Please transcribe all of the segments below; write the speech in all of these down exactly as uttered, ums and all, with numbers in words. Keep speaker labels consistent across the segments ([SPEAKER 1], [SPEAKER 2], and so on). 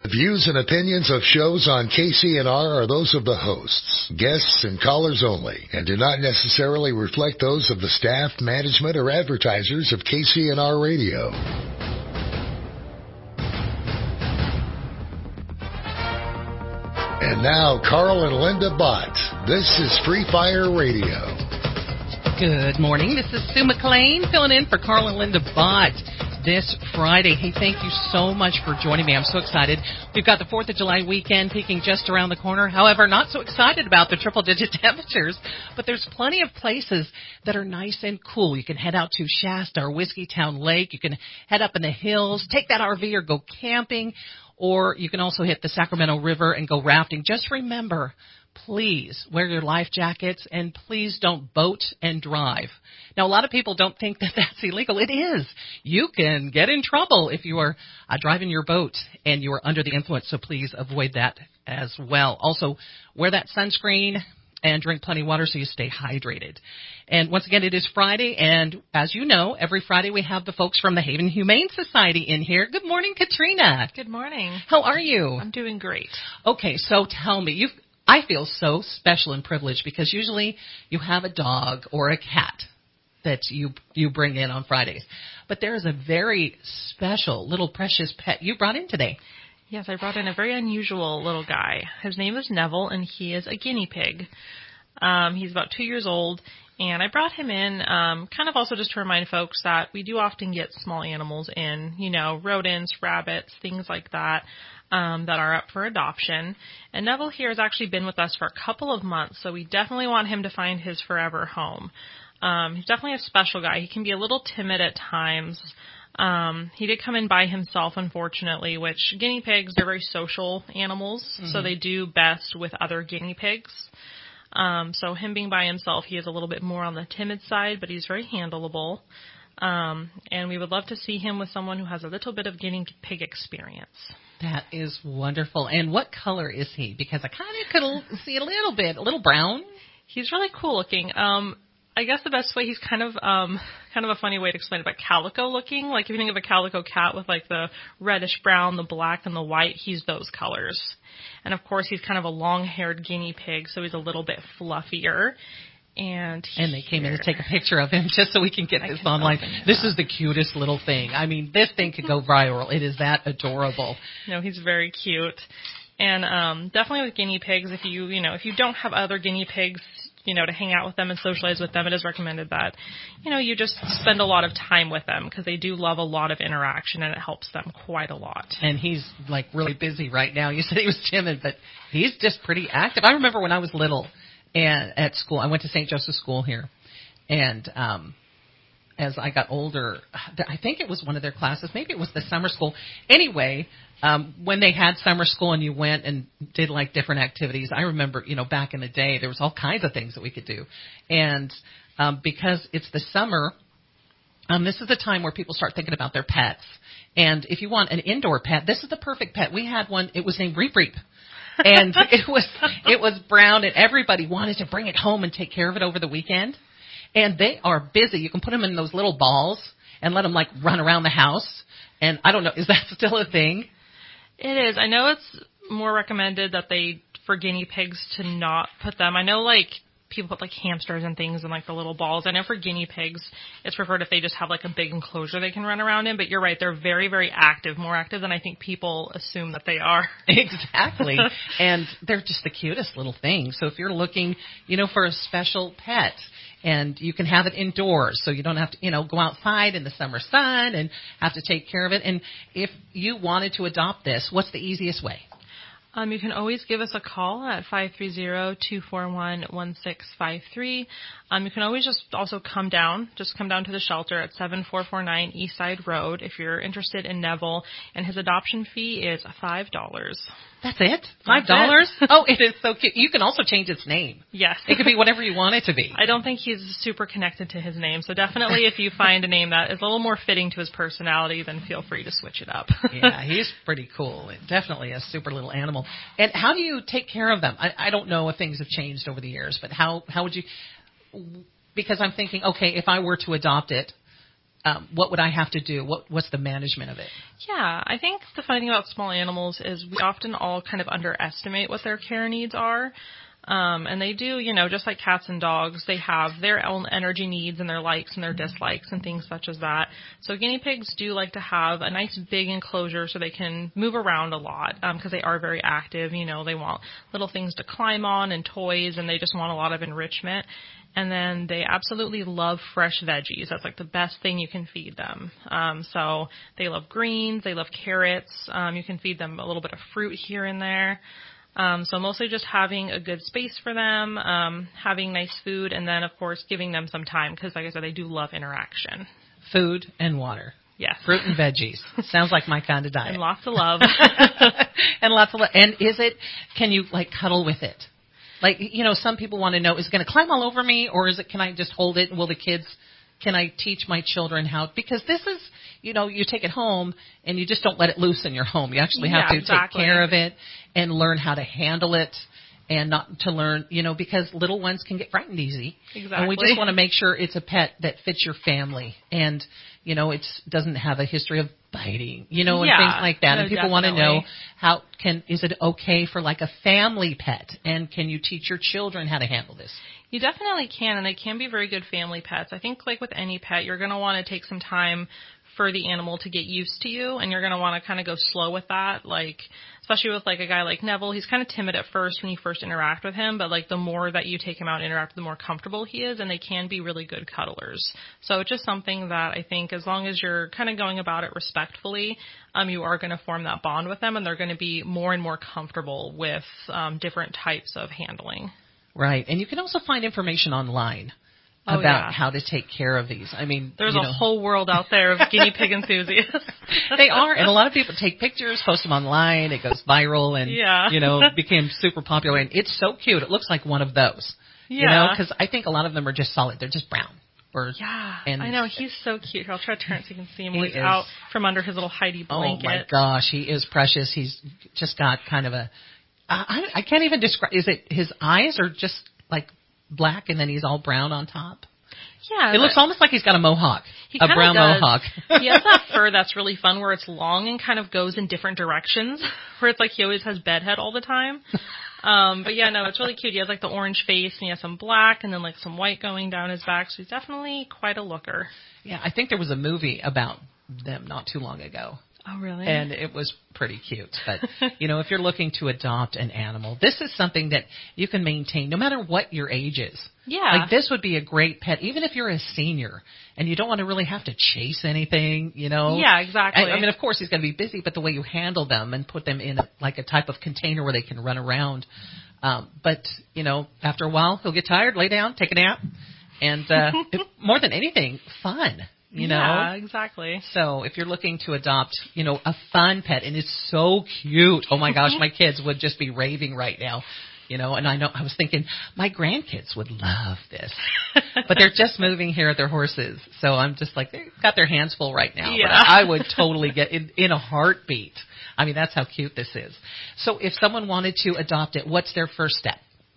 [SPEAKER 1] The views and opinions of shows on K C N R are those of the hosts, guests, and callers only, and do not necessarily reflect those of the staff, management, or advertisers of K C N R Radio. And now, Carl and Linda Bott. This is Free Fire Radio.
[SPEAKER 2] Good morning. This is Sue McLean filling in for Carl and Linda Bott this Friday. Hey, thank you so much for joining me. I'm so excited. We've got the fourth of July weekend peeking just around the corner. However, not so excited about the triple-digit temperatures, but there's plenty of places that are nice and cool. You can head out to Shasta or Whiskeytown Lake. You can head up in the hills, take that R V or go camping, or you can also hit the Sacramento River and go rafting. Just remember, please wear your life jackets, and please don't boat and drive. Now, a lot of people don't think that that's illegal. It is. You can get in trouble if you are uh, driving your boat and you are under the influence, so please avoid that as well. Also, wear that sunscreen and drink plenty of water so you stay hydrated. And once again, it is Friday, and as you know, every Friday we have the folks from the Haven Humane Society in here. Good morning, Katrina.
[SPEAKER 3] Good morning.
[SPEAKER 2] How are you?
[SPEAKER 3] I'm doing great.
[SPEAKER 2] Okay, so tell me, you've I feel so special and privileged because usually you have a dog or a cat that you you bring in on Fridays. But there is a very special little precious pet you brought in today.
[SPEAKER 3] Yes, I brought in a very unusual little guy. His name is Neville, and he is a guinea pig. Um, he's about two years old, and I brought him in um, kind of also just to remind folks that we do often get small animals in, you know, rodents, rabbits, things like that. Um, that are up for adoption. And Neville here has actually been with us for a couple of months, so we definitely want him to find his forever home. Um, he's definitely a special guy. He can be a little timid at times. Um, he did come in by himself, unfortunately, which guinea pigs are very social animals, mm-hmm. so they do best with other guinea pigs. Um, so him being by himself, he is a little bit more on the timid side, but he's very handleable. Um, and we would love to see him with someone who has a little bit of guinea pig experience.
[SPEAKER 2] That is wonderful. And what color is he? Because I kind of could see a little bit, a little brown.
[SPEAKER 3] He's really cool looking. Um, I guess the best way, he's kind of um, kind of a funny way to explain it, but calico looking. Like if you think of a calico cat with like the reddish brown, the black, and the white, he's those colors. And of course, he's kind of a long-haired guinea pig, so he's a little bit fluffier. And,
[SPEAKER 2] and they came in to take a picture of him just so we can get I this online. This is the cutest little thing. I mean, this thing could go viral. It is that adorable.
[SPEAKER 3] No, he's very cute. And um, definitely with guinea pigs, if you, you know, if you don't have other guinea pigs, you know, to hang out with them and socialize with them, it is recommended that, you know, you just spend a lot of time with them because they do love a lot of interaction and it helps them quite a lot.
[SPEAKER 2] And he's, like, really busy right now. You said he was timid, but he's just pretty active. I remember when I was little, and at school, I went to Saint Joseph's School here, and um, as I got older, I think it was one of their classes, maybe it was the summer school. Anyway, um, when they had summer school and you went and did like different activities, I remember, you know, back in the day, there was all kinds of things that we could do, and um, because it's the summer, um, this is the time where people start thinking about their pets, and if you want an indoor pet, this is the perfect pet. We had one; it was named Reep Reep. And it was it was brown, and everybody wanted to bring it home and take care of it over the weekend. And they are busy. You can put them in those little balls and let them, like, run around the house. And I don't know, is that still a thing?
[SPEAKER 3] It is. I know it's more recommended that they, for guinea pigs, to not put them. I know, like, people put, like, hamsters and things in, like, the little balls. I know for guinea pigs, it's preferred if they just have, like, a big enclosure they can run around in. But you're right, they're very, very active, more active than I think people assume that they are.
[SPEAKER 2] Exactly. And they're just the cutest little thing. So if you're looking, you know, for a special pet, and you can have it indoors, so you don't have to, you know, go outside in the summer sun and have to take care of it. And if you wanted to adopt this, what's the easiest way?
[SPEAKER 3] Um, you can always give us a call at five three zero, two four one, one six five three. Um, you can always just also come down, just come down to the shelter at seven four four nine Eastside Road if you're interested in Neville, and his adoption fee is five dollars.
[SPEAKER 2] That's it? Five dollars? Oh, it is so cute. You can also change its name.
[SPEAKER 3] Yes.
[SPEAKER 2] It could be whatever you want it to be.
[SPEAKER 3] I don't think he's super connected to his name, so definitely if you find a name that is a little more fitting to his personality, then feel free to switch it up.
[SPEAKER 2] Yeah, he's pretty cool. Definitely a super little animal. And how do you take care of them? I, I don't know if things have changed over the years, but how, how would you, because I'm thinking, okay, if I were to adopt it, um, what would I have to do? What What's the management of it?
[SPEAKER 3] Yeah, I think the funny thing about small animals is we often all kind of underestimate what their care needs are. Um, and they do, you know, just like cats and dogs, they have their own energy needs and their likes and their dislikes and things such as that. So guinea pigs do like to have a nice big enclosure so they can move around a lot because um, they are very active. You know, they want little things to climb on and toys, and they just want a lot of enrichment. And then they absolutely love fresh veggies. That's like the best thing you can feed them. Um, so they love greens. They love carrots. Um, you can feed them a little bit of fruit here and there. Um, so mostly just having a good space for them, um, having nice food, and then, of course, giving them some time because, like I said, they do love interaction.
[SPEAKER 2] Food and water.
[SPEAKER 3] Yes.
[SPEAKER 2] Fruit and veggies. Sounds like my kind of diet.
[SPEAKER 3] And lots of love.
[SPEAKER 2] and lots of love. And is it, can you, like, cuddle with it? Like, you know, some people want to know, is it going to climb all over me, or is it, can I just hold it? Will the kids, can I teach my children how? Because this is, you know, you take it home and you just don't let it loose in your home. You actually have
[SPEAKER 3] yeah,
[SPEAKER 2] to
[SPEAKER 3] exactly.
[SPEAKER 2] take care of it and learn how to handle it and not to learn, you know, because little ones can get frightened easy.
[SPEAKER 3] Exactly.
[SPEAKER 2] And we just want to make sure it's a pet that fits your family and, you know, it doesn't have a history of biting, you know, and
[SPEAKER 3] yeah,
[SPEAKER 2] things like that.
[SPEAKER 3] no,
[SPEAKER 2] and people
[SPEAKER 3] definitely.
[SPEAKER 2] want to know how can, is it okay for like a family pet? And can you teach your children how to handle this?
[SPEAKER 3] You definitely can, and they can be very good family pets. I think like with any pet, you're going to want to take some time for the animal to get used to you, and you're going to want to kind of go slow with that. Like, especially with like a guy like Neville, he's kind of timid at first when you first interact with him, but like the more that you take him out and interact, the more comfortable he is, and they can be really good cuddlers. So it's just something that I think as long as you're kind of going about it respectfully, um, you are going to form that bond with them, and they're going to be more and more comfortable with um, different types of handling.
[SPEAKER 2] Right, and you can also find information online.
[SPEAKER 3] Oh,
[SPEAKER 2] about
[SPEAKER 3] yeah.
[SPEAKER 2] how to take care of these. I mean,
[SPEAKER 3] there's
[SPEAKER 2] you
[SPEAKER 3] a
[SPEAKER 2] know,
[SPEAKER 3] whole world out there of guinea pig enthusiasts.
[SPEAKER 2] They are, and a lot of people take pictures, post them online. It goes viral, and
[SPEAKER 3] yeah.
[SPEAKER 2] you know, became super popular. And it's so cute. It looks like one of those.
[SPEAKER 3] Yeah.
[SPEAKER 2] You know, because I think a lot of them are just solid. They're just brown. Or,
[SPEAKER 3] yeah.
[SPEAKER 2] and
[SPEAKER 3] I know he's so cute. Here, I'll try to turn it so you can see him.
[SPEAKER 2] He
[SPEAKER 3] He's
[SPEAKER 2] is,
[SPEAKER 3] out from under his little Heidi blanket.
[SPEAKER 2] Oh my gosh, he is precious. He's just got kind of a. I, I can't even describe. Is it his eyes are just like black, and then he's all brown on top?
[SPEAKER 3] Yeah.
[SPEAKER 2] It looks almost like he's got a mohawk,
[SPEAKER 3] he
[SPEAKER 2] a brown
[SPEAKER 3] does.
[SPEAKER 2] mohawk.
[SPEAKER 3] He has that fur that's really fun where it's long and kind of goes in different directions, where it's like he always has bedhead all the time. Um, but yeah, no, it's really cute. He has like the orange face, and he has some black and then like some white going down his back. So he's definitely quite a looker.
[SPEAKER 2] Yeah, I think there was a movie about them not too long ago.
[SPEAKER 3] Oh, really?
[SPEAKER 2] And it was pretty cute. But, you know, if you're looking to adopt an animal, this is something that you can maintain no matter what your age is.
[SPEAKER 3] Yeah.
[SPEAKER 2] Like, this would be a great pet, even if you're a senior and you don't want to really have to chase anything, you know.
[SPEAKER 3] Yeah, exactly.
[SPEAKER 2] I, I mean, of course, he's going to be busy, but the way you handle them and put them in, a, like, a type of container where they can run around. Um, but, you know, after a while, he'll get tired, lay down, take a nap. And uh, it, more than anything, fun. You know?
[SPEAKER 3] Yeah, exactly.
[SPEAKER 2] So if you're looking to adopt, you know, a fun pet, and it's so cute. Oh my gosh, my kids would just be raving right now. You know, and I know I was thinking my grandkids would love this, but they're just moving here at their horses. So I'm just like, they've got their hands full right now.
[SPEAKER 3] Yeah.
[SPEAKER 2] But I, I would totally get in, in a heartbeat. I mean, that's how cute this is. So if someone wanted to adopt it, what's their first step?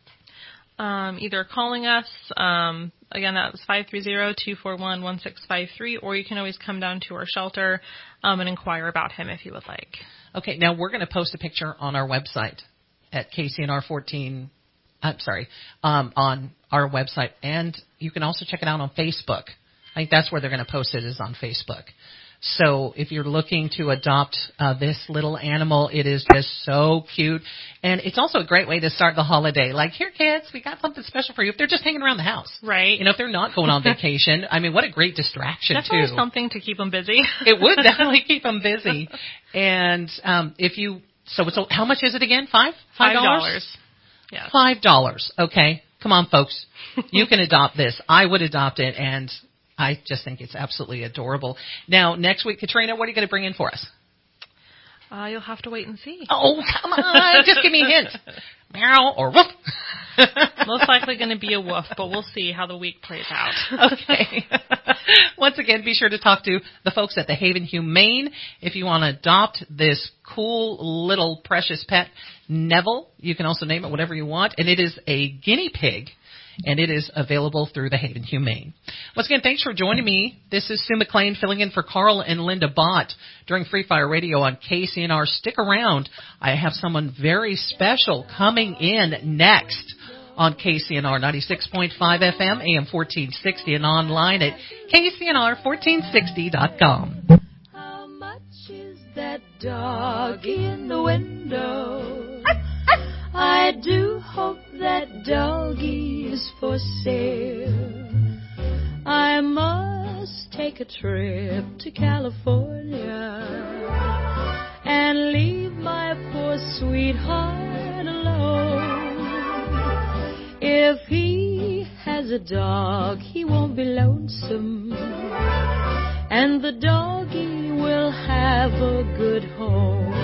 [SPEAKER 3] Um, either calling us, um, again, that was five three zero, two four one, one six five three, or you can always come down to our shelter um, and inquire about him if you would like. Okay,
[SPEAKER 2] now we're going to post a picture on our website at K C N R fourteen, I'm sorry, um, on our website, and you can also check it out on Facebook. I think that's where they're going to post it, is on Facebook. So if you're looking to adopt uh, this little animal, it is just so cute. And it's also a great way to start the holiday. Like, here, kids, we got something special for you. If they're just hanging around the house.
[SPEAKER 3] Right.
[SPEAKER 2] You know, if they're not going on vacation. I mean, what a great distraction,
[SPEAKER 3] definitely
[SPEAKER 2] too.
[SPEAKER 3] Something to keep them busy.
[SPEAKER 2] It would definitely keep them busy. And um, if you, so it's, how much is it again? Five? Five dollars?
[SPEAKER 3] Yeah.
[SPEAKER 2] Five dollars. Okay. Come on, folks. You can adopt this. I would adopt it, and I just think it's absolutely adorable. Now, next week, Katrina, what are you going to bring in for us?
[SPEAKER 3] Uh, you'll have to wait and see.
[SPEAKER 2] Oh, come on. Just give me a hint. Meow or woof.
[SPEAKER 3] Most likely going to be a woof, but we'll see how the week plays out.
[SPEAKER 2] Okay. Once again, be sure to talk to the folks at the Haven Humane if you want to adopt this cool little precious pet, Neville. You can also name it whatever you want. And it is a guinea pig. and it is available through the Haven Humane. Once again, thanks for joining me. This is Sue McLean filling in for Carl and Linda Bott during Free Fire Radio on K C N R. Stick around. I have someone very special coming in next on K C N R ninety-six point five F M, A M fourteen sixty, and online at K C N R fourteen sixty dot com.
[SPEAKER 4] How much is that dog in the window? I do hope that doggy is for sale. I must take a trip to California and leave my poor sweetheart alone. If he has a dog, he won't be lonesome, and the doggy will have a good home.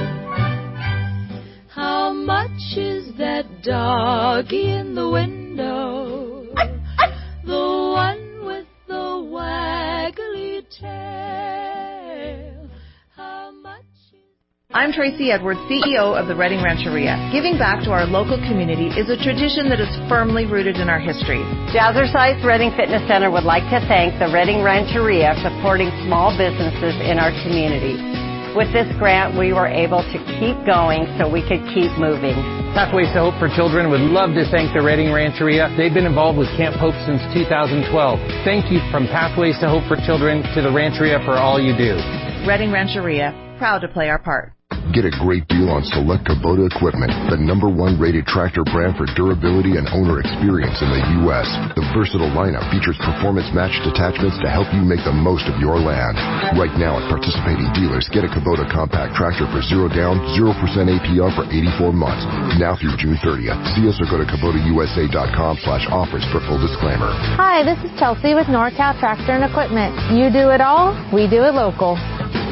[SPEAKER 4] How much is that doggy in the window? The one with the waggly tail. How much is...
[SPEAKER 5] I'm Tracy Edwards, C E O of the Redding Rancheria. Giving back to our local community is a tradition that is firmly rooted in our history.
[SPEAKER 6] Jazzercise Redding Fitness Center would like to thank the Redding Rancheria for supporting small businesses in our community. With this grant, we were able to keep going so we could keep moving.
[SPEAKER 7] Pathways to Hope for Children would love to thank the Redding Rancheria. They've been involved with Camp Hope since two thousand twelve. Thank you from Pathways to Hope for Children to the Rancheria for all you do.
[SPEAKER 5] Redding Rancheria, proud to play our part.
[SPEAKER 8] Get a great deal on select Kubota equipment, the number one rated tractor brand for durability and owner experience in the U S The versatile lineup features performance-matched attachments to help you make the most of your land. Right now at participating dealers, get a Kubota compact tractor for zero down, zero percent A P R for eighty-four months. Now through June thirtieth. See us or go to Kubota U S A dot com slash offers for full disclaimer.
[SPEAKER 9] Hi, this is Chelsea with NorCal Tractor and Equipment. You do it all, we do it local.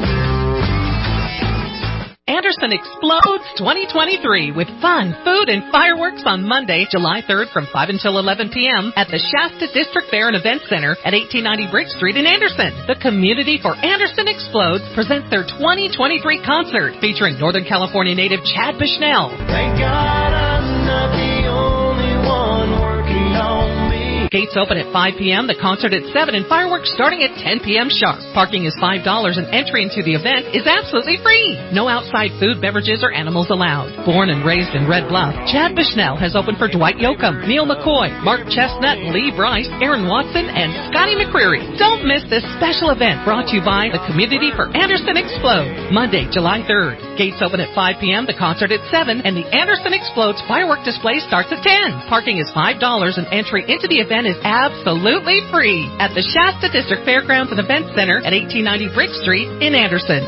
[SPEAKER 2] Anderson Explodes twenty twenty-three with fun, food, and fireworks on Monday, July third from five until eleven p.m. at the Shasta District Fair and Event Center at eighteen ninety Brick Street in Anderson. The Community for Anderson Explodes presents their twenty twenty-three concert featuring Northern California native Chad Bushnell.
[SPEAKER 10] Thank God I'm not the only one working on me.
[SPEAKER 2] Gates open at five p.m., the concert at seven, and fireworks starting at ten p.m. sharp. Parking is five dollars, and entry into the event is absolutely free. No outside food, beverages, or animals allowed. Born and raised in Red Bluff, Chad Bushnell has opened for Dwight Yoakam, Neil McCoy, Mark Chestnut, Lee Bryce, Aaron Watson, and Scotty McCreery. Don't miss this special event brought to you by the Community for Anderson Explodes. Monday, July third. Gates open at five p.m., the concert at seven, and the Anderson Explodes firework display starts at ten. Parking is five dollars, and entry into the event is absolutely free at the Shasta District Fairgrounds and Event Center at eighteen ninety Brick Street in Anderson.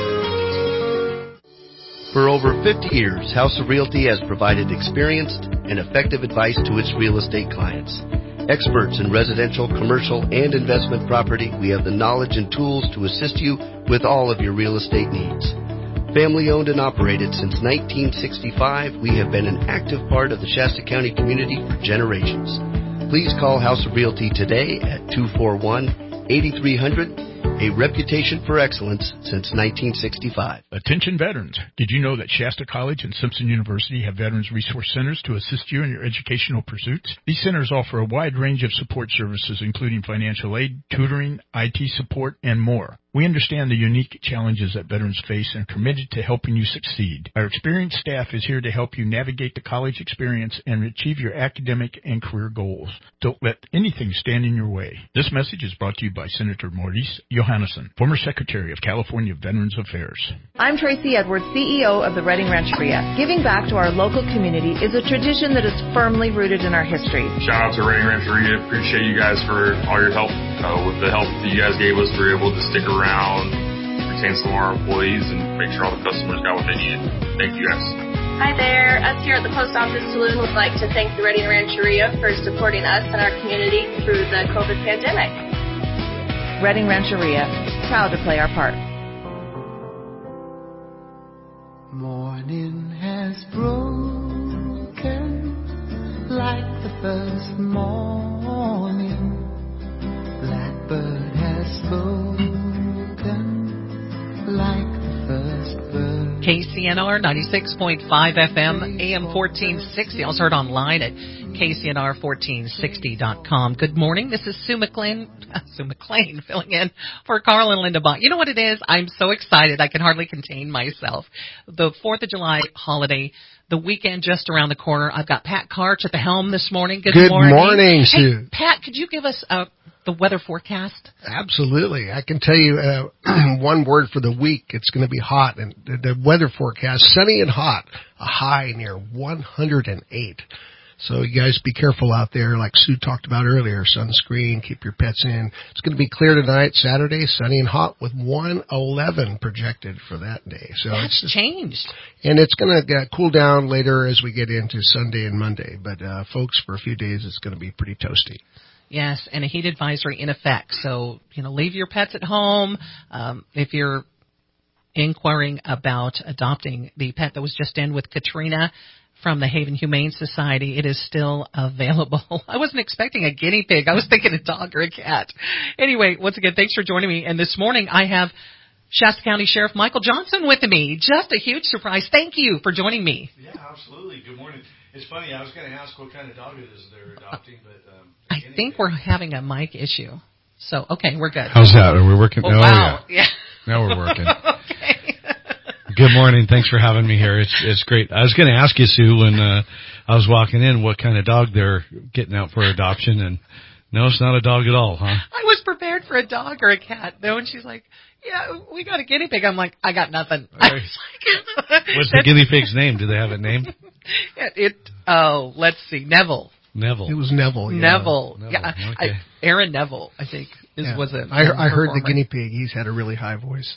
[SPEAKER 11] For over fifty years, House of Realty has provided experienced and effective advice to its real estate clients. Experts in residential, commercial, and investment property, we have the knowledge and tools to assist you with all of your real estate needs. Family owned and operated since nineteen sixty-five, we have been an active part of the Shasta County community for generations. Please call House of Realty today at two four one, eight three zero zero, a reputation for excellence since nineteen sixty-five.
[SPEAKER 12] Attention veterans. Did you know that Shasta College and Simpson University have Veterans Resource Centers to assist you in your educational pursuits? These centers offer a wide range of support services, including financial aid, tutoring, I T support, and more. We understand the unique challenges that veterans face and are committed to helping you succeed. Our experienced staff is here to help you navigate the college experience and achieve your academic and career goals. Don't let anything stand in your way. This message is brought to you by Senator Maurice Johannesson, former Secretary of California Veterans Affairs.
[SPEAKER 5] I'm Tracy Edwards, C E O of the Redding Rancheria. Giving back to our local community is a tradition that is firmly rooted in our history.
[SPEAKER 13] Shout out to Redding Rancheria. Appreciate you guys for all your help. Uh, with the help that you guys gave us, we were able to stick around, retain some of our employees, and make sure all the customers got what they needed. Thank you guys.
[SPEAKER 14] Hi there. Us here at the Post Office Saloon would like to thank the Redding Rancheria for supporting us and our community through the COVID pandemic.
[SPEAKER 5] Redding Rancheria, proud to play our part.
[SPEAKER 10] Morning has broken like the first morning. Blackbird has spoken like the first bird.
[SPEAKER 2] K C N R ninety-six point five F M, A M fourteen sixty. Also heard online at K C N R fourteen sixty dot com. Good morning. This is Sue McLean, Sue McLean filling in for Carl and Linda Bott. You know what it is? I'm so excited. I can hardly contain myself. The fourth of July holiday, the weekend just around the corner. I've got Pat Karch at the helm this morning. Good,
[SPEAKER 15] Good
[SPEAKER 2] morning.
[SPEAKER 15] morning, Sue.
[SPEAKER 2] Hey, Pat, could you give us uh, the weather forecast?
[SPEAKER 15] Absolutely. I can tell you uh, one word for the week. It's going to be hot. And the, the weather forecast, sunny and hot, a high near one hundred eight. So you guys be careful out there, like Sue talked about earlier, sunscreen, keep your pets in. It's going to be clear tonight, Saturday, sunny and hot with one eleven projected for that day. So
[SPEAKER 2] That's
[SPEAKER 15] it's just,
[SPEAKER 2] changed.
[SPEAKER 15] And it's going to uh, cool down later as we get into Sunday and Monday. But, uh, folks, for a few days, it's going to be pretty toasty.
[SPEAKER 2] Yes, and a heat advisory in effect. So, you know, leave your pets at home. Um, if you're inquiring about adopting the pet that was just in with Katrina from the Haven Humane Society, it is still available. I wasn't expecting a guinea pig. I was thinking a dog or a cat. Anyway, once again, thanks for joining me. And this morning I have Shasta County Sheriff Michael Johnson with me. Just a huge surprise. Thank you for joining me.
[SPEAKER 16] Yeah, absolutely. Good morning. It's funny, I was going to ask what kind of dog it is they're adopting, but... Um,
[SPEAKER 2] I think we're having a mic issue. So, okay, we're good.
[SPEAKER 17] How's that? Are we working?
[SPEAKER 2] Oh,
[SPEAKER 17] oh
[SPEAKER 2] wow.
[SPEAKER 17] yeah.
[SPEAKER 2] yeah.
[SPEAKER 17] Now we're working.
[SPEAKER 2] Okay.
[SPEAKER 17] Good morning. Thanks for having me here. It's it's great. I was going to ask you, Sue, when uh, I was walking in, what kind of dog they're getting out for adoption, and no, it's not a dog at all, huh?
[SPEAKER 2] I was prepared for a dog or a cat, though, and she's like, yeah, we got a guinea pig. I'm like, I got nothing. I was like,
[SPEAKER 17] what's the guinea pig's name? Do they have it named?
[SPEAKER 2] It, it oh, let's see, Neville.
[SPEAKER 17] Neville.
[SPEAKER 15] It was Neville. Yeah.
[SPEAKER 2] Neville.
[SPEAKER 17] Neville.
[SPEAKER 2] Yeah,
[SPEAKER 17] Okay.
[SPEAKER 2] I, Aaron Neville, I think, is
[SPEAKER 15] Yeah.
[SPEAKER 2] was it.
[SPEAKER 15] I, I heard the guinea pig. He's had a really high voice.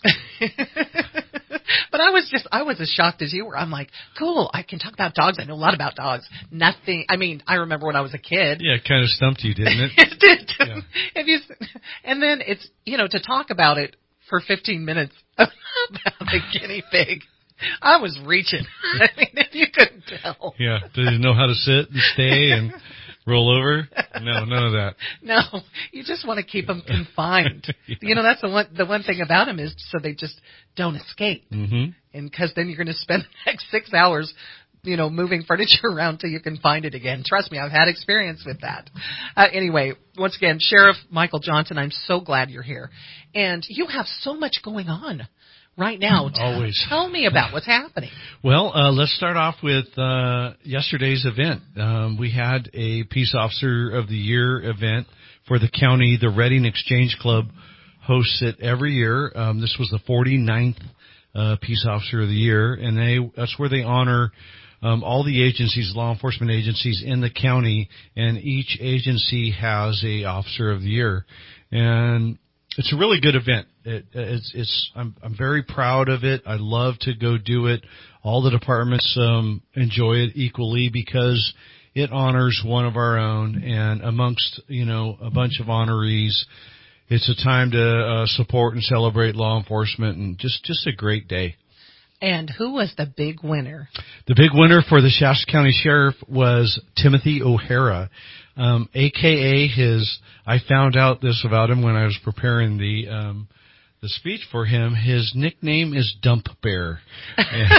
[SPEAKER 2] But I was just, I was as shocked as you were. I'm like, cool, I can talk about dogs. I know a lot about dogs. Nothing, I mean, I remember when I was a kid.
[SPEAKER 17] Yeah, it kind of stumped you, didn't it?
[SPEAKER 2] It did.
[SPEAKER 17] Yeah.
[SPEAKER 2] If you, and then it's, you know, to talk about it for fifteen minutes about the guinea pig. I was reaching. I mean, if you couldn't tell.
[SPEAKER 17] Yeah. Do you know how to sit and stay and roll over? No, none of that.
[SPEAKER 2] No, you just want to keep them confined. Yeah. You know, that's the one. The one thing about them is so they just don't escape.
[SPEAKER 17] Mm-hmm.
[SPEAKER 2] And because then you're going to spend the next six hours, you know, moving furniture around till you can find it again. Trust me, I've had experience with that. Uh, anyway, once again, Sheriff Michael Johnson, I'm so glad you're here, and you have so much going on right now.
[SPEAKER 17] Always.
[SPEAKER 2] Tell me about what's happening.
[SPEAKER 17] Well, uh, let's start off with uh, yesterday's event. Um, we had a Peace Officer of the Year event for the county. The Reading Exchange Club hosts it every year. Um, this was the forty-ninth uh, Peace Officer of the Year, and they that's where they honor um, all the agencies, law enforcement agencies in the county, and each agency has a Officer of the Year. And it's a really good event. It, it's, it's, I'm, I'm very proud of it. I love to go do it. All the departments, um, enjoy it equally because it honors one of our own, and amongst, you know, a bunch of honorees, it's a time to, uh, support and celebrate law enforcement, and just, just a great day.
[SPEAKER 2] And who was the big winner?
[SPEAKER 17] The big winner for the Shasta County Sheriff was Timothy O'Hara. Um, A K A his, I found out this about him when I was preparing the, um, the speech for him. His nickname is Dump Bear. And,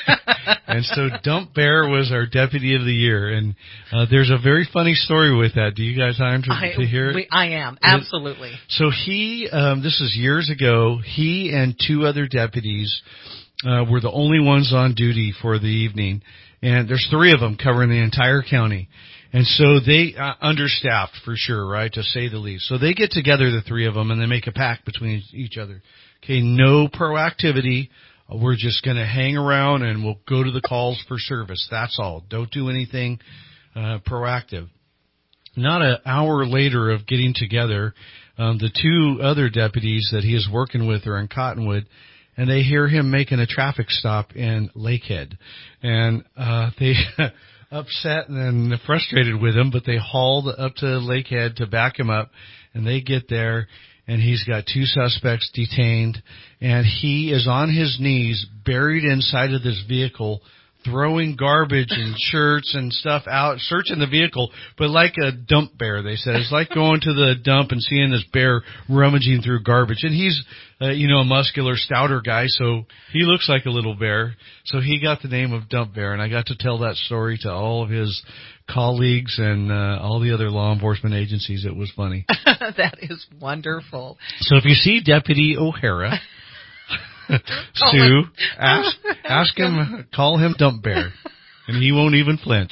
[SPEAKER 17] and so Dump Bear was our Deputy of the Year. And, uh, there's a very funny story with that. Do you guys have time to,
[SPEAKER 2] I,
[SPEAKER 17] to hear it?
[SPEAKER 2] We, I am. Absolutely.
[SPEAKER 17] So he, um, this is years ago, he and two other deputies, uh, were the only ones on duty for the evening. And there's three of them covering the entire county. And so they uh, understaffed for sure, right, to say the least. So they get together, the three of them, and they make a pact between each other. Okay, no proactivity. We're just going to hang around and we'll go to the calls for service. That's all. Don't do anything uh, proactive. Not an hour later of getting together, um, the two other deputies that he is working with are in Cottonwood, and they hear him making a traffic stop in Lakehead. And uh, they... upset and frustrated with him, but they hauled up to Lakehead to back him up, and they get there, and he's got two suspects detained, and he is on his knees, buried inside of this vehicle, throwing garbage and shirts and stuff out, searching the vehicle, but like a dump bear, they said. It's like going to the dump and seeing this bear rummaging through garbage. And he's, uh, you know, a muscular, stouter guy, so he looks like a little bear. So he got the name of Dump Bear, and I got to tell that story to all of his colleagues and uh, all the other law enforcement agencies. It was funny.
[SPEAKER 2] That is wonderful.
[SPEAKER 17] So if you see Deputy O'Hara, Sue, ask, ask him, call him Dump Bear, and he won't even flinch.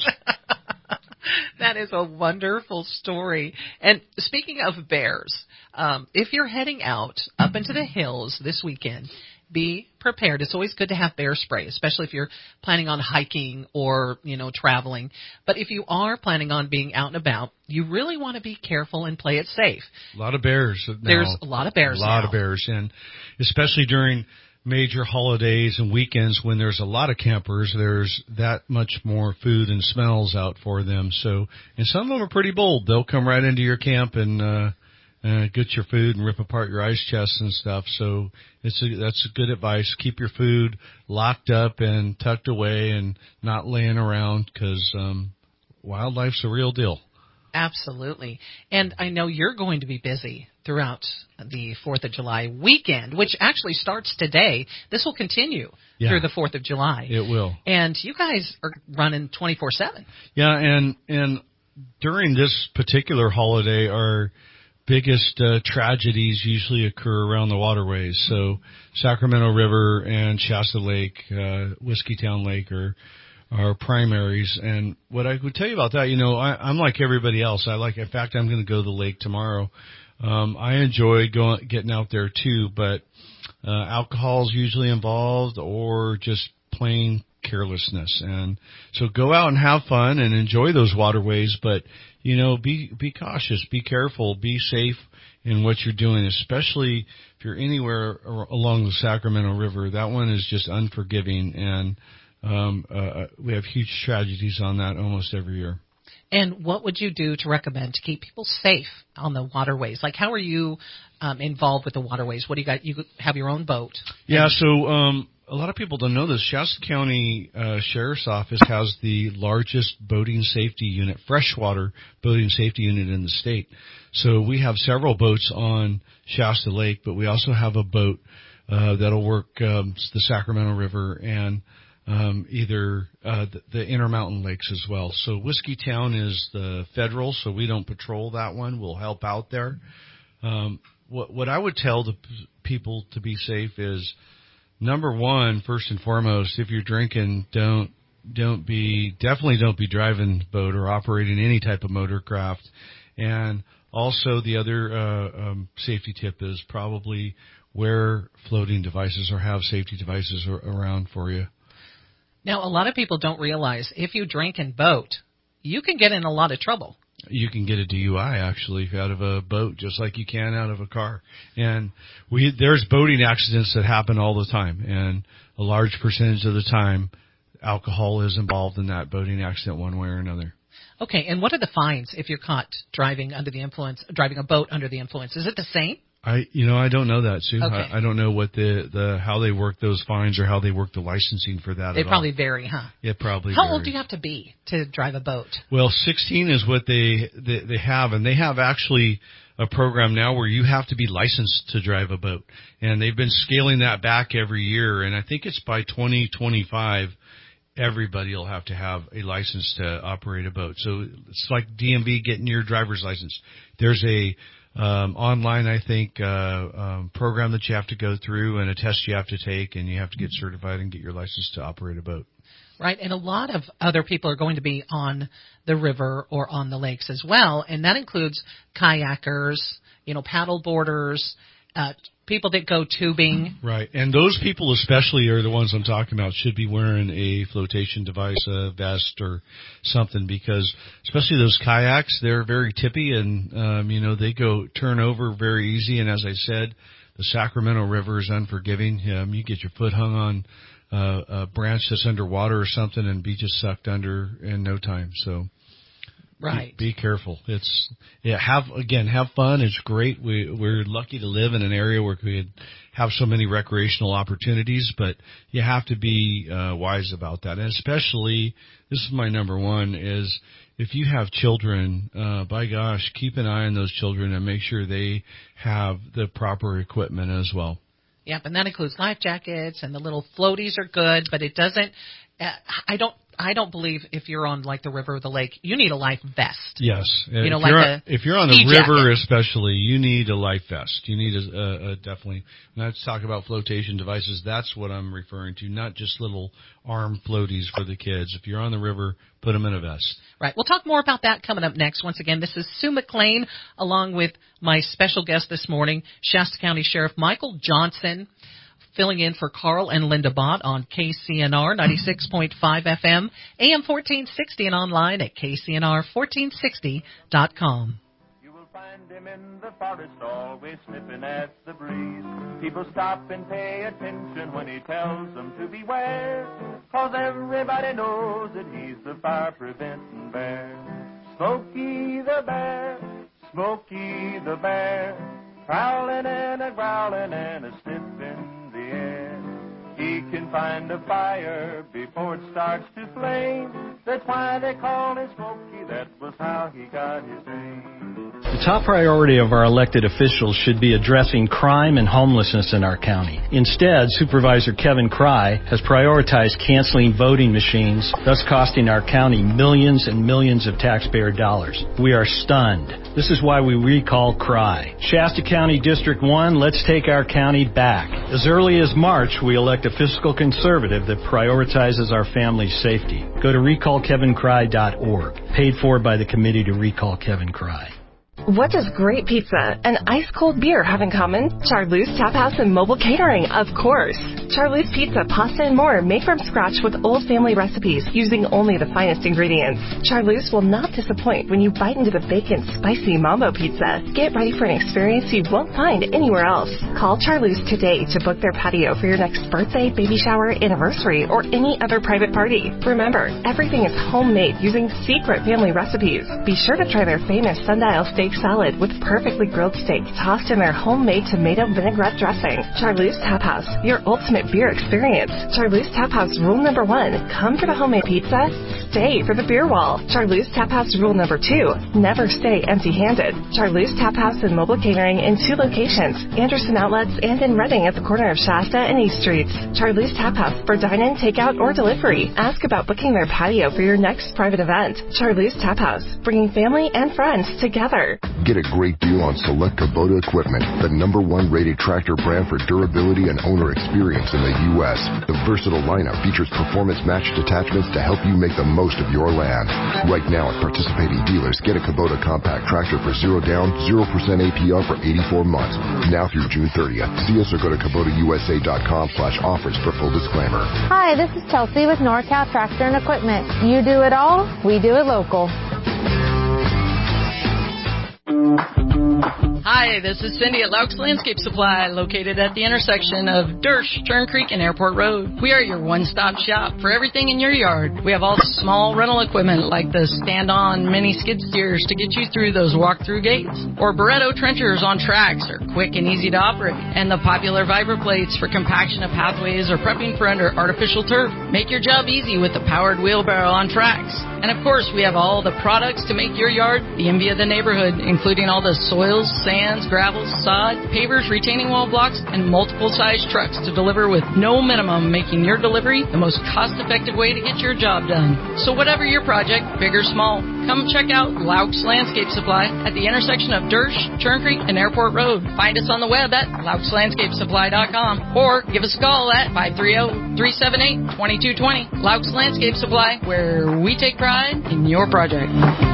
[SPEAKER 2] That is a wonderful story. And speaking of bears, um, if you're heading out up into the hills this weekend, be prepared. It's always good to have bear spray, especially if you're planning on hiking or, you know, traveling. But if you are planning on being out and about, you really want to be careful and play it safe.
[SPEAKER 17] A lot of bears now.
[SPEAKER 2] There's a lot of bears
[SPEAKER 17] A lot
[SPEAKER 2] now.
[SPEAKER 17] of bears, and especially during major holidays and weekends when there's a lot of campers, there's that much more food and smells out for them. So, and some of them are pretty bold. They'll come right into your camp and uh, uh get your food and rip apart your ice chests and stuff. So it's a, that's a good advice. Keep your food locked up and tucked away and not laying around, because um, wildlife's a real deal.
[SPEAKER 2] Absolutely. And I know you're going to be busy throughout the fourth of July weekend, which actually starts today. This will continue
[SPEAKER 17] yeah.
[SPEAKER 2] through the fourth of July.
[SPEAKER 17] It will.
[SPEAKER 2] And you guys are running twenty-four seven.
[SPEAKER 17] Yeah, and and during this particular holiday, our biggest uh, tragedies usually occur around the waterways. So Sacramento River and Shasta Lake, uh, Whiskeytown Lake are our primaries. And what I would tell you about that, you know, I, I'm like everybody else. I like, in fact, I'm going to go to the lake tomorrow. Um, I enjoy going, getting out there too, but, uh, alcohol is usually involved, or just plain carelessness. And so go out and have fun and enjoy those waterways, but, you know, be, be cautious, be careful, be safe in what you're doing, especially if you're anywhere along the Sacramento River. That one is just unforgiving, and Um, uh, we have huge tragedies on that almost every year.
[SPEAKER 2] And what would you do to recommend to keep people safe on the waterways? Like, how are you um, involved with the waterways? What do you got? You have your own boat?
[SPEAKER 17] Yeah, so um, a lot of people don't know this. Shasta County uh, Sheriff's Office has the largest boating safety unit, freshwater boating safety unit in the state. So we have several boats on Shasta Lake, but we also have a boat uh, that'll work um, the Sacramento River and Um, either uh, the, the Intermountain Lakes as well. So Whiskeytown is the federal, so we don't patrol that one. We'll help out there. Um, what, what I would tell the p- people to be safe is, number one, first and foremost, if you're drinking, don't don't be definitely don't be driving boat or operating any type of motorcraft. And also the other uh, um, safety tip is probably wear floating devices or have safety devices ar- around for you.
[SPEAKER 2] Now, a lot of people don't realize if you drink and boat, you can get in a lot of trouble.
[SPEAKER 17] You can get a D U I, actually, out of a boat, just like you can out of a car. And we there's boating accidents that happen all the time, and a large percentage of the time, alcohol is involved in that boating accident one way or another.
[SPEAKER 2] Okay, and what are the fines if you're caught driving under the influence, driving a boat under the influence? Is it the same?
[SPEAKER 17] I, you know, I don't know that, Sue.
[SPEAKER 2] Okay.
[SPEAKER 17] I, I don't know what the, the, how they work those fines or how they work the licensing for that
[SPEAKER 2] They
[SPEAKER 17] at
[SPEAKER 2] probably
[SPEAKER 17] all.
[SPEAKER 2] vary, huh?
[SPEAKER 17] It probably
[SPEAKER 2] How
[SPEAKER 17] varies.
[SPEAKER 2] old do you have to be to drive a boat?
[SPEAKER 17] Well, sixteen is what they, they, they have, and they have actually a program now where you have to be licensed to drive a boat. And they've been scaling that back every year, and I think it's by twenty twenty-five, everybody will have to have a license to operate a boat. So it's like D M V getting your driver's license. There's a Um, online, I think, uh, um, program that you have to go through and a test you have to take, and you have to get certified and get your license to operate a boat.
[SPEAKER 2] Right, and a lot of other people are going to be on the river or on the lakes as well, and that includes kayakers, you know, paddle boarders, uh, people that go tubing.
[SPEAKER 17] Right, and those people especially are the ones I'm talking about should be wearing a flotation device, a vest or something, because especially those kayaks, they're very tippy and, um, you know, they go turn over very easy. And as I said, the Sacramento River is unforgiving. Um, you get your foot hung on uh, a branch that's underwater or something and be just sucked under in no time. So
[SPEAKER 2] Right.
[SPEAKER 17] Be, be careful. It's yeah. Have again. Have fun. It's great. We we're lucky to live in an area where we could have so many recreational opportunities, but you have to be uh, wise about that. And especially, this is my number one: is if you have children, uh, by gosh, keep an eye on those children and make sure they have the proper equipment as well.
[SPEAKER 2] Yep, and that includes life jackets, and the little floaties are good, but it doesn't. Uh, I don't. I don't believe if you're on like the river or the lake, you need a life vest.
[SPEAKER 17] Yes,
[SPEAKER 2] you know,
[SPEAKER 17] if
[SPEAKER 2] like
[SPEAKER 17] you're,
[SPEAKER 2] a
[SPEAKER 17] if you're on the
[SPEAKER 2] ski
[SPEAKER 17] river,
[SPEAKER 2] jacket.
[SPEAKER 17] especially, you need a life vest. You need a, a, a definitely. When I talk about flotation devices, that's what I'm referring to, not just little arm floaties for the kids. If you're on the river, put them in a vest.
[SPEAKER 2] Right. We'll talk more about that coming up next. Once again, this is Sue McLean, along with my special guest this morning, Shasta County Sheriff Michael Johnson, filling in for Carl and Linda Bott on K C N R ninety-six point five F M, A M fourteen sixty, and online at K C N R fourteen sixty dot com.
[SPEAKER 10] You will find him in the forest, always sniffing at the breeze. People stop and pay attention when he tells them to beware, 'cause everybody knows that he's the fire-preventing bear. Smokey the Bear, Smokey the Bear, prowling and a growling and a sniffing. He can find a fire before it starts to flame. That's why they call him Smokey. That was how he got his name.
[SPEAKER 18] The top priority of our elected officials should be addressing crime and homelessness in our county. Instead, Supervisor Kevin Cry has prioritized canceling voting machines, thus costing our county millions and millions of taxpayer dollars. We are stunned. This is why we recall Cry. Shasta County District one, let's take our county back. As early as March, we elect a fiscal conservative that prioritizes our family's safety. Go to recall kevin cry dot org, paid for by the Committee to Recall Kevin Cry.
[SPEAKER 19] What does great pizza and ice-cold beer have in common? Charlie's Tap House and Mobile Catering, of course. Charlie's Pizza, pasta, and more made from scratch with old family recipes using only the finest ingredients. Charlie's will not disappoint when you bite into the bacon, spicy Mambo Pizza. Get ready for an experience you won't find anywhere else. Call Charlie's today to book their patio for your next birthday, baby shower, anniversary, or any other private party. Remember, everything is homemade using secret family recipes. Be sure to try their famous sundial steak salad with perfectly grilled steak tossed in their homemade tomato vinaigrette dressing. Charlie's Tap House, your ultimate beer experience. Charlie's Tap House rule number one, come for the homemade pizza, stay for the beer wall. Charlie's Tap House rule number two, never stay empty-handed. Charlie's Tap House and Mobile Catering in two locations, Anderson Outlets and in Reading at the corner of Shasta and East Streets. Charlie's Tap House for dine-in, takeout, or delivery. Ask about booking their patio for your next private event. Charlie's Tap House, bringing family and friends together.
[SPEAKER 8] Get a great deal on select Kubota equipment, the number one rated tractor brand for durability and owner experience in the U S. The versatile lineup features performance-matched attachments to help you make the most of your land. Right now at participating dealers, get a Kubota compact tractor for zero down, zero percent A P R for eighty-four months. Now through June thirtieth. See us or go to Kubota U S A dot com slash offers for full disclaimer.
[SPEAKER 9] Hi, this is Chelsea with NorCal Tractor and Equipment. You do it all, we do it local.
[SPEAKER 20] Hi, this is Cindy at Laux Landscape Supply, located at the intersection of Dersh, Turn Creek, and Airport Road. We are your one-stop shop for everything in your yard. We have all the small rental equipment like the stand-on mini skid steers to get you through those walk-through gates, or Barretto trenchers on tracks are quick and easy to operate, and the popular Vibra plates for compaction of pathways or prepping for under artificial turf. Make your job easy with the powered wheelbarrow on tracks. And of course, we have all the products to make your yard the envy of the neighborhood, including all the soils, sands, gravels, sod, pavers, retaining wall blocks, and multiple size trucks to deliver with no minimum, making your delivery the most cost-effective way to get your job done. So whatever your project, big or small, come check out Laux Landscape Supply at the intersection of Dersh, Turn Creek, and Airport Road. Find us on the web at laux landscape supply dot com or give us a call at five three zero, three seven eight, two two two zero. Laux Landscape Supply, where we take pride in your project.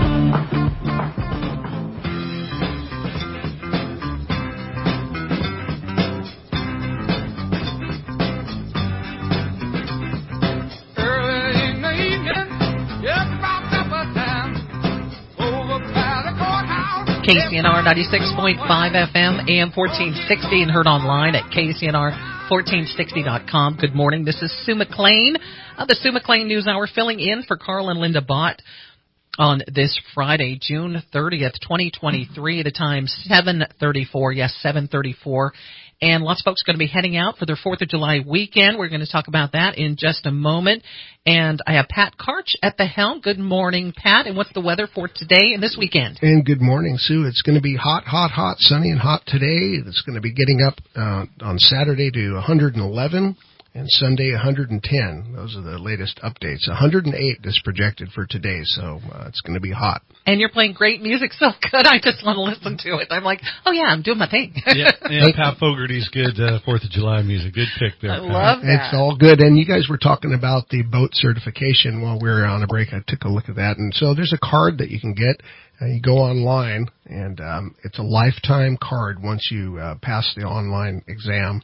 [SPEAKER 2] K C N R ninety-six point five F M, A M fourteen sixty, and heard online at K C N R fourteen sixty dot com. Good morning. This is Sue McLean of the Sue McLean News Hour, filling in for Carl and Linda Bott. on this Friday, June thirtieth, twenty twenty-three. The time seven thirty-four. Yes, seven thirty-four. And lots of folks are going to be heading out for their fourth of July weekend. We're going to talk about that in just a moment. And I have Pat Karch at the helm. Good morning, Pat. And what's the weather for today and this weekend?
[SPEAKER 15] And good morning, Sue. It's going to be hot, hot, hot, sunny and hot today. It's going to be getting up uh, on Saturday to one hundred eleven. And Sunday, one hundred ten. Those are the latest updates. one hundred eight is projected for today, so uh, it's going to be hot.
[SPEAKER 2] And you're playing great music so good, I just want to listen to it. I'm like, oh, yeah, I'm doing my thing.
[SPEAKER 17] yeah, yeah, Pat Fogarty's good uh, fourth of July music. Good pick there,
[SPEAKER 2] I
[SPEAKER 17] Pat.
[SPEAKER 2] love that.
[SPEAKER 15] It's all good. And you guys were talking about the boat certification while we were on a break. I took a look at that. And so there's a card that you can get. Uh, you go online, and um, it's a lifetime card once you uh, pass the online exam.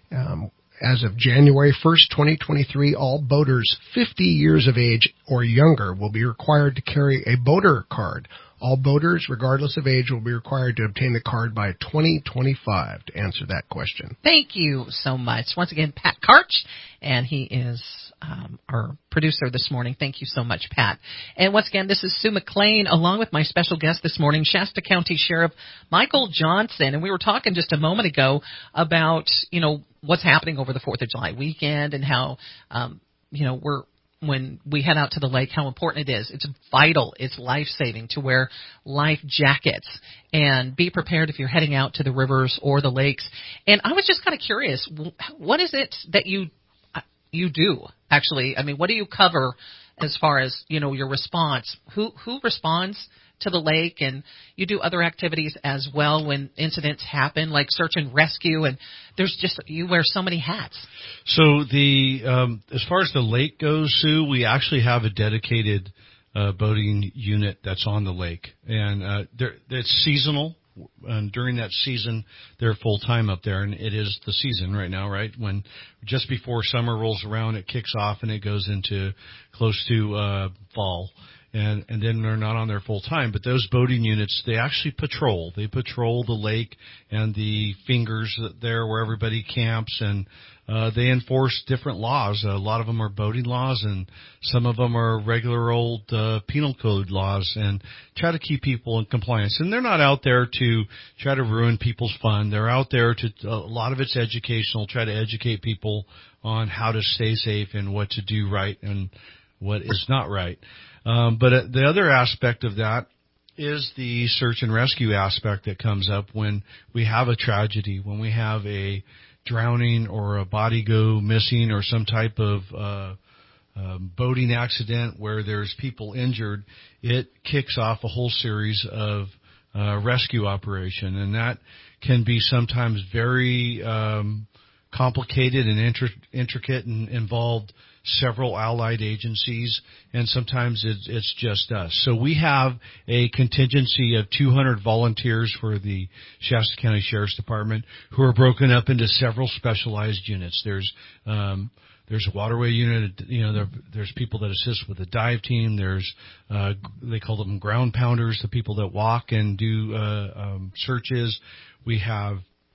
[SPEAKER 15] Um As of January first, twenty twenty-three, all boaters fifty years of age or younger will be required to carry a boater card. All boaters, regardless of age, will be required to obtain the card by twenty twenty-five to answer that question.
[SPEAKER 2] Thank you so much. Once again, Pat Karch, and he is um, our producer this morning. Thank you so much, Pat. And once again, this is Sue McLean, along with my special guest this morning, Shasta County Sheriff Michael Johnson. And we were talking just a moment ago about, you know, what's happening over the fourth of July weekend and how, um, you know, we're, when we head out to the lake, how important it is. It's vital. It's life-saving to wear life jackets and be prepared if you're heading out to the rivers or the lakes. And I was just kind of curious, what is it that you you do, actually? I mean, what do you cover as far as, you know, your response? Who who responds to the lake? And you do other activities as well when incidents happen, like search and rescue, and there's just, you wear so many hats.
[SPEAKER 17] So the um, as far as the lake goes, Sue, we actually have a dedicated uh, boating unit that's on the lake, and uh, it's seasonal. And during that season, they're full time up there, and it is the season right now, right? When just before summer rolls around, it kicks off and it goes into close to uh, fall. And, and then they're not on there full time, but those boating units, they actually patrol. They patrol the lake and the fingers there where everybody camps, and uh, they enforce different laws. A lot of them are boating laws, and some of them are regular old uh, penal code laws, and try to keep people in compliance. And they're not out there to try to ruin people's fun. They're out there to, a lot of it's educational, try to educate people on how to stay safe and what to do right and what is not right. Um, but uh, the other aspect of that is the search and rescue aspect that comes up when we have a tragedy, when we have a drowning or a body go missing or some type of uh, um, boating accident where there's people injured. It kicks off a whole series of uh, rescue operation, and that can be sometimes very um, complicated and intri- intricate and involved several allied agencies, and sometimes it's, it's just us. So we have a contingency of two hundred volunteers for the Shasta County Sheriff's Department who are broken up into several specialized units. There's um, there's a waterway unit, you know, there, there's people that assist with the dive team. There's uh, they call them ground pounders, the people that walk and do uh, um, searches. We have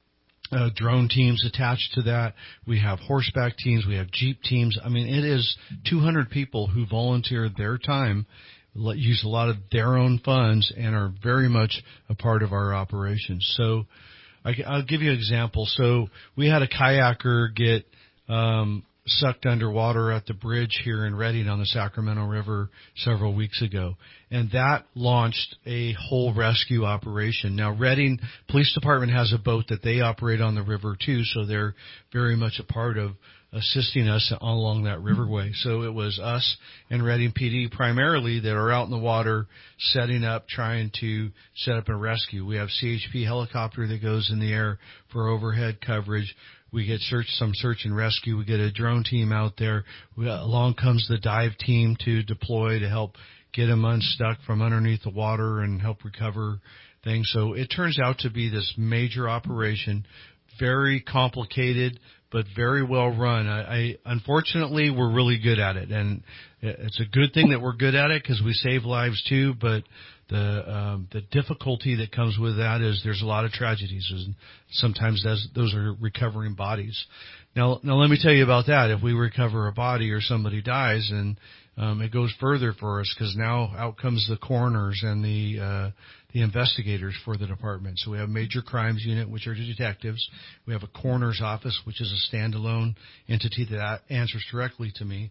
[SPEAKER 17] Uh, drone teams attached to that. We have horseback teams. We have Jeep teams. I mean, it is two hundred people who volunteer their time, use a lot of their own funds, and are very much a part of our operations. So I, I'll give you an example. So we had a kayaker get um, sucked underwater at the bridge here in Redding on the Sacramento River several weeks ago. And that launched a whole rescue operation. Now, Redding Police Department has a boat that they operate on the river too, so they're very much a part of assisting us along that riverway. So it was us and Redding P D primarily that are out in the water setting up, trying to set up a rescue. We have C H P helicopter that goes in the air for overhead coverage. We get search, some search and rescue. We get a drone team out there. We, along comes the dive team to deploy to help get them unstuck from underneath the water and help recover things. So it turns out to be this major operation, very complicated, but very well run. I, I unfortunately, we're really good at it, and it's a good thing that we're good at it because we save lives too. But the um, the difficulty that comes with that is there's a lot of tragedies, and sometimes those those are recovering bodies. Now, now let me tell you about that. If we recover a body or somebody dies, and um, it goes further for us because now out comes the coroners and the uh, the investigators for the department. So we have a major crimes unit, which are detectives. We have a coroner's office, which is a standalone entity that answers directly to me.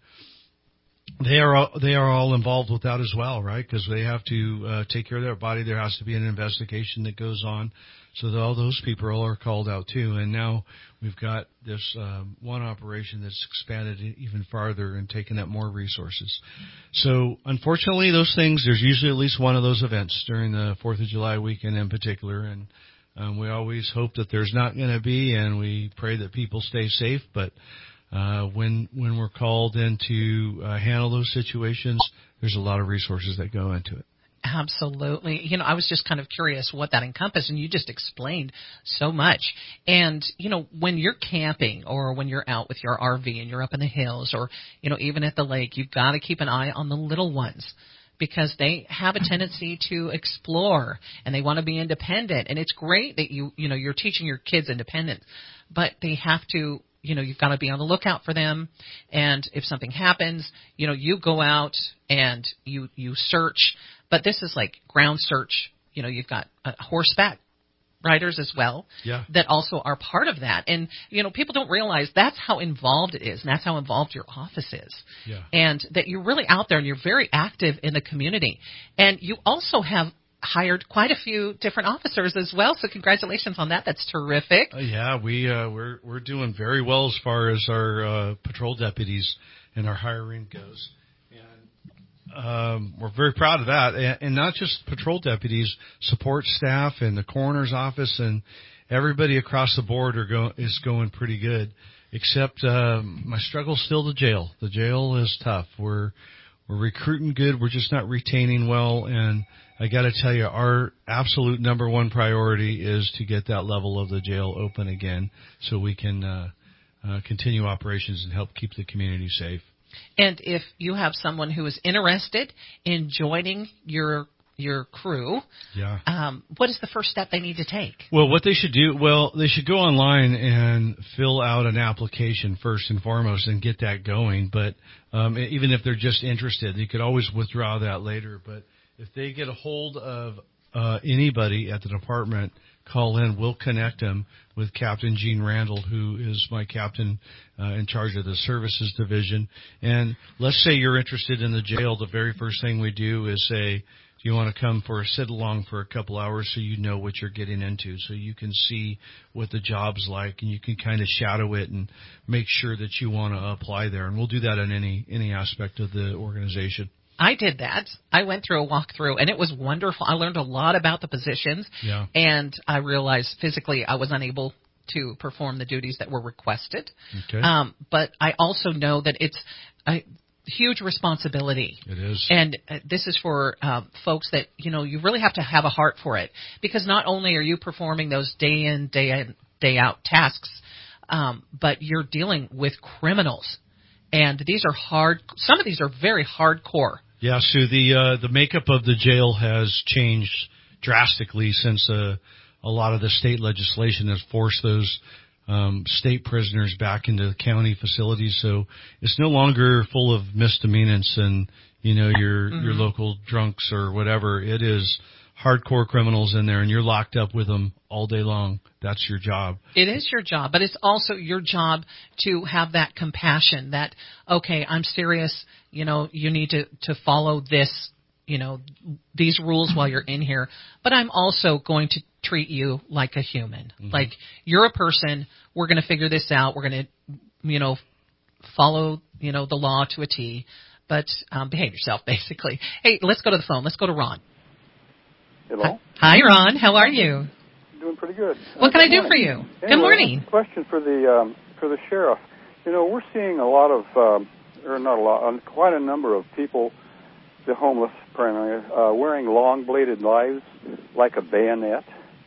[SPEAKER 17] They are all, they are all involved with that as well, right? Because they have to uh, take care of their body. There has to be an investigation that goes on. So that all those people are called out too. And now we've got this um, one operation that's expanded even farther and taken up more resources. So unfortunately, those things, there's usually at least one of those events during the fourth of July weekend in particular. And um, we always hope that there's not going to be, and we pray that people stay safe. But Uh, when when we're called in to uh, handle those situations, there's a lot of resources that go into it.
[SPEAKER 2] Absolutely. You know, I was just kind of curious what that encompassed, and you just explained so much. And, you know, when you're camping or when you're out with your R V and you're up in the hills or, you know, even at the lake, you've got to keep an eye on the little ones because they have a tendency to explore and they want to be independent. And it's great that you, you know, you're teaching your kids independence, but they have to, you know, you've got to be on the lookout for them. And if something happens, you know, you go out and you, you search. But this is like ground search. You know, you've got uh, horseback riders as well
[SPEAKER 17] yeah.
[SPEAKER 2] that also are part of that. And, you know, people don't realize that's how involved it is. And that's how involved your office is.
[SPEAKER 17] Yeah.
[SPEAKER 2] And that you're really out there and you're very active in the community. And you also have hired quite a few different officers as well. So congratulations on that. That's terrific.
[SPEAKER 17] Uh, yeah, we, uh, we're, we're doing very well as far as our, uh, patrol deputies and our hiring goes. And, um, we're very proud of that. And, and not just patrol deputies, support staff and the coroner's office and everybody across the board are go, is going pretty good, except, um, my struggle's still the jail. The jail is tough. We're, we're recruiting good. We're just not retaining well. And I got to tell you, our absolute number one priority is to get that level of the jail open again so we can uh, uh, continue operations and help keep the community safe.
[SPEAKER 2] And if you have someone who is interested in joining your your crew,
[SPEAKER 17] yeah.
[SPEAKER 2] um, what is the first step they need to take?
[SPEAKER 17] Well, what they should do, well, they should go online and fill out an application first and foremost and get that going. But um, even if they're just interested, you could always withdraw that later. But if they get a hold of uh, anybody at the department, call in. We'll connect them with Captain Gene Randall, who is my captain uh, in charge of the services division. And let's say you're interested in the jail. The very first thing we do is say, do you want to come for a sit-along for a couple hours so you know what you're getting into, so you can see what the job's like and you can kind of shadow it and make sure that you want to apply there. And we'll do that in any any aspect of the organization.
[SPEAKER 2] I did that. I went through a walkthrough, and it was wonderful. I learned a lot about the positions,
[SPEAKER 17] yeah.
[SPEAKER 2] and I realized physically I was unable to perform the duties that were requested.
[SPEAKER 17] Okay.
[SPEAKER 2] Um, but I also know that it's a huge responsibility.
[SPEAKER 17] It is.
[SPEAKER 2] And uh, this is for uh, folks that, you know, you really have to have a heart for it, because not only are you performing those day in, day in, day out tasks, um, but you're dealing with criminals. And these are hard, some of these are very hardcore.
[SPEAKER 17] Yeah, Sue, the uh, the makeup of the jail has changed drastically since uh, a lot of the state legislation has forced those um, state prisoners back into the county facilities. So it's no longer full of misdemeanors and, you know, your mm-hmm. your local drunks or whatever. It is hardcore criminals in there, and you're locked up with them all day long. That's your job.
[SPEAKER 2] It is your job, but it's also your job to have that compassion that, okay, I'm serious, you know, you need to, to follow this, you know, these rules while you're in here, but I'm also going to treat you like a human. Mm-hmm. Like, you're a person, we're going to figure this out, we're going to, you know, follow, you know, the law to a T, but um, behave yourself, basically. Hey, let's go to the phone. Let's go to Ron.
[SPEAKER 21] Hello.
[SPEAKER 2] Hi, Ron. How are you?
[SPEAKER 21] Doing pretty good.
[SPEAKER 2] What
[SPEAKER 21] uh,
[SPEAKER 2] can I do
[SPEAKER 21] morning.
[SPEAKER 2] for you?
[SPEAKER 21] Anyway,
[SPEAKER 2] good morning.
[SPEAKER 21] Question for the um, for the sheriff. You know, we're seeing a lot of, um, or not a lot, quite a number of people, the homeless primarily, uh, wearing long-bladed knives like a bayonet.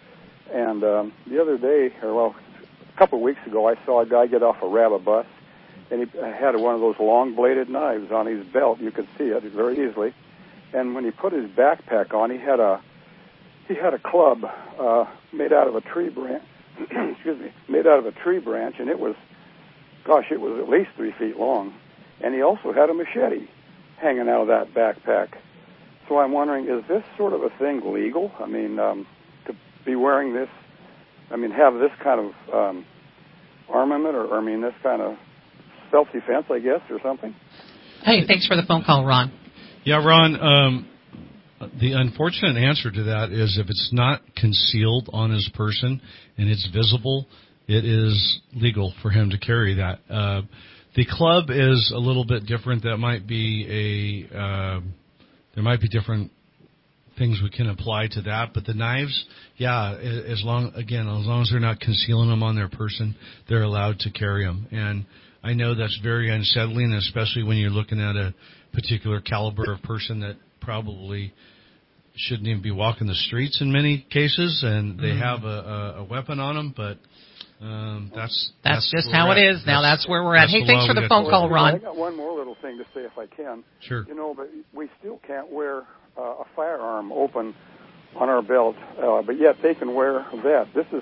[SPEAKER 21] And um, the other day, or well, a couple of weeks ago, I saw a guy get off a rabbit bus, and he had one of those long-bladed knives on his belt. You could see it very easily. And when he put his backpack on, he had a He had a club uh, made out of a tree branch. excuse me, made out of a tree branch, and it was, gosh, it was at least three feet long. And he also had a machete. hanging out of that backpack. So I'm wondering, is this sort of a thing legal? I mean, um, to be wearing this, I mean, have this kind of um, armament, or, or I mean, this kind of self-defense, I guess, or something?
[SPEAKER 2] Hey, thanks for the phone call, Ron.
[SPEAKER 17] Yeah, Ron, um, the unfortunate answer to that is if it's not concealed on his person and it's visible, it is legal for him to carry that. Uh, the club is a little bit different. That might be a, uh, there might be different things we can apply to that. But the knives, yeah, as long, again, as long as they're not concealing them on their person, they're allowed to carry them. And I know that's very unsettling, especially when you're looking at a particular caliber of person that probably shouldn't even be walking the streets in many cases, and they have a, a, a weapon on them, but um, that's,
[SPEAKER 2] that's
[SPEAKER 17] that's
[SPEAKER 2] just how it is now. That's, that's where we're at. Hey, thanks for the phone call, Ron.
[SPEAKER 21] I got one more little thing to say, if I can.
[SPEAKER 17] Sure.
[SPEAKER 21] You know, but we still can't wear uh, a firearm open on our belt, uh, but yet they can wear that. This is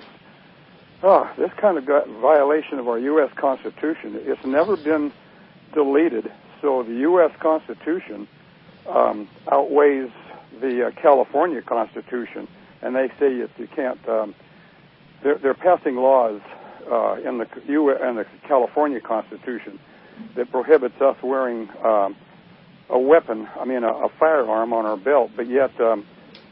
[SPEAKER 21] oh, this kind of violation of our U S Constitution. It's never been deleted, so the U S Constitution um, outweighs the uh, California Constitution, and they say if you can't, um, they're, they're passing laws uh, in the U S, in the California Constitution that prohibits us wearing um, a weapon, I mean a, a firearm on our belt, but yet um,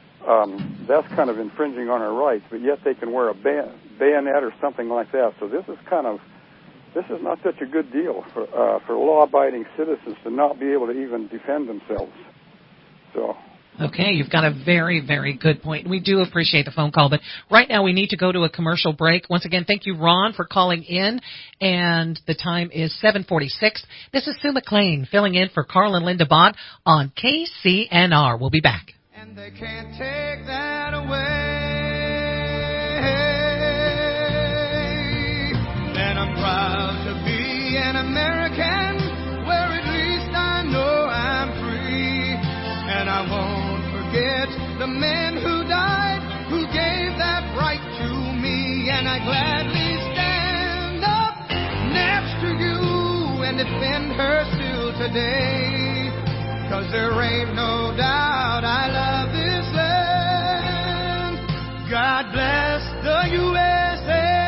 [SPEAKER 21] um, that's kind of infringing on our rights, but yet they can wear a bay- bayonet or something like that. So this is kind of, this is not such a good deal for uh, for law-abiding citizens to not be able to even defend themselves. So.
[SPEAKER 2] Okay, you've got a very, very good point. We do appreciate the phone call, but right now we need to go to a commercial break. Once again, thank you, Ron, for calling in, and the time is seven forty-six. This is Sue McLean filling in for Carl and Linda Bott on K C N R. We'll be back.
[SPEAKER 1] And they can't take that away. And I'm proud to be an American, where at least I know I'm free. And I won't forget the men who died, who gave that right to me. And I gladly stand up next to you and defend her still today. 'Cause there ain't no doubt I love this land. God bless the U S A.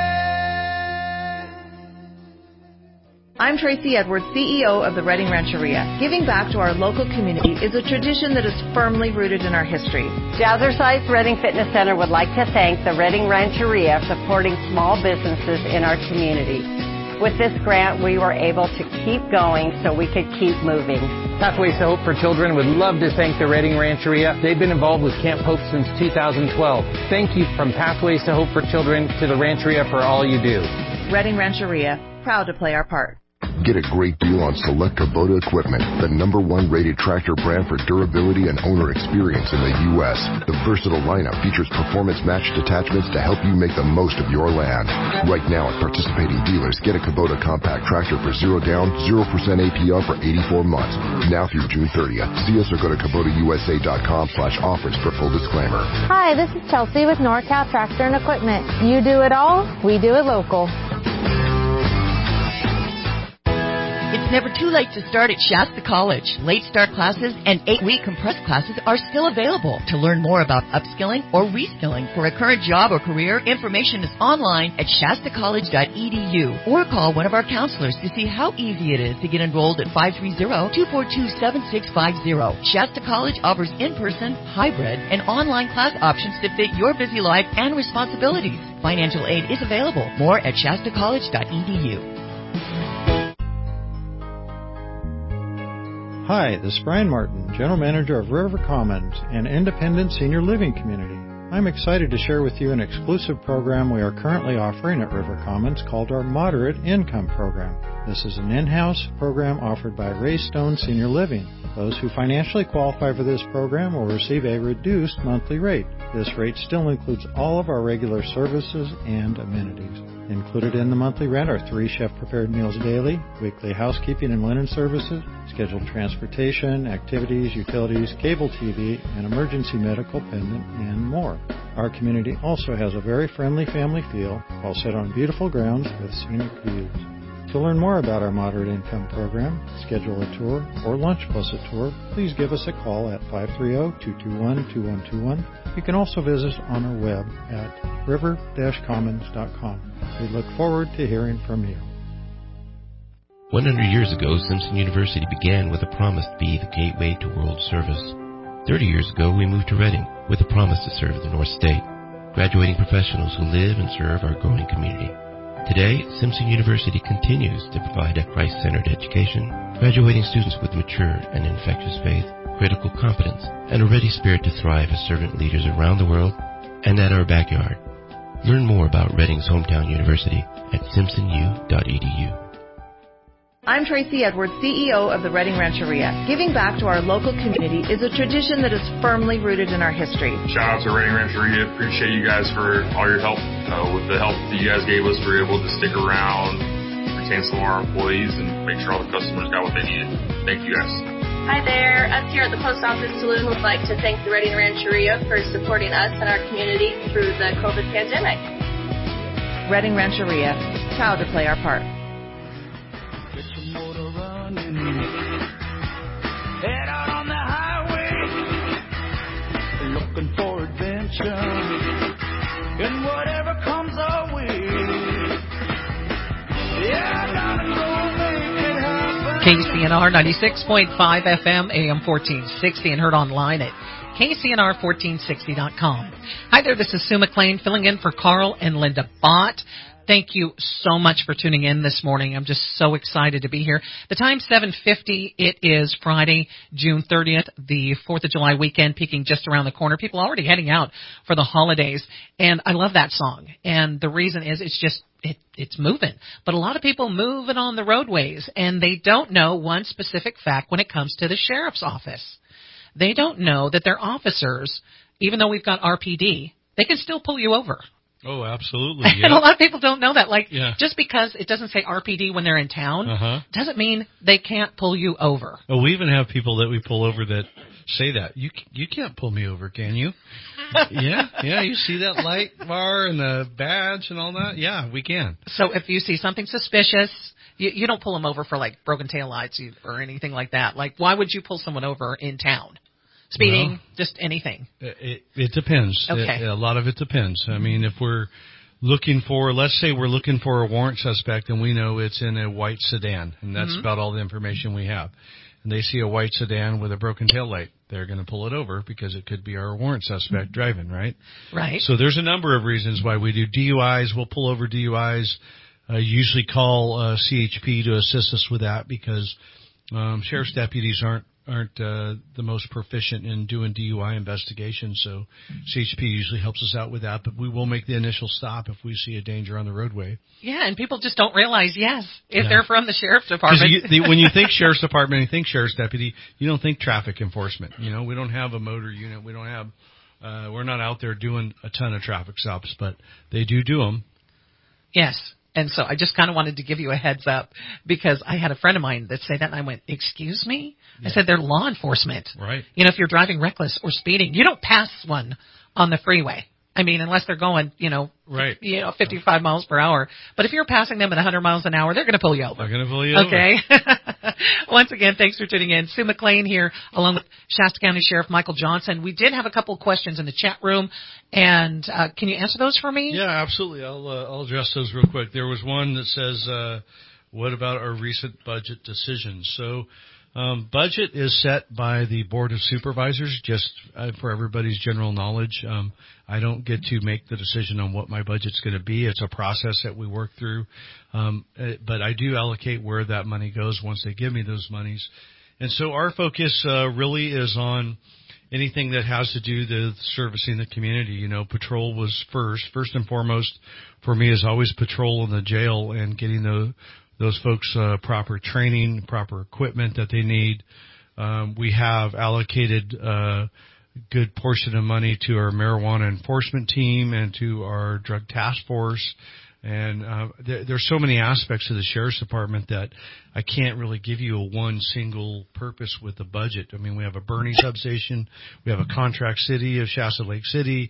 [SPEAKER 5] I'm Tracy Edwards, C E O of the Redding Rancheria. Giving back to our local community is a tradition that is firmly rooted in our history.
[SPEAKER 6] Jazzercise Redding Fitness Center would like to thank the Redding Rancheria for supporting small businesses in our community. With this grant, we were able to keep going so we could keep moving.
[SPEAKER 7] Pathways to Hope for Children would love to thank the Redding Rancheria. They've been involved with Camp Hope since two thousand twelve. Thank you from Pathways to Hope for Children to the Rancheria for all you do.
[SPEAKER 5] Redding Rancheria, proud to play our part.
[SPEAKER 8] Get a great deal on select Kubota equipment, the number one rated tractor brand for durability and owner experience in the U S. The versatile lineup features performance-matched attachments to help you make the most of your land. Right now at participating dealers, get a Kubota compact tractor for zero down, zero percent A P R for eighty-four months. Now through June thirtieth. See us or go to Kubota U S A dot com slash offers for full disclaimer.
[SPEAKER 9] Hi, this is Chelsea with NorCal Tractor and Equipment. You do it all, we do it local.
[SPEAKER 22] It's never too late to start at Shasta College. Late start classes and eight-week compressed classes are still available. To learn more about upskilling or reskilling for a current job or career, information is online at shasta college dot e d u or call one of our counselors to see how easy it is to get enrolled at five three zero, two four two, seven six five zero. Shasta College offers in-person, hybrid, and online class options to fit your busy life and responsibilities. Financial aid is available. More at shasta college dot e d u.
[SPEAKER 23] Hi, this is Brian Martin, General Manager of River Commons, an independent senior living community. I'm excited to share with you an exclusive program we are currently offering at River Commons called our Moderate Income Program. This is an in-house program offered by Ray Stone Senior Living. Those who financially qualify for this program will receive a reduced monthly rate. This rate still includes all of our regular services and amenities. Included in the monthly rent are three chef-prepared meals daily, weekly housekeeping and linen services, scheduled transportation, activities, utilities, cable T V, and emergency medical pendant, and more. Our community also has a very friendly family feel, while set on beautiful grounds with scenic views. To To learn more about our moderate income program, schedule a tour, or launch bus a tour, please give us a call at five three zero, two two one, two one two one. You can also visit us on our web at river dash commons dot com. We look forward to hearing from you.
[SPEAKER 3] one hundred years ago, Simpson University began with a promise to be the gateway to world service. thirty years ago, we moved to Reading with a promise to serve the North State, graduating professionals who live and serve our growing community. Today, Simpson University continues to provide a Christ-centered education, graduating students with mature and infectious faith, critical competence, and a ready spirit to thrive as servant leaders around the world and at our backyard. Learn more about Reading's hometown university at simpson u dot e d u.
[SPEAKER 5] I'm Tracy Edwards, C E O of the Reading Rancheria. Giving back to our local community is a tradition that is firmly rooted in our history.
[SPEAKER 13] Shout out to Reading Rancheria. Appreciate you guys for all your help. Uh, with the help that you guys gave us, we were able to stick around, retain some of our employees, and make sure all the customers got what they needed. Thank you guys.
[SPEAKER 14] Hi there. Us here at the Post Office Saloon would like to thank the Reading Rancheria for supporting us and our community through the COVID pandemic.
[SPEAKER 5] Reading Rancheria, proud to play our part.
[SPEAKER 1] Head out on the highway, looking for adventure, and whatever comes our way. Yeah, I gotta go make it happen.
[SPEAKER 2] K C N R ninety-six point five F M, A M fourteen sixty, and heard online at K C N R fourteen sixty dot com. Hi there, this is Sue McLean filling in for Carl and Linda Bott. Thank you so much for tuning in this morning. I'm just so excited to be here. The time's seven fifty. It is Friday, June thirtieth, the fourth of July weekend, peeking just around the corner. People already heading out for the holidays, and I love that song. And the reason is it's just it, it's moving. But a lot of people moving on the roadways, and they don't know one specific fact when it comes to the sheriff's office. They don't know that their officers, even though we've got R P D, they can still pull you over.
[SPEAKER 17] Oh, absolutely.
[SPEAKER 2] And
[SPEAKER 17] Yeah.
[SPEAKER 2] a lot of people don't know that. Like,
[SPEAKER 17] yeah.
[SPEAKER 2] just because it doesn't say R P D when they're in town
[SPEAKER 17] uh-huh.
[SPEAKER 2] doesn't mean they can't pull you over.
[SPEAKER 17] Oh, we even have people that we pull over that say that. You you can't pull me over, can you? yeah, yeah. You see that light bar and the badge and all that? Yeah, we can.
[SPEAKER 2] So if you see something suspicious, you, you don't pull them over for, like, broken taillights or anything like that. Like, why would you pull someone over in town? Speeding, well, just anything.
[SPEAKER 17] It, it depends.
[SPEAKER 2] Okay.
[SPEAKER 17] It, a lot of it depends. I mean, if we're looking for, let's say we're looking for a warrant suspect and we know it's in a white sedan, and that's mm-hmm. about all the information we have. And they see a white sedan with a broken taillight, they're going to pull it over because it could be our warrant suspect mm-hmm. driving, right?
[SPEAKER 2] Right.
[SPEAKER 17] So there's a number of reasons why we do D U Is. We'll pull over D U Is. Uh, usually call uh, C H P to assist us with that because um, sheriff's deputies aren't aren't uh, the most proficient in doing D U I investigations, so C H P usually helps us out with that, but we will make the initial stop if we see a danger on the roadway.
[SPEAKER 2] Yeah, and people just don't realize, yes, if yeah. they're from the sheriff's department.
[SPEAKER 17] You, the, when you think sheriff's department and you think sheriff's deputy, you don't think traffic enforcement. You know, we don't have a motor unit. We don't have, uh, we're not out there doing a ton of traffic stops, but they do do them.
[SPEAKER 2] Yes. And so I just kind of wanted to give you a heads up because I had a friend of mine that said that, and I went, excuse me? Yeah. I said, they're law enforcement.
[SPEAKER 17] Right.
[SPEAKER 2] You know, if you're driving reckless or speeding, you don't pass one on the freeway. I mean, unless they're going, you know,
[SPEAKER 17] right.
[SPEAKER 2] you know, fifty-five miles per hour. But if you're passing them at one hundred miles an hour, they're going to pull you over.
[SPEAKER 17] They're going to pull you
[SPEAKER 2] okay?
[SPEAKER 17] over.
[SPEAKER 2] Okay. Once again, thanks for tuning in. Sue McLean here, along with Shasta County Sheriff Michael Johnson. We did have a couple of questions in the chat room, and uh, can you answer those for me?
[SPEAKER 17] Yeah, absolutely. I'll uh, I'll address those real quick. There was one that says, uh, what about our recent budget decisions? So um, budget is set by the Board of Supervisors, just uh, for everybody's general knowledge. Um, I don't get to make the decision on what my budget's going to be. It's a process that we work through. Um, but I do allocate where that money goes once they give me those monies. And so our focus uh, really is on anything that has to do with servicing the community. You know, patrol was first. First and foremost for me is always patrol in the jail and getting the, those folks uh, proper training, proper equipment that they need. Um, we have allocated uh good portion of money to our marijuana enforcement team and to our drug task force. And uh, there, there's so many aspects of the sheriff's department that I can't really give you a one single purpose with the budget. I mean, we have a Bernie substation. We have a contract city of Shasta Lake City.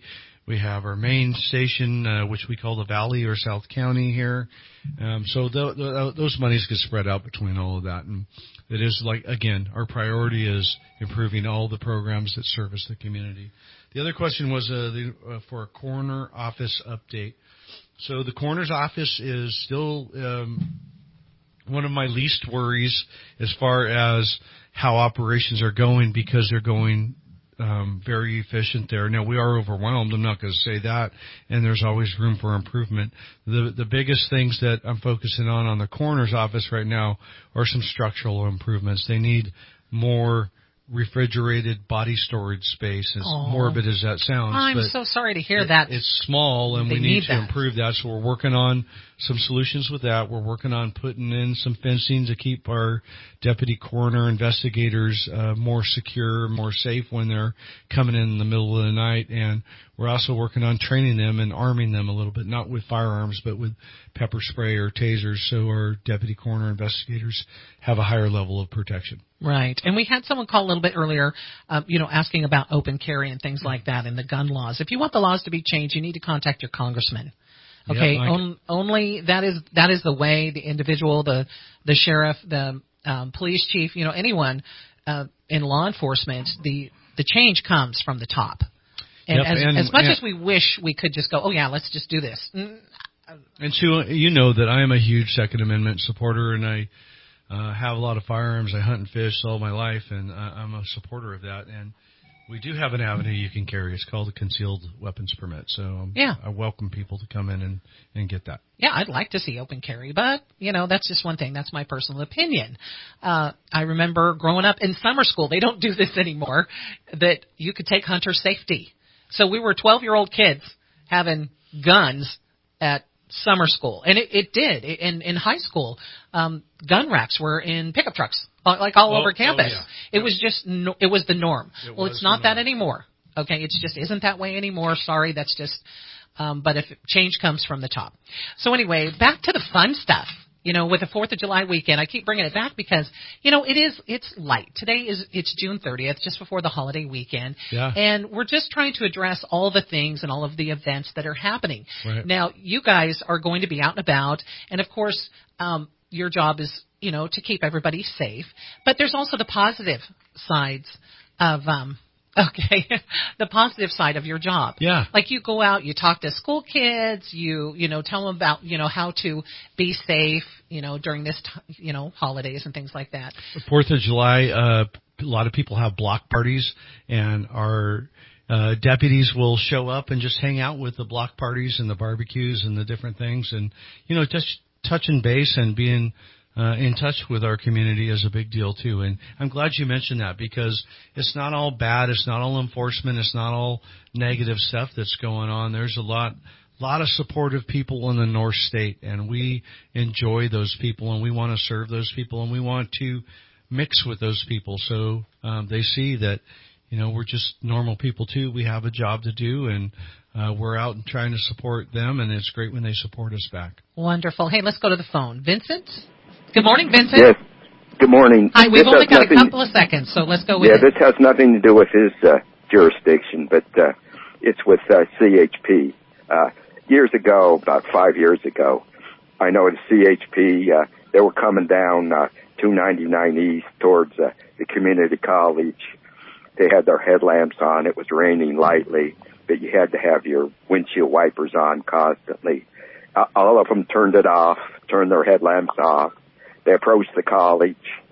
[SPEAKER 17] We have our main station, uh, which we call the Valley or South County here. Um, so th- th- those monies get spread out between all of that. And it is like, again, our priority is improving all the programs that service the community. The other question was uh, the, uh, for a coroner office update. So the coroner's office is still um, one of my least worries as far as how operations are going, because they're going Um, very efficient there. Now, we are overwhelmed. I'm not going to say that, and there's always room for improvement. The the biggest things that I'm focusing on on the coroner's office right now are some structural improvements. They need more refrigerated body storage space, as
[SPEAKER 2] Aww.
[SPEAKER 17] morbid as that sounds.
[SPEAKER 2] I'm
[SPEAKER 17] but
[SPEAKER 2] so sorry to hear
[SPEAKER 17] it,
[SPEAKER 2] that.
[SPEAKER 17] It's small, and
[SPEAKER 2] They
[SPEAKER 17] we need,
[SPEAKER 2] need
[SPEAKER 17] to
[SPEAKER 2] that.
[SPEAKER 17] improve that. So we're working on some solutions with that. We're working on putting in some fencing to keep our deputy coroner investigators uh, more secure, more safe when they're coming in, in the middle of the night. And we're also working on training them and arming them a little bit, not with firearms, but with pepper spray or tasers, so our deputy coroner investigators have a higher level of protection.
[SPEAKER 2] Right. And we had someone call a little bit earlier, um, you know, asking about open carry and things like that and the gun laws. If you want the laws to be changed, you need to contact your congressman. Okay.
[SPEAKER 17] Yep, I
[SPEAKER 2] On, only that is that is the way the individual, the the sheriff, the um, police chief, you know, anyone uh, in law enforcement, the the change comes from the top. And
[SPEAKER 17] Yep,
[SPEAKER 2] as,
[SPEAKER 17] and-
[SPEAKER 2] as much
[SPEAKER 17] and-
[SPEAKER 2] as we wish we could just go, oh yeah, let's just do this. Mm,
[SPEAKER 17] And Sue, you know that I am a huge Second Amendment supporter, and I uh, have a lot of firearms. I hunt and fish all my life, and uh, I'm a supporter of that. And we do have an avenue you can carry. It's called a concealed weapons permit. So um,
[SPEAKER 2] Yeah.
[SPEAKER 17] I welcome people to come in and, and get that.
[SPEAKER 2] Yeah, I'd like to see open carry, but, you know, that's just one thing. That's my personal opinion. Uh, I remember growing up in summer school, they don't do this anymore, that you could take hunter safety. So we were twelve-year-old kids having guns at summer school. And it, it did. In, in high school, um, gun racks were in pickup trucks, like all
[SPEAKER 17] Oh,
[SPEAKER 2] over campus.
[SPEAKER 17] oh, yeah.
[SPEAKER 2] It was just, no, it was the norm.
[SPEAKER 17] It
[SPEAKER 2] well,
[SPEAKER 17] was
[SPEAKER 2] it's
[SPEAKER 17] the
[SPEAKER 2] not that
[SPEAKER 17] norm.
[SPEAKER 2] anymore. Okay, it just isn't that way anymore. Sorry, that's just, um, but if change comes from the top. So anyway, back to the fun stuff. You know, with the fourth of July weekend, I keep bringing it back because, you know, it is, it's light. Today is, it's June thirtieth, just before the holiday weekend.
[SPEAKER 17] Yeah.
[SPEAKER 2] And we're just trying to address all the things and all of the events that are happening.
[SPEAKER 17] Right.
[SPEAKER 2] Now, you guys are going to be out and about, and of course, um, your job is, you know, to keep everybody safe. But there's also the positive sides of, um, okay, the positive side of your job.
[SPEAKER 17] Yeah.
[SPEAKER 2] Like you go out, you talk to school kids, you, you know, tell them about, you know, how to be safe, you know, during this, t- you know, holidays and things like that.
[SPEAKER 17] Fourth of July, uh, a lot of people have block parties, and our uh, deputies will show up and just hang out with the block parties and the barbecues and the different things, and you know, just touching base and being uh, in touch with our community is a big deal too. And I'm glad you mentioned that, because it's not all bad, it's not all enforcement, it's not all negative stuff that's going on. There's a lot. A lot of supportive people in the North State, and we enjoy those people, and we want to serve those people, and we want to mix with those people, so um, they see that, you know, we're just normal people too. We have a job to do, and uh, we're out and trying to support them, and it's great when they support us back.
[SPEAKER 2] Wonderful. Hey, let's go to the phone. Vincent? Good morning, Vincent.
[SPEAKER 4] Yes. Good morning.
[SPEAKER 2] Hi, we've
[SPEAKER 4] This
[SPEAKER 2] only
[SPEAKER 4] has
[SPEAKER 2] got
[SPEAKER 4] nothing-
[SPEAKER 2] a couple of seconds, so let's go with
[SPEAKER 4] Yeah,
[SPEAKER 2] it.
[SPEAKER 4] this has nothing to do with his uh, jurisdiction, but uh, it's with uh, C H P. Uh, years ago, about five years ago, I know at C H P, uh, they were coming down uh, two ninety-nine East towards uh, the community college. They had their headlamps on. It was raining lightly, but you had to have your windshield wipers on constantly. Uh, all of them turned it off, turned their headlamps off. They approached the college,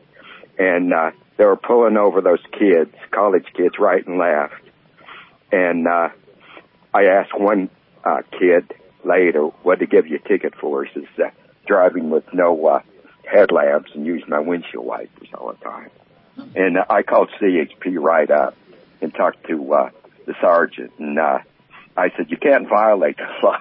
[SPEAKER 4] and uh, they were pulling over those kids, college kids, right and left. And uh, I asked one uh, kid later, what to give you a ticket for? He says, uh, driving with no uh, headlamps and using my windshield wipers all the time. And uh, I called C H P right up and talked to uh, the sergeant, and uh, I said, you can't violate the law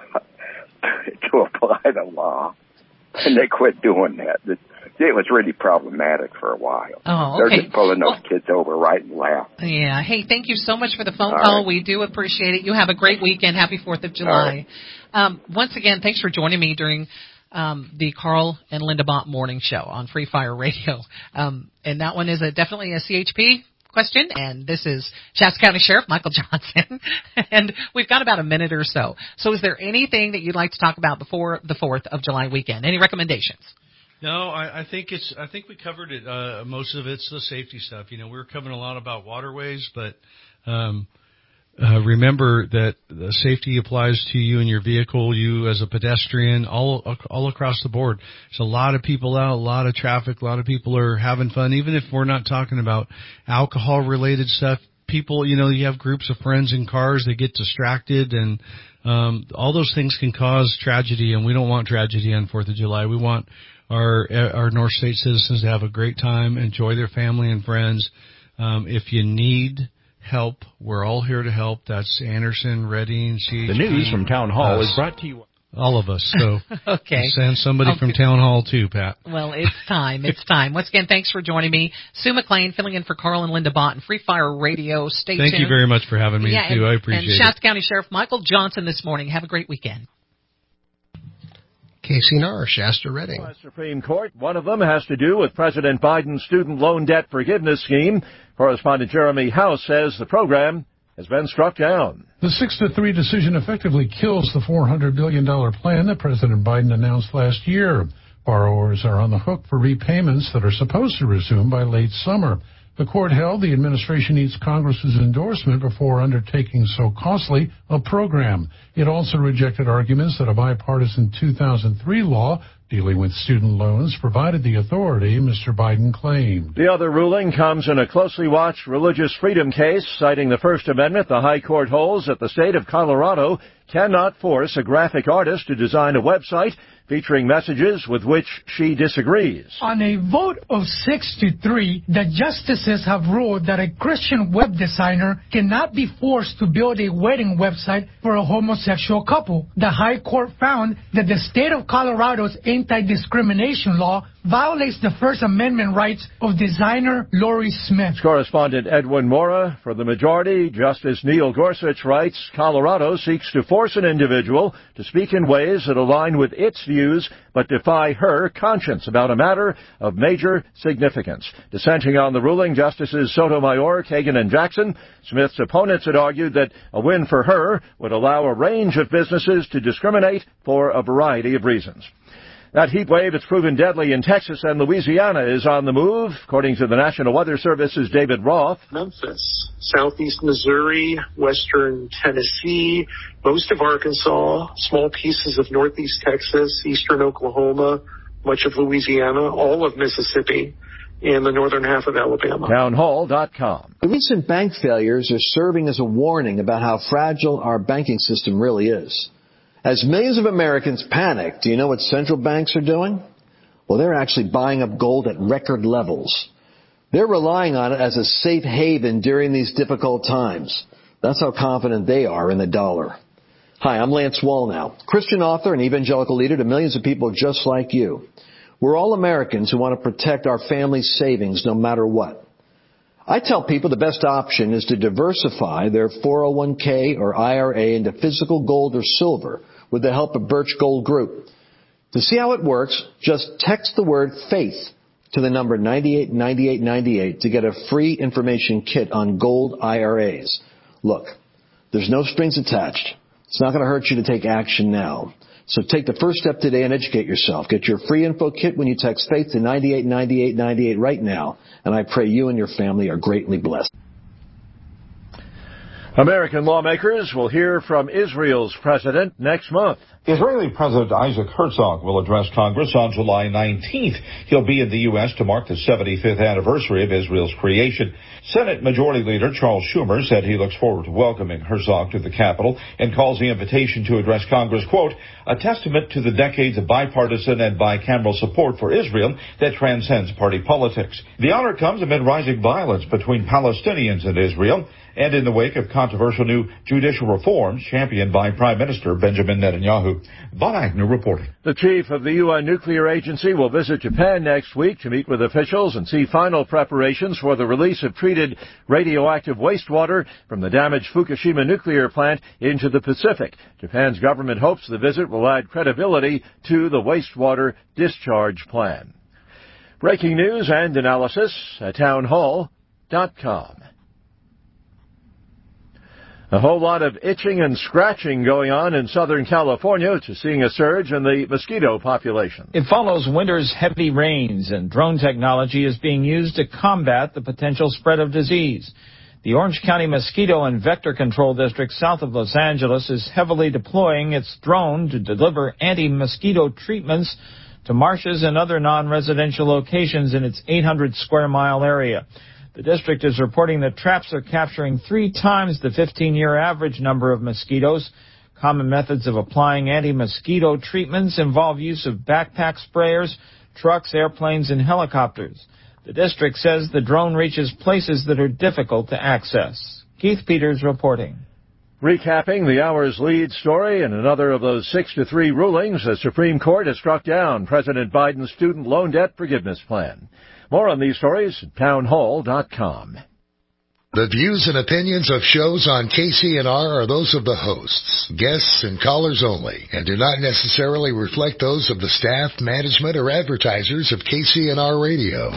[SPEAKER 4] to apply the law. And they quit doing that. It, it was really problematic for a while.
[SPEAKER 2] Oh,
[SPEAKER 4] They're
[SPEAKER 2] okay.
[SPEAKER 4] just pulling those
[SPEAKER 2] Well,
[SPEAKER 4] kids over right and left.
[SPEAKER 2] yeah. Hey, thank you so much for the phone
[SPEAKER 4] All
[SPEAKER 2] call.
[SPEAKER 4] right.
[SPEAKER 2] We do appreciate it. You have a great weekend. Happy fourth of July.
[SPEAKER 4] right.
[SPEAKER 2] Um, once again, thanks for joining me during um, the Carl and Linda Bott Morning Show on Free Fire Radio. Um, and that one is a, definitely a C H P question, and this is Shasta County Sheriff Michael Johnson, and we've got about a minute or so. So is there anything that you'd like to talk about before the fourth of July weekend? Any recommendations?
[SPEAKER 17] No, I, I think it's. I think we covered it. Uh, most of it's the safety stuff. You know, we were covering a lot about waterways, but um, uh, remember that the safety applies to you and your vehicle, you as a pedestrian, all all across the board. There's a lot of people out, a lot of traffic, a lot of people are having fun. Even if we're not talking about alcohol-related stuff, people, you know, you have groups of friends in cars, they get distracted, and um, all those things can cause tragedy. And we don't want tragedy on Fourth of July. We want our our North State citizens to have a great time, enjoy their family and friends. Um, if you need help, we're all here to help. That's Anderson, Redding, C H P.
[SPEAKER 11] The news from Town Hall
[SPEAKER 17] us,
[SPEAKER 11] is brought to you.
[SPEAKER 17] All of us. So
[SPEAKER 2] okay.
[SPEAKER 17] Send somebody
[SPEAKER 2] okay.
[SPEAKER 17] from Town Hall too, Pat.
[SPEAKER 2] Well, it's time. It's time. Once again, thanks for joining me. Sue McLean filling in for Carl and Linda Bott and Free Fire Radio. Stay
[SPEAKER 17] Thank
[SPEAKER 2] tuned.
[SPEAKER 17] you very much for having me,
[SPEAKER 2] yeah,
[SPEAKER 17] too.
[SPEAKER 2] And,
[SPEAKER 17] I appreciate
[SPEAKER 2] and
[SPEAKER 17] it.
[SPEAKER 2] And Shasta County Sheriff Michael Johnson this morning. Have a great weekend.
[SPEAKER 15] K C N R, Shasta Redding.
[SPEAKER 12] Supreme Court. One of them has to do with President Biden's student loan debt forgiveness scheme. Correspondent Jeremy House says the program has been struck down.
[SPEAKER 16] The six to three decision effectively kills the four hundred billion dollars plan that President Biden announced last year. Borrowers are on the hook for repayments that are supposed to resume by late summer. The court held the administration needs Congress's endorsement before undertaking so costly a program. It also rejected arguments that a bipartisan two thousand three law dealing with student loans provided the authority Mister Biden claimed.
[SPEAKER 12] The other ruling comes in a closely watched religious freedom case. Citing the First Amendment, the High Court holds that the state of Colorado cannot force a graphic artist to design a website featuring messages with which she disagrees.
[SPEAKER 24] On a vote of six to three, the justices have ruled that a Christian web designer cannot be forced to build a wedding website for a homosexual couple. The High Court found that the state of Colorado's anti-discrimination law violates the First Amendment rights of designer Lori Smith.
[SPEAKER 12] Correspondent Edwin Mora for the majority. Justice Neil Gorsuch writes, Colorado seeks to force an individual to speak in ways that align with its views but defy her conscience about a matter of major significance. Dissenting on the ruling, Justices Sotomayor, Kagan, and Jackson. Smith's opponents had argued that a win for her would allow a range of businesses to discriminate for a variety of reasons. That heat wave has proven deadly in Texas, and Louisiana is on the move. According to the National Weather Service's David Roth.
[SPEAKER 25] Memphis, southeast Missouri, western Tennessee, most of Arkansas, small pieces of northeast Texas, eastern Oklahoma, much of Louisiana, all of Mississippi, and the northern half of Alabama.
[SPEAKER 12] Townhall dot com.
[SPEAKER 26] The recent bank failures are serving as a warning about how fragile our banking system really is. As millions of Americans panic, do you know what central banks are doing? Well, they're actually buying up gold at record levels. They're relying on it as a safe haven during these difficult times. That's how confident they are in the dollar. Hi, I'm Lance Wallnau, Christian author and evangelical leader to millions of people just like you. We're all Americans who want to protect our family's savings no matter what. I tell people the best option is to diversify their four oh one k or I R A into physical gold or silver with the help of Birch Gold Group. To see how it works, just text the word faith to the number ninety-eight ninety-eight ninety-eight to get a free information kit on gold I R As. Look, there's no strings attached. It's not going to hurt you to take action now. So take the first step today and educate yourself. Get your free info kit when you text faith to ninety-eight ninety-eight ninety-eight right now. And I pray you and your family are greatly blessed.
[SPEAKER 12] American lawmakers will hear from Israel's president next month.
[SPEAKER 27] Israeli President Isaac Herzog will address Congress on July nineteenth. He'll be in the U S to mark the seventy-fifth anniversary of Israel's creation. Senate Majority Leader Charles Schumer said he looks forward to welcoming Herzog to the Capitol and calls the invitation to address Congress, quote, a testament to the decades of bipartisan and bicameral support for Israel that transcends party politics. The honor comes amid rising violence between Palestinians and Israel, and in the wake of controversial new judicial reforms championed by Prime Minister Benjamin Netanyahu. Bob Agnew reporting.
[SPEAKER 12] The chief of the U N Nuclear Agency will visit Japan next week to meet with officials and see final preparations for the release of treated radioactive wastewater from the damaged Fukushima nuclear plant into the Pacific. Japan's government hopes the visit will add credibility to the wastewater discharge plan. Breaking news and analysis at town hall dot com. A whole lot of itching and scratching going on in Southern California to seeing a surge in the mosquito population.
[SPEAKER 6] It follows winter's heavy rains, and drone technology is being used to combat the potential spread of disease. The Orange County Mosquito and Vector Control District south of Los Angeles is heavily deploying its drone to deliver anti-mosquito treatments to marshes and other non-residential locations in its eight hundred square mile area. The district is reporting that traps are capturing three times the fifteen-year average number of mosquitoes. Common methods of applying anti-mosquito treatments involve use of backpack sprayers, trucks, airplanes, and helicopters. The district says the drone reaches places that are difficult to access. Keith Peters reporting.
[SPEAKER 12] Recapping the hour's lead story in another of those six to three rulings, the Supreme Court has struck down President Biden's student loan debt forgiveness plan. More on these stories at town hall dot com.
[SPEAKER 10] The views and opinions of shows on K C N R are those of the hosts, guests, and callers only, and do not necessarily reflect those of the staff, management, or advertisers of K C N R Radio.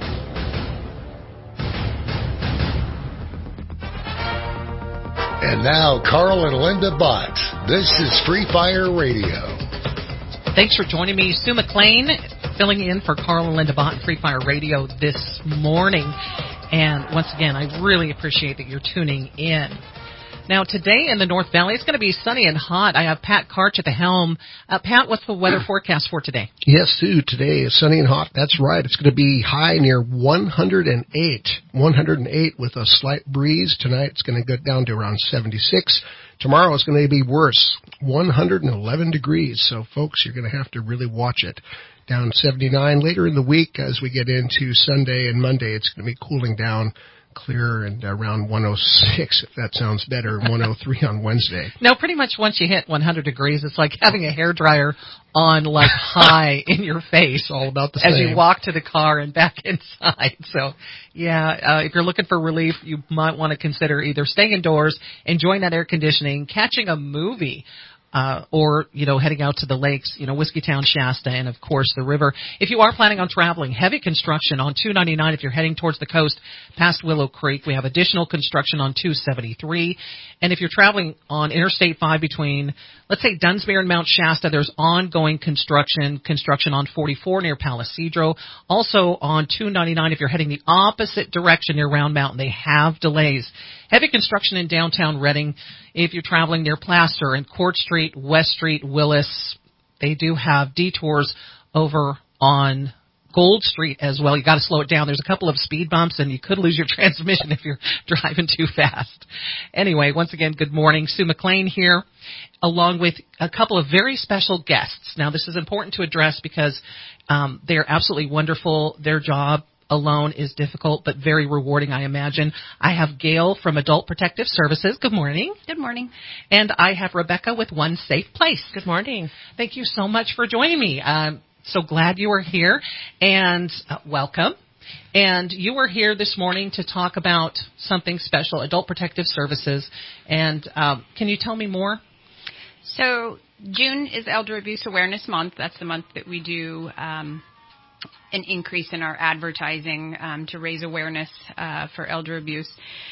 [SPEAKER 10] And now, Carl and Linda Bott. This is Free Fire Radio.
[SPEAKER 2] Thanks for joining me. Sue McLean, filling in for Carl and Linda Bott in Free Fire Radio this morning. And once again, I really appreciate that you're tuning in. Now, today in the North Valley, it's going to be sunny and hot. I have Pat Karch at the helm. Uh, Pat, what's the weather forecast for today?
[SPEAKER 15] Yes, Sue, today is sunny and hot. That's right. It's going to be high near one hundred eight. one hundred eight with a slight breeze. Tonight it's going to go down to around seventy-six. Tomorrow it's going to be worse, one hundred eleven degrees. So, folks, you're going to have to really watch it. Down seventy-nine. Later in the week, as we get into Sunday and Monday, it's going to be cooling down clear and around one oh six, if that sounds better, and one oh three on Wednesday.
[SPEAKER 2] No, pretty much once you hit one hundred degrees, it's like having a hairdryer on like high in your face.
[SPEAKER 15] All about the
[SPEAKER 2] as
[SPEAKER 15] same.
[SPEAKER 2] you walk to the car and back inside. So, yeah, uh, if you're looking for relief, you might want to consider either staying indoors, enjoying that air conditioning, catching a movie, Uh, or, you know, heading out to the lakes, you know, Whiskeytown, Shasta, and, of course, the river. If you are planning on traveling, heavy construction on two ninety-nine if you're heading towards the coast past Willow Creek. We have additional construction on two seventy-three. And if you're traveling on Interstate five between, let's say, Dunsmuir and Mount Shasta, there's ongoing construction, construction on forty-four near Palisadro. Also on two ninety-nine if you're heading the opposite direction near Round Mountain, they have delays. Heavy construction in downtown Redding. If you're traveling near Plaster and Court Street, West Street, Willis, they do have detours over on Gold Street as well. You got to slow it down. There's a couple of speed bumps, and you could lose your transmission if you're driving too fast. Anyway, once again, good morning. Sue McLean here, along with a couple of very special guests. Now, this is important to address because um, they're absolutely wonderful. Their job alone is difficult, but very rewarding, I imagine. I have Gail from Adult Protective Services. Good morning.
[SPEAKER 11] Good morning.
[SPEAKER 2] And I have Rebecca with One Safe Place.
[SPEAKER 11] Good morning.
[SPEAKER 2] Thank you so much for joining me. I'm so glad you are here, and uh, welcome. And you were here this morning to talk about something special, Adult Protective Services. And um, can you tell me more?
[SPEAKER 11] So June is Elder Abuse Awareness Month. That's the month that we do um, an increase in our advertising um, to raise awareness uh, for elder abuse.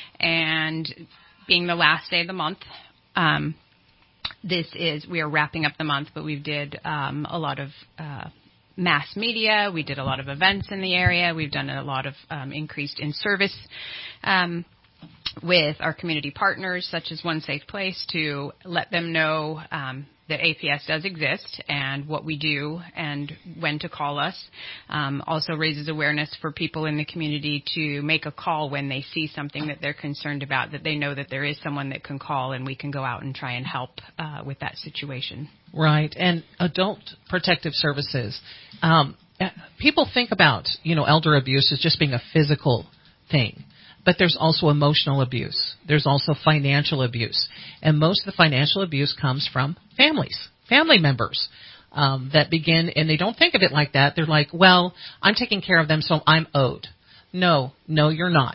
[SPEAKER 11] And being the last day of the month, um, this is, we are wrapping up the month, but we did um, a lot of uh, mass media. We did a lot of events in the area. We've done a lot of um, increased in service um, with our community partners, such as One Safe Place, to let them know um, that A P S does exist and what we do and when to call us. Um, also raises awareness for people in the community to make a call when they see something that they're concerned about, that they know that there is someone that can call and we can go out and try and help uh, with that situation.
[SPEAKER 2] Right. And Adult Protective Services, um, people think about, you know, elder abuse as just being a physical thing. But there's also emotional abuse. There's also financial abuse. And most of the financial abuse comes from families, family members um, that begin, and they don't think of it like that. They're like, well, I'm taking care of them, so I'm owed. No, no, you're not.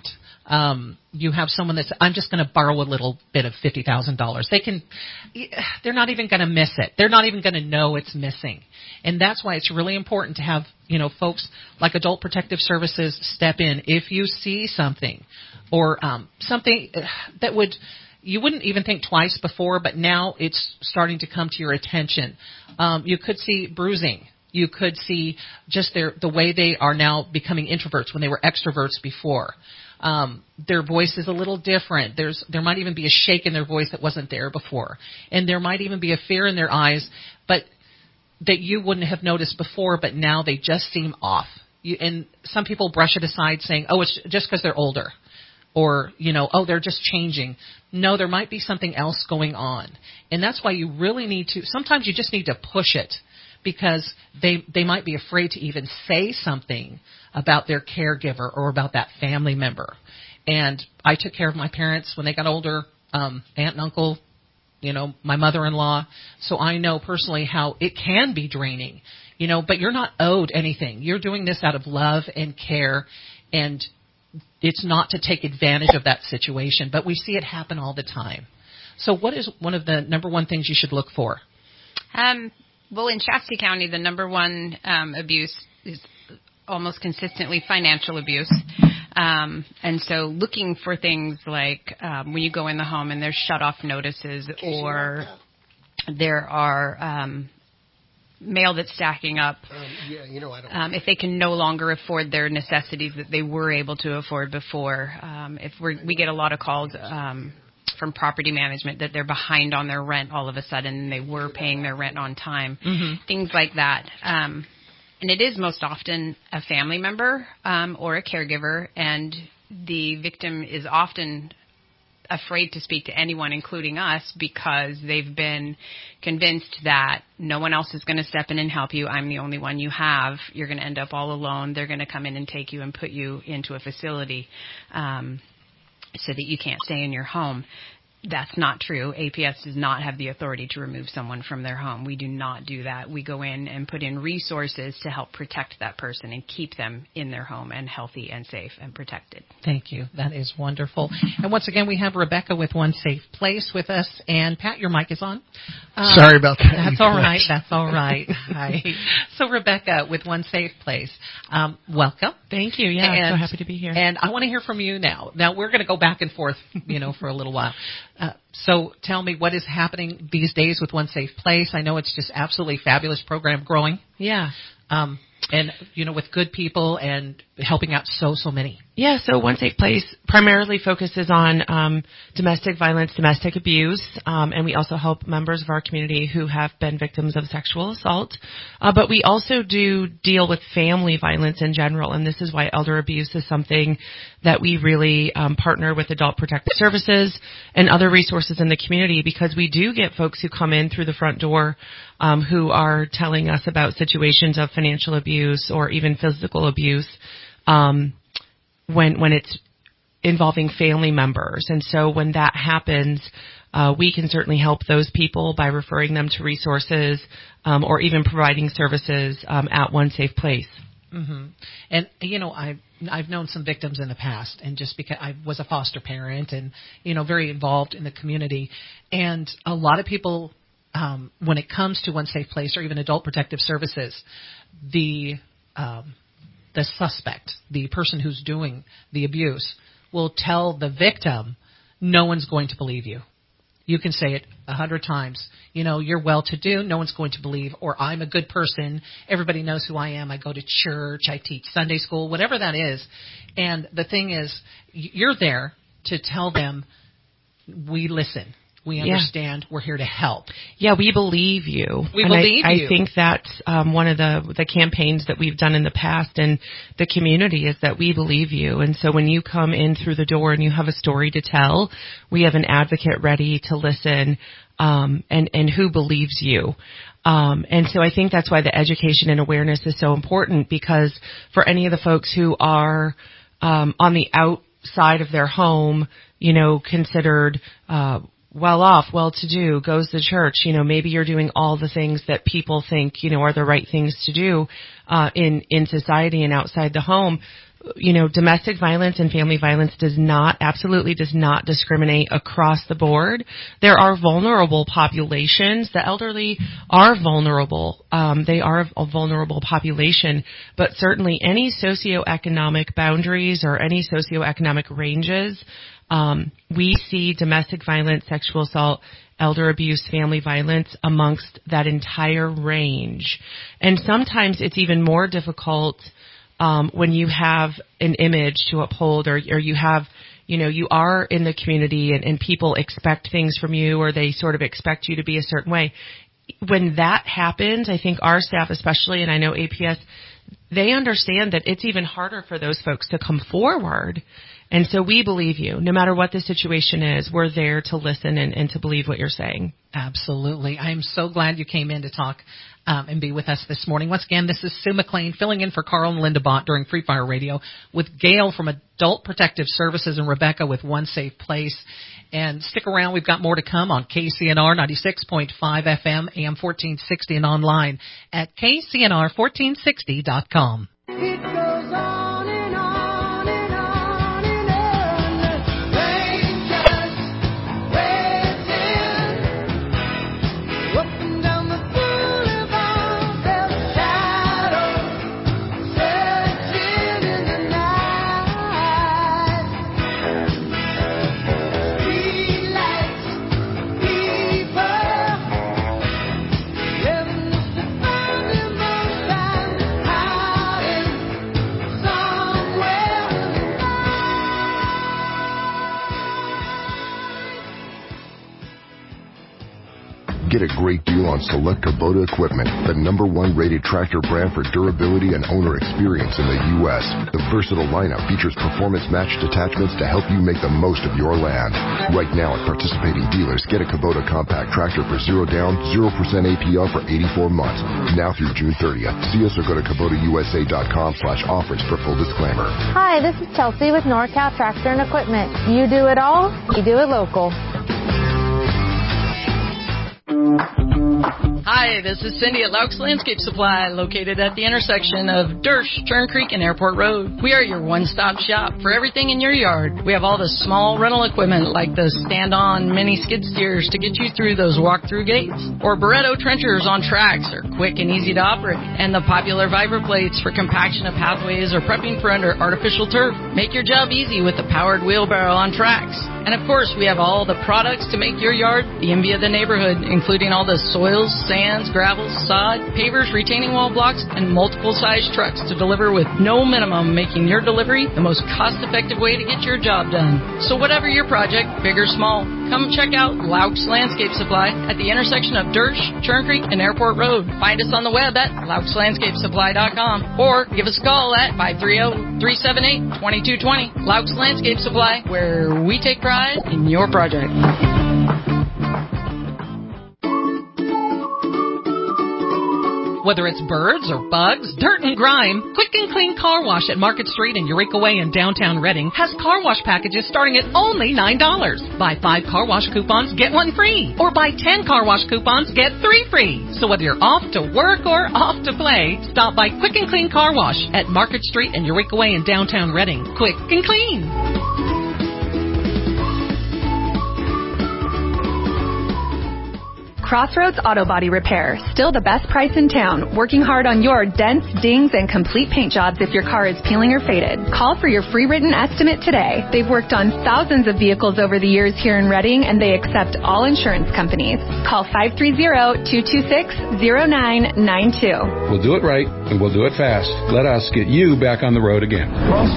[SPEAKER 2] Um, you have someone that's, I'm just going to borrow a little bit of fifty thousand dollars. They can, they're not even going to miss it. They're not even going to know it's missing. And that's why it's really important to have, you know, folks like Adult Protective Services step in if you see something or um, something that would, you wouldn't even think twice before, but now it's starting to come to your attention. Um, you could see bruising. You could see just their, the way they are now becoming introverts when they were extroverts before. Um, their voice is a little different. There's, there might even be a shake in their voice that wasn't there before. And there might even be a fear in their eyes, but that you wouldn't have noticed before, but now they just seem off. You, and some people brush it aside saying, oh, it's just because they're older. Or, you know, oh, they're just changing. No, there might be something else going on. And that's why you really need to, sometimes you just need to push it because they, they might be afraid to even say something about their caregiver or about that family member. And I took care of my parents when they got older, um, aunt and uncle, you know, my mother-in-law. So I know personally how it can be draining, you know, but you're not owed anything. You're doing this out of love and care, and it's not to take advantage of that situation, but we see it happen all the time. So what is one of the number one things you should look for?
[SPEAKER 11] Um, well, in Shasta County, the number one um, abuse is almost consistently financial abuse. Um, and so looking for things like um, when you go in the home and there's shut-off notices or there are um, mail that's stacking up.
[SPEAKER 15] Um, yeah, you know, I don't.
[SPEAKER 11] Um, if they can no longer afford their necessities that they were able to afford before. Um, if we're, we get a lot of calls um, from property management that they're behind on their rent all of a sudden and they were paying their rent on time. Mm-hmm. Things like that. Um, and it is most often a family member um, or a caregiver, and the victim is often afraid to speak to anyone, including us, because they've been convinced that no one else is going to step in and help you. I'm the only one you have. You're going to end up all alone. They're going to come in and take you and put you into a facility um, so that you can't stay in your home. That's not true. A P S does not have the authority to remove someone from their home. We do not do that. We go in and put in resources to help protect that person and keep them in their home and healthy and safe and protected.
[SPEAKER 2] Thank you. That is wonderful. And once again, we have Rebecca with One Safe Place with us. And Pat, your mic is on.
[SPEAKER 15] Uh, Sorry about that.
[SPEAKER 2] That's all right. That's all right. Hi. So Rebecca with One Safe Place. Um, welcome.
[SPEAKER 7] Thank you. Yeah,
[SPEAKER 2] and,
[SPEAKER 7] I'm so happy to be here.
[SPEAKER 2] And I want to hear from you now. Now, we're going to go back and forth, you know, for a little while. Uh, so tell me what is happening these days with One Safe Place. I know it's just absolutely fabulous program growing.
[SPEAKER 7] Yeah.
[SPEAKER 2] Um, and, you know, with good people and helping out so, so many.
[SPEAKER 7] Yeah, so One Safe Place primarily focuses on um, domestic violence, domestic abuse, um, and we also help members of our community who have been victims of sexual assault. Uh, but we also do deal with family violence in general, and this is why elder abuse is something that we really um, partner with Adult Protective Services and other resources in the community, because we do get folks who come in through the front door um, who are telling us about situations of financial abuse or even physical abuse. Um, when when it's involving family members. And so when that happens, uh, we can certainly help those people by referring them to resources um, or even providing services um, at One Safe Place.
[SPEAKER 2] Mm-hmm. And, you know, I've, I've known some victims in the past, and just because I was a foster parent and, you know, very involved in the community. And a lot of people, um, when it comes to One Safe Place or even Adult Protective Services, the um, the suspect, the person who's doing the abuse, will tell the victim, no one's going to believe you. You can say it a hundred times. You know, you're well-to-do, no one's going to believe, or I'm a good person, everybody knows who I am, I go to church, I teach Sunday school, whatever that is. And the thing is, you're there to tell them, we listen. We understand. Yeah. We're here to help.
[SPEAKER 7] Yeah, we believe you.
[SPEAKER 2] We
[SPEAKER 7] and
[SPEAKER 2] believe
[SPEAKER 7] I,
[SPEAKER 2] you.
[SPEAKER 7] I think that's um, one of the the campaigns that we've done in the past in the community is that we believe you. And so when you come in through the door and you have a story to tell, we have an advocate ready to listen um, and, and who believes you. Um, and so I think that's why the education and awareness is so important, because for any of the folks who are um, on the outside of their home, you know, considered uh well off, well-to-do, goes to church, you know, maybe you're doing all the things that people think, you know, are the right things to do uh, in, in society and outside the home. you know, domestic violence and family violence does not, absolutely does not discriminate across the board. There are vulnerable populations. The elderly are vulnerable. Um, they are a vulnerable population, but certainly any socioeconomic boundaries or any socioeconomic ranges, um, we see domestic violence, sexual assault, elder abuse, family violence amongst that entire range. And sometimes it's even more difficult Um, when you have an image to uphold, or, or you have, you know, you are in the community and, and people expect things from you, or they sort of expect you to be a certain way. When that happens, I think our staff especially, and I know A P S, they understand that it's even harder for those folks to come forward. And so we believe you. No matter what the situation is, we're there to listen and, and to believe what you're saying.
[SPEAKER 2] Absolutely. I'm so glad you came in to talk um, and be with us this morning. Once again, this is Sue McLean filling in for Carl and Linda Bott during Free Fire Radio with Gail from Adult Protective Services and Rebecca with One Safe Place. And stick around. We've got more to come on K C N R ninety-six point five F M, A M fourteen sixty, and online at K C N R fourteen sixty dot com.
[SPEAKER 1] It goes on.
[SPEAKER 8] Get a great deal on select Kubota equipment, the number one rated tractor brand for durability and owner experience in the U S The versatile lineup features performance-matched attachments to help you make the most of your land. Right now at participating dealers, get a Kubota compact tractor for zero down, zero percent A P R for eighty-four months. Now through June thirtieth. See us or go to Kubota U S A dot com slash offers for full disclaimer.
[SPEAKER 9] Hi, this is Chelsea with NorCal Tractor and Equipment. You do it all, you do it local.
[SPEAKER 18] Hi, this is Cindy at Laux Landscape Supply, located at the intersection of Dersh, Churn Creek, and Airport Road. We are your one-stop shop for everything in your yard. We have all the small rental equipment like the stand-on mini skid steers to get you through those walk-through gates, or Barretto trenchers on tracks are quick and easy to operate, and the popular Viper plates for compaction of pathways or prepping for under artificial turf. Make your job easy with the powered wheelbarrow on tracks. And of course, we have all the products to make your yard the envy of the neighborhood, including all the soils, sands, gravels, sod, pavers, retaining wall blocks, and multiple size trucks to deliver with no minimum, making your delivery the most cost-effective way to get your job done. So whatever your project, big or small, come check out Laux Landscape Supply at the intersection of Dersh, Churn Creek, and Airport Road. Find us on the web at Laux Landscape Supply dot com or give us a call at five three zero, three seven eight, two two two zero. Laux Landscape Supply, where we take pride in your project.
[SPEAKER 2] Whether it's birds or bugs, dirt and grime, Quick and Clean Car Wash at Market Street and Eureka Way in downtown Reading has car wash packages starting at only nine dollars. Buy five car wash coupons, get one free. Or buy ten car wash coupons, get three free. So whether you're off to work or off to play, stop by Quick and Clean Car Wash at Market Street and Eureka Way in downtown Reading. Quick and clean.
[SPEAKER 19] Crossroads Auto Body Repair, still the best price in town, working hard on your dents, dings, and complete paint jobs if your car is peeling or faded. Call for your free written estimate today. They've worked on thousands of vehicles over the years here in Reading, and they accept all insurance companies. Call five three zero, two two six, zero nine nine two.
[SPEAKER 20] We'll do it right, and we'll do it fast. Let us get you back on the road again.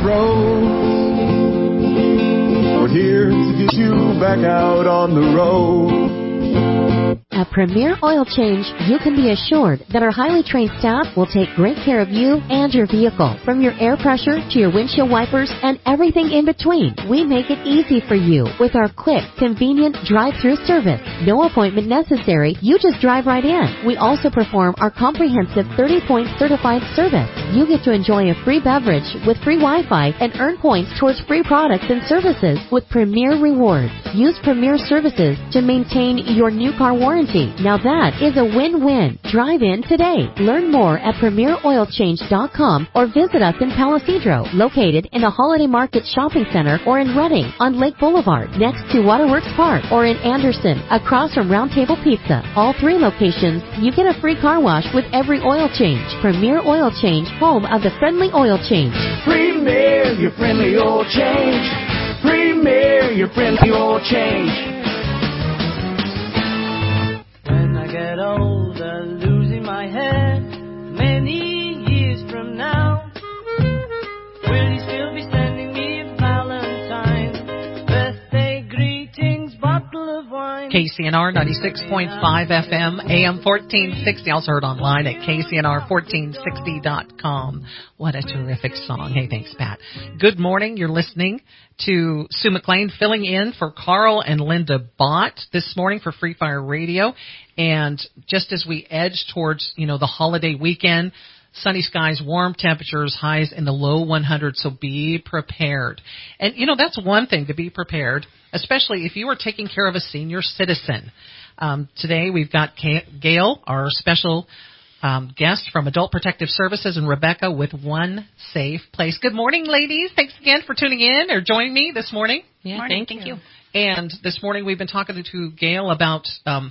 [SPEAKER 21] Crossroads, we're here to get you back out on the road.
[SPEAKER 22] At Premier Oil Change, you can be assured that our highly trained staff will take great care of you and your vehicle. From your air pressure to your windshield wipers and everything in between, we make it easy for you with our quick, convenient drive-through service. No appointment necessary. You just drive right in. We also perform our comprehensive thirty-point certified service. You get to enjoy a free beverage with free Wi-Fi and earn points towards free products and services with Premier Rewards. Use Premier services to maintain your new car warranty warranty. Now that is a win-win. Drive in today. Learn more at premier oil change dot com or visit us in Palisadro, located in the Holiday Market Shopping Center, or in Redding on Lake Boulevard next to Waterworks Park, or in Anderson across from Round Table Pizza. All three locations, you get a free car wash with every oil change. Premier Oil Change, home of the friendly oil change.
[SPEAKER 1] Premier, your friendly oil change. Premier, your friendly oil change. When I get older, losing my head, many years from now, will you still be sending me a Valentine? Birthday greetings, bottle of wine.
[SPEAKER 2] K C N R ninety-six point five F M, A M fourteen sixty. Also heard online at K C N R fourteen sixty dot com. What a terrific song. Hey, thanks, Pat. Good morning. You're listening to Sue McLean filling in for Carl and Linda Bott this morning for Free Fire Radio. And just as we edge towards, you know, the holiday weekend, sunny skies, warm temperatures, highs in the low one hundreds, so be prepared. And, you know, that's one thing, to be prepared, especially if you are taking care of a senior citizen. Um, today we've got Gail, our special um, guest from Adult Protective Services, and Rebecca with One Safe Place. Good morning, ladies. Thanks again for tuning in or joining me this morning.
[SPEAKER 11] Yeah, morning. Thank, thank you. you.
[SPEAKER 2] And this morning we've been talking to Gail about um,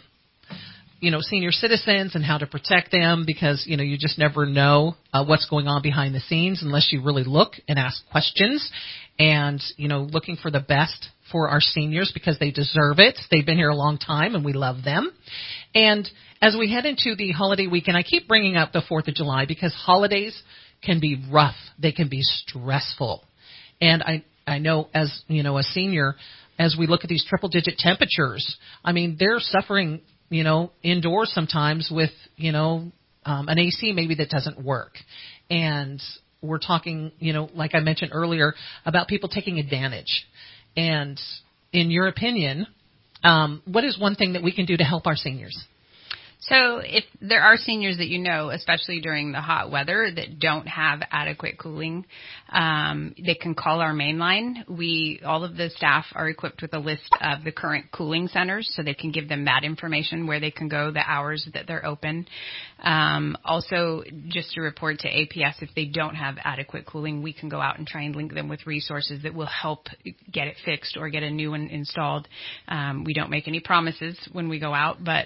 [SPEAKER 2] you know, senior citizens and how to protect them, because, you know, you just never know uh, what's going on behind the scenes unless you really look and ask questions, and, you know, looking for the best for our seniors because they deserve it. They've been here a long time and we love them. And as we head into the holiday weekend, I keep bringing up the fourth of July because holidays can be rough. They can be stressful. And I, I know as, you know, a senior, as we look at these triple digit temperatures, I mean, they're suffering, you know, indoors sometimes with, you know, um, an A C maybe that doesn't work. And we're talking, you know, like I mentioned earlier, about people taking advantage. And in your opinion, um, what is one thing that we can do to help our seniors?
[SPEAKER 11] So if there are seniors that you know, especially during the hot weather, that don't have adequate cooling, um, they can call our main line. We, all of the staff are equipped with a list of the current cooling centers, so they can give them that information, where they can go, the hours that they're open. Um, also, just to report to A P S, if they don't have adequate cooling, we can go out and try and link them with resources that will help get it fixed or get a new one installed. Um, we don't make any promises when we go out, but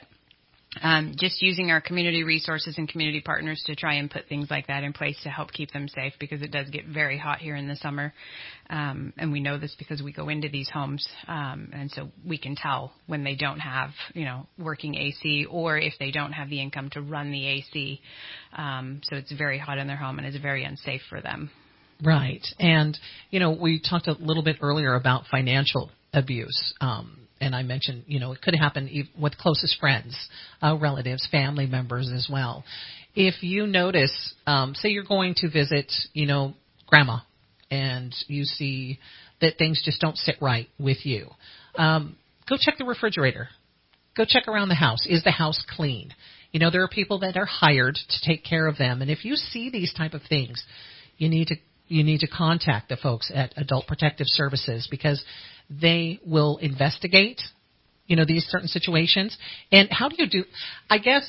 [SPEAKER 11] Um, just using our community resources and community partners to try and put things like that in place to help keep them safe, because it does get very hot here in the summer. Um, and we know this because we go into these homes. Um, and so we can tell when they don't have, you know, working A C, or if they don't have the income to run the A C. Um, so it's very hot in their home and it's very unsafe for them.
[SPEAKER 2] Right. And, you know, we talked a little bit earlier about financial abuse. Um, And I mentioned, you know, it could happen with closest friends, uh, relatives, family members as well. If you notice, um, say you're going to visit, you know, grandma, and you see that things just don't sit right with you, um, go check the refrigerator. Go check around the house. Is the house clean? You know, there are people that are hired to take care of them. And if you see these type of things, you need to you need to contact the folks at Adult Protective Services, because they will investigate, you know, these certain situations. And how do you do, I guess,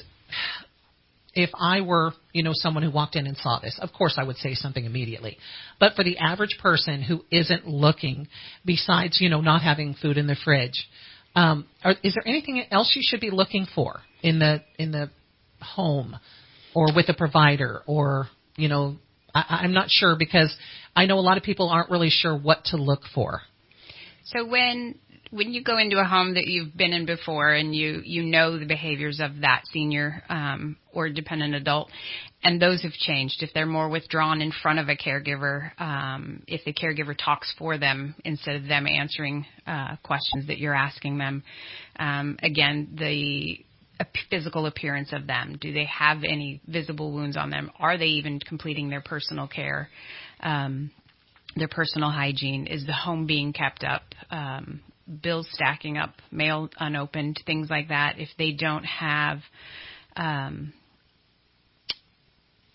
[SPEAKER 2] if I were, you know, someone who walked in and saw this, of course I would say something immediately. But for the average person who isn't looking, besides, you know, not having food in the fridge, um, are, is there anything else you should be looking for in the in the home or with a provider, or, you know, I, I'm not sure, because I know a lot of people aren't really sure what to look for.
[SPEAKER 11] So when when you go into a home that you've been in before, and you, you know the behaviors of that senior um, or dependent adult, and those have changed, if they're more withdrawn in front of a caregiver, um, if the caregiver talks for them instead of them answering uh, questions that you're asking them, um, again, the physical appearance of them. Do they have any visible wounds on them? Are they even completing their personal care? Um Their personal hygiene? Is the home being kept up? Um, bills stacking up, mail unopened, things like that. If they don't have um,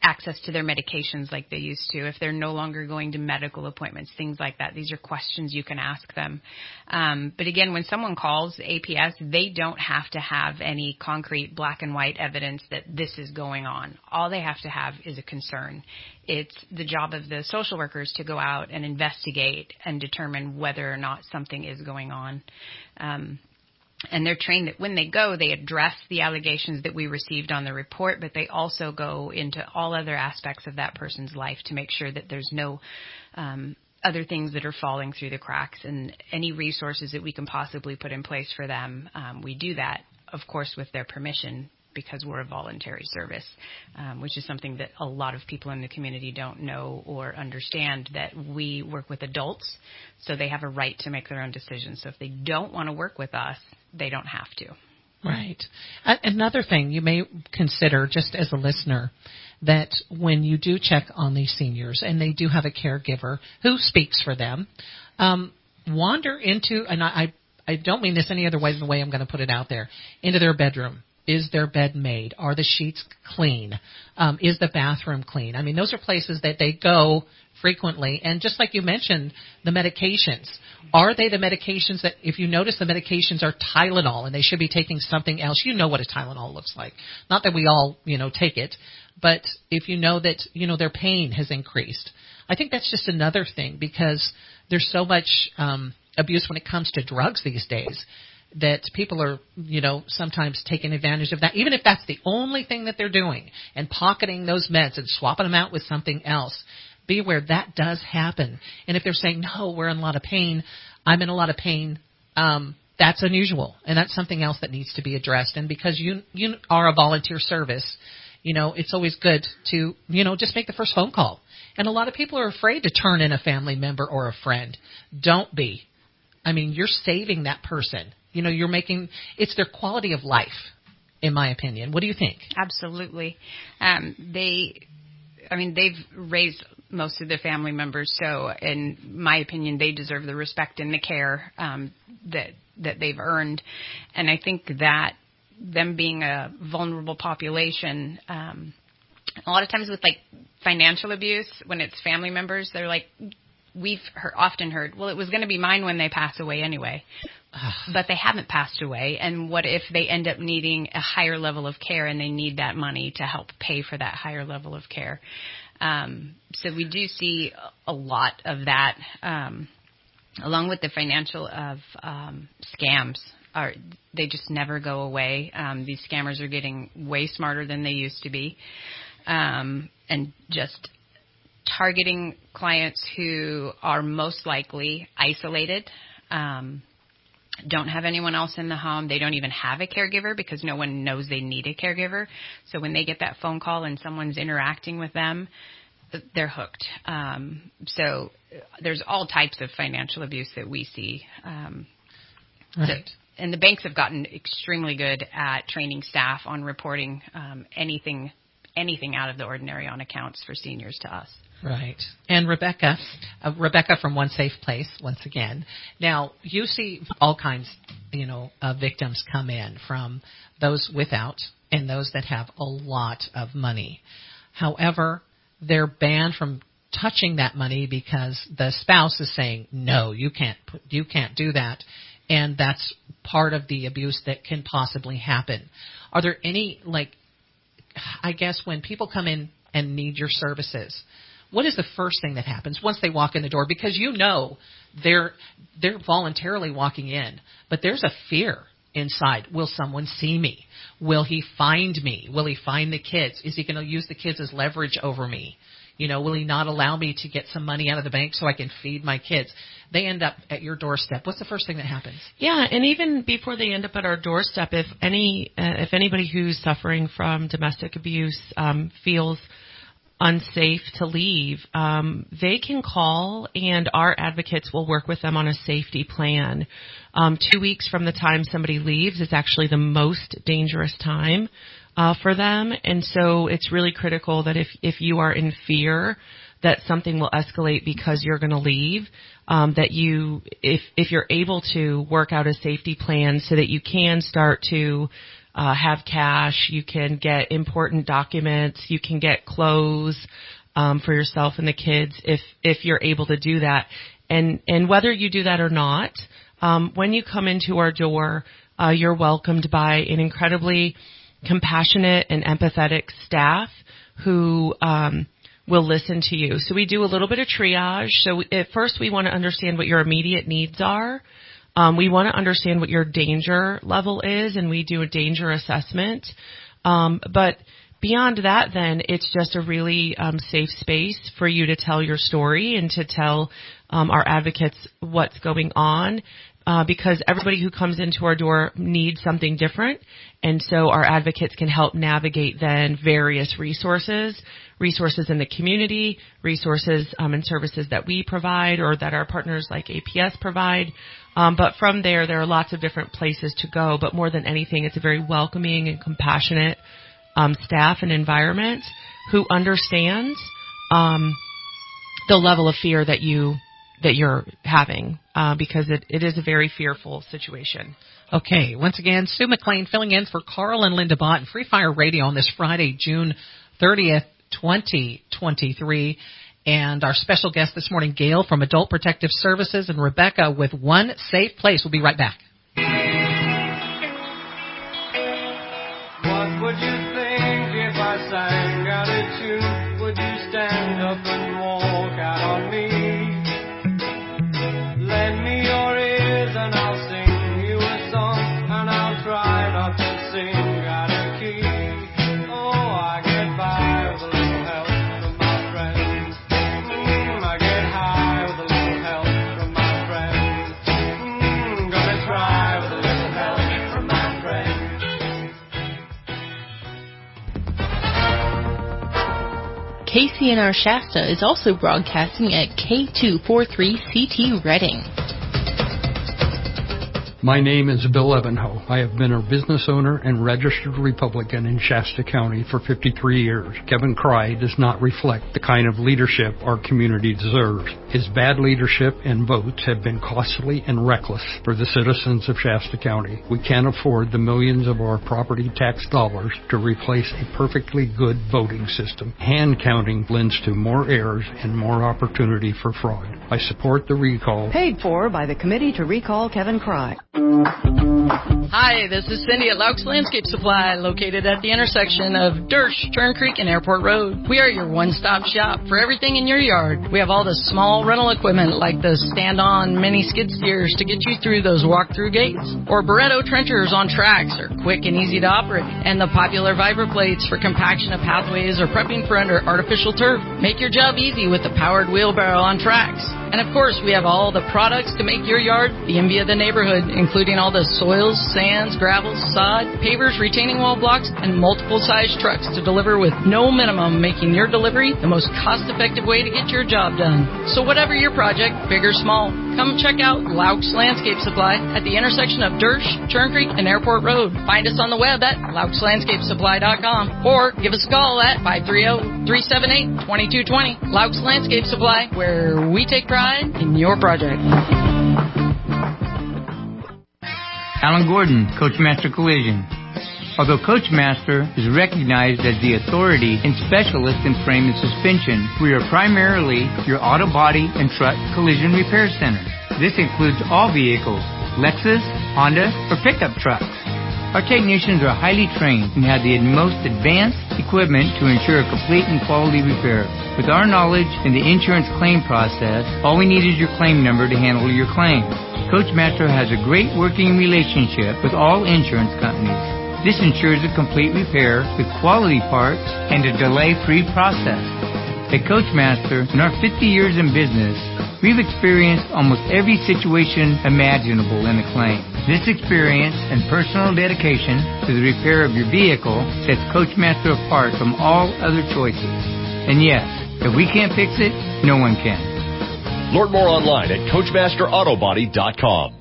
[SPEAKER 11] access to their medications like they used to, if they're no longer going to medical appointments, things like that. These are questions you can ask them. Um, but again, when someone calls A P S, they don't have to have any concrete black and white evidence that this is going on. All they have to have is a concern. It's the job of the social workers to go out and investigate and determine whether or not something is going on. Um, And they're trained that when they go, they address the allegations that we received on the report, but they also go into all other aspects of that person's life to make sure that there's no um, other things that are falling through the cracks. And any resources that we can possibly put in place for them, um, we do that, of course, with their permission, because we're a voluntary service, um, which is something that a lot of people in the community don't know or understand, that we work with adults, so they have a right to make their own decisions. So if they don't want to work with us, they don't have to.
[SPEAKER 2] Right. Another thing you may consider, just as a listener, that when you do check on these seniors and they do have a caregiver who speaks for them, um, wander into, and I, I don't mean this any other way than the way I'm going to put it out there, into their bedroom. Is their bed made? Are the sheets clean? Um, is the bathroom clean? I mean, those are places that they go frequently. And just like you mentioned, the medications. Are they the medications that, if you notice the medications are Tylenol and they should be taking something else, you know what a Tylenol looks like. Not that we all, you know, take it, but if you know that, you know, their pain has increased. I think that's just another thing, because there's so much um, abuse when it comes to drugs these days, that people are, you know, sometimes taking advantage of that, even if that's the only thing that they're doing, and pocketing those meds and swapping them out with something else. Be aware that does happen. And if they're saying, no, we're in a lot of pain, I'm in a lot of pain, um, that's unusual. And that's something else that needs to be addressed. And because you you are a volunteer service, you know, it's always good to, you know, just make the first phone call. And a lot of people are afraid to turn in a family member or a friend. Don't be. I mean, you're saving that person. You know, you're making, it's their quality of life, in my opinion. What do you think?
[SPEAKER 11] Absolutely. Um, they, I mean, they've raised most of their family members, so in my opinion, they deserve the respect and the care um, that that they've earned. And I think that them being a vulnerable population, um, a lot of times with like financial abuse, when it's family members, they're like, we've heard, often heard, well, it was going to be mine when they pass away anyway. But they haven't passed away. And what if they end up needing a higher level of care and they need that money to help pay for that higher level of care? Um, so we do see a lot of that, um, along with the financial of um, scams. Are, they just never go away. Um, these scammers are getting way smarter than they used to be, um, and just targeting clients who are most likely isolated, um, don't have anyone else in the home. They don't even have a caregiver because no one knows they need a caregiver. So when they get that phone call and someone's interacting with them, they're hooked. Um, so there's all types of financial abuse that we see. Um,
[SPEAKER 2] right.
[SPEAKER 11] So, and the banks have gotten extremely good at training staff on reporting um, anything anything out of the ordinary on accounts for seniors to us.
[SPEAKER 2] Right. And Rebecca, uh, Rebecca from One Safe Place, once again. Now, you see all kinds, you know, uh, victims come in, from those without and those that have a lot of money. However, they're banned from touching that money because the spouse is saying, no, you can't, put, you can't do that. And that's part of the abuse that can possibly happen. Are there any, like, I guess when people come in and need your services, what is the first thing that happens once they walk in the door? Because you know they're they're voluntarily walking in, but there's a fear inside. Will someone see me? Will he find me? Will he find the kids? Is he going to use the kids as leverage over me? You know, will he not allow me to get some money out of the bank so I can feed my kids? They end up at your doorstep. What's the first thing that happens?
[SPEAKER 7] Yeah, and even before they end up at our doorstep, if any uh, if anybody who's suffering from domestic abuse um, feels unsafe to leave, um, they can call, and our advocates will work with them on a safety plan. Um, two weeks from the time somebody leaves is actually the most dangerous time uh, for them, and so it's really critical that if, if you are in fear that something will escalate because you're going to leave, um, that you, if if you're able to work out a safety plan so that you can start to uh, have cash. You can get important documents. You can get clothes um, for yourself and the kids if if you're able to do that. And and whether you do that or not, um, when you come into our door, uh, you're welcomed by an incredibly compassionate and empathetic staff who um, will listen to you. So we do a little bit of triage. So we, at first we want to understand what your immediate needs are. Um, we want to understand what your danger level is, and we do a danger assessment. Um, but beyond that, then, it's just a really um, safe space for you to tell your story and to tell um, our advocates what's going on. Uh, because everybody who comes into our door needs something different, and so our advocates can help navigate then various resources, resources in the community, resources um, and services that we provide or that our partners like A P S provide. Um, but from there, there are lots of different places to go. But more than anything, it's a very welcoming and compassionate um, staff and environment who understands um, the level of fear that you that you're having, uh, because it, it is a very fearful situation.
[SPEAKER 2] Okay. Once again, Sue McLean filling in for Carl and Linda Bott in Free Fire Radio on this Friday, June thirtieth, twenty twenty-three. And our special guest this morning, Gail from Adult Protective Services, and Rebecca with One Safe Place. We'll be right back.
[SPEAKER 1] What would you think if I sang out a tune? Would you stand up and walk out on me? Lend me your ears and I'll sing you a song, and I'll try not to sing out of key. Oh, I get by with a little help from my friends. Mm, I get high with a little help from my friends. Mm, gonna try with a little help from my friends.
[SPEAKER 3] K C N R Shasta is also broadcasting at K two forty-three C T Reading.
[SPEAKER 4] My name is Bill Evanhoe. I have been a business owner and registered Republican in Shasta County for fifty-three years. Kevin Cry does not reflect the kind of leadership our community deserves. His bad leadership and votes have been costly and reckless for the citizens of Shasta County. We can't afford the millions of our property tax dollars to replace a perfectly good voting system. Hand counting lends to more errors and more opportunity for fraud. I support the recall.
[SPEAKER 5] Paid for by the Committee to Recall Kevin Cry.
[SPEAKER 18] Hi, this is Cindy at Laux Landscape Supply, located at the intersection of Dersh, Turn Creek, and Airport Road. We are your one-stop shop for everything in your yard. We have all the small rental equipment like the stand-on mini skid steers to get you through those walk-through gates, or Barretto trenchers on tracks are quick and easy to operate, and the popular Viper plates for compaction of pathways or prepping for under artificial turf. Make your job easy with the powered wheelbarrow on tracks. And of course, we have all the products to make your yard the envy of the neighborhood, including all the soils, sands, gravels, sod, pavers, retaining wall blocks, and multiple size trucks to deliver with no minimum, making your delivery the most cost-effective way to get your job done. So whatever your project, big or small, come check out Laux Landscape Supply at the intersection of Dersh, Turn Creek, and Airport Road. Find us on the web at laux landscape supply dot com or give us a call at five three zero, three seven eight, two two two zero. Laux Landscape Supply, where we take pride in your project.
[SPEAKER 13] Alan Gordon, Coachmaster Collision. Although Coachmaster is recognized as the authority and specialist in frame and suspension, we are primarily your auto body and truck collision repair center. This includes all vehicles, Lexus, Honda, or pickup trucks. Our technicians are highly trained and have the most advanced equipment to ensure a complete and quality repair. With our knowledge in the insurance claim process, all we need is your claim number to handle your claim. Coachmaster has a great working relationship with all insurance companies. This ensures a complete repair with quality parts and a delay-free process. At Coachmaster, in our fifty years in business, we've experienced almost every situation imaginable in a claim. This experience and personal dedication to the repair of your vehicle sets Coachmaster apart from all other choices. And yes, if we can't fix it, no one can.
[SPEAKER 14] Learn more online at coachmaster auto body dot com.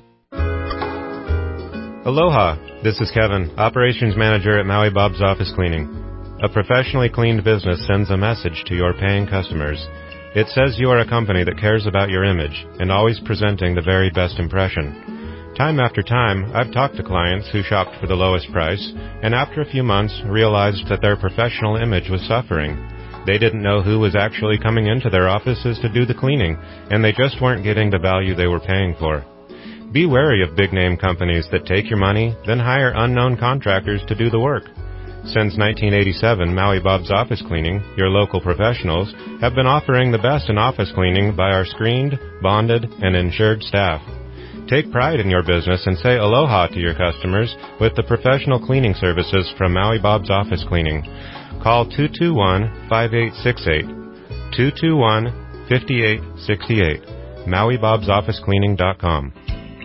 [SPEAKER 17] Aloha, this is Kevin, Operations Manager at Maui Bob's Office Cleaning. A professionally cleaned business sends a message to your paying customers. It says you are a company that cares about your image and always presenting the very best impression. Time after time, I've talked to clients who shopped for the lowest price, and after a few months realized that their professional image was suffering. They didn't know who was actually coming into their offices to do the cleaning, and they just weren't getting the value they were paying for. Be wary of big-name companies that take your money, then hire unknown contractors to do the work. Since nineteen eighty-seven, Maui Bob's Office Cleaning, your local professionals, have been offering the best in office cleaning by our screened, bonded, and insured staff. Take pride in your business and say aloha to your customers with the professional cleaning services from Maui Bob's Office Cleaning. Call two two one, five eight six eight, two two one, five eight six eight, Maui Bob's Office Cleaning dot com.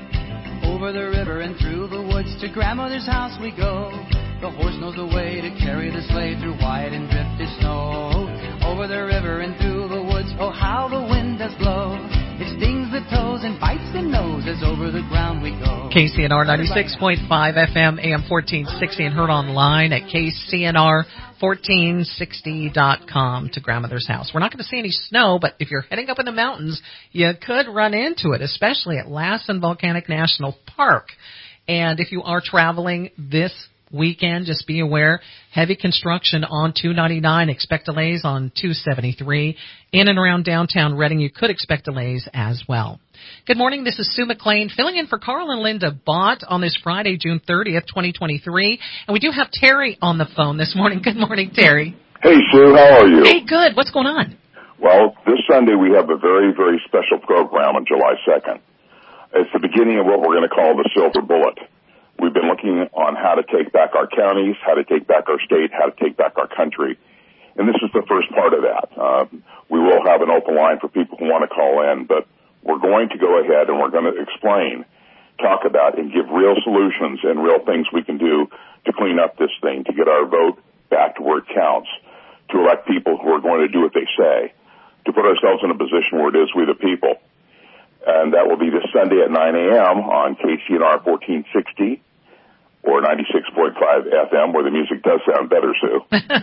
[SPEAKER 1] Over the river and through the woods to grandmother's house we go. The horse knows the way to carry the sleigh through white and drifted snow. Over the river and through the woods, oh how the wind does blow. It stings the toes and bites the nose as over the ground we go.
[SPEAKER 2] K C N R ninety-six point five F M, A M fourteen sixty, and heard online at K C N R fourteen sixty dot com to grandmother's house. We're not going to see any snow, but if you're heading up in the mountains, you could run into it, especially at Lassen Volcanic National Park. And if you are traveling this weekend, just be aware, heavy construction on two ninety-nine. Expect delays on two seventy-three. In and around downtown Reading, you could expect delays as well. Good morning. This is Sue McLean filling in for Carl and Linda Bott on this Friday, June thirtieth, twenty twenty-three. And we do have Terry on the phone this morning. Good morning, Terry.
[SPEAKER 6] Hey, Sue. How are you?
[SPEAKER 2] Hey, good. What's going on?
[SPEAKER 6] Well, this Sunday we have a very, very special program on July second. It's the beginning of what we're going to call the Silver Bullet. We've been looking on how to take back our counties, how to take back our state, how to take back our country. And this is the first part of that. Uh, we will have an open line for people who want to call in, but we're going to go ahead and we're going to explain, talk about, and give real solutions and real things we can do to clean up this thing, to get our vote back to where it counts, to elect people who are going to do what they say, to put ourselves in a position where it is we the people. And that will be this Sunday at nine a.m. on K C N R fourteen sixty. Or ninety-six point five F M, where the music does sound better, Sue.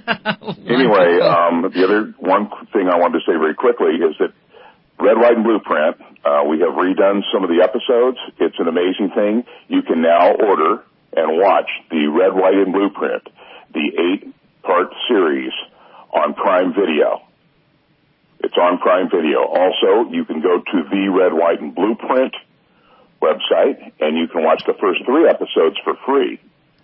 [SPEAKER 6] Anyway, um, the other one thing I wanted to say very quickly is that Red, White, and Blueprint, uh, we have redone some of the episodes. It's an amazing thing. You can now order and watch the Red, White, and Blueprint, the eight-part series on Prime Video. It's on Prime Video. Also, you can go to the Red, White, and Blueprint website, and you can watch the first three episodes for free.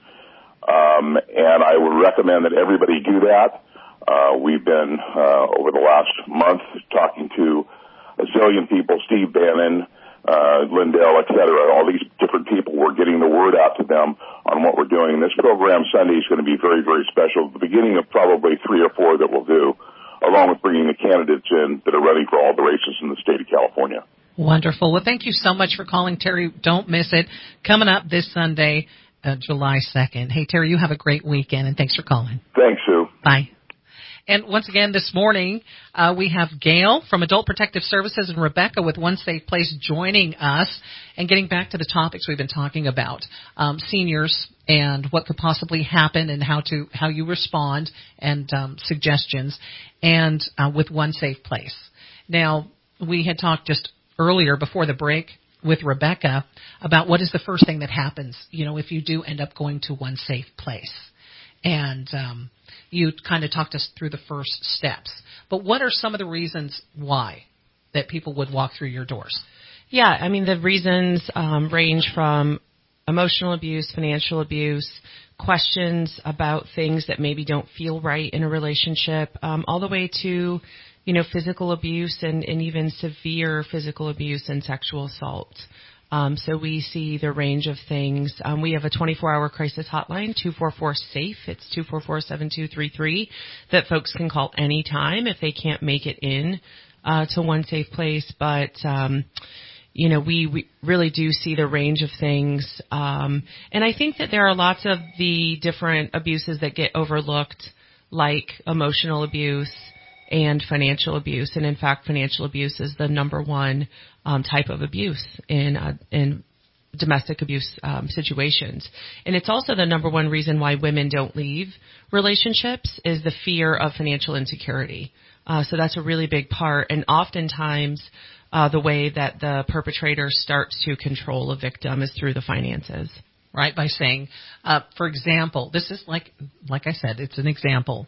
[SPEAKER 6] Um, and I would recommend that everybody do that. Uh, we've been, uh, over the last month, talking to a zillion people, Steve Bannon, uh, Lindell, et cetera, all these different people. We're getting the word out to them on what we're doing. This program Sunday is going to be very, very special. The beginning of probably three or four that we'll do, along with bringing the candidates in that are running for all the races in the state of California.
[SPEAKER 2] Wonderful. Well, thank you so much for calling, Terry. Don't miss it. Coming up this Sunday, uh, July second. Hey, Terry, you have a great weekend, and thanks for calling.
[SPEAKER 6] Thanks, Sue.
[SPEAKER 2] Bye. And once again, this morning, uh, we have Gail from Adult Protective Services and Rebecca with One Safe Place joining us and getting back to the topics we've been talking about, um, seniors and what could possibly happen and how to how you respond and um, suggestions, and uh, with One Safe Place. Now, we had talked just earlier before the break with Rebecca about what is the first thing that happens, you know, if you do end up going to One Safe Place. And um, you kind of talked us through the first steps. But what are some of the reasons why that people would walk through your doors?
[SPEAKER 7] Yeah, I mean, the reasons um, range from emotional abuse, financial abuse, questions about things that maybe don't feel right in a relationship, um, all the way to, you know, physical abuse and, and even severe physical abuse and sexual assault. Um, so we see the range of things. Um, we have a twenty-four hour crisis hotline, two four four SAFE. It's two four four, seven two three three, that folks can call anytime if they can't make it in uh, to One Safe Place. But, um, you know, we, we really do see the range of things. Um, and I think that there are lots of the different abuses that get overlooked, like emotional abuse and financial abuse. And in fact, financial abuse is the number one um, type of abuse in uh, in domestic abuse um, situations. And it's also the number one reason why women don't leave relationships is the fear of financial insecurity. Uh, so that's a really big part. And oftentimes, uh, the way that the perpetrator starts to control a victim is through the finances.
[SPEAKER 2] Right, by saying, uh, for example, this is like, like I said, it's an example.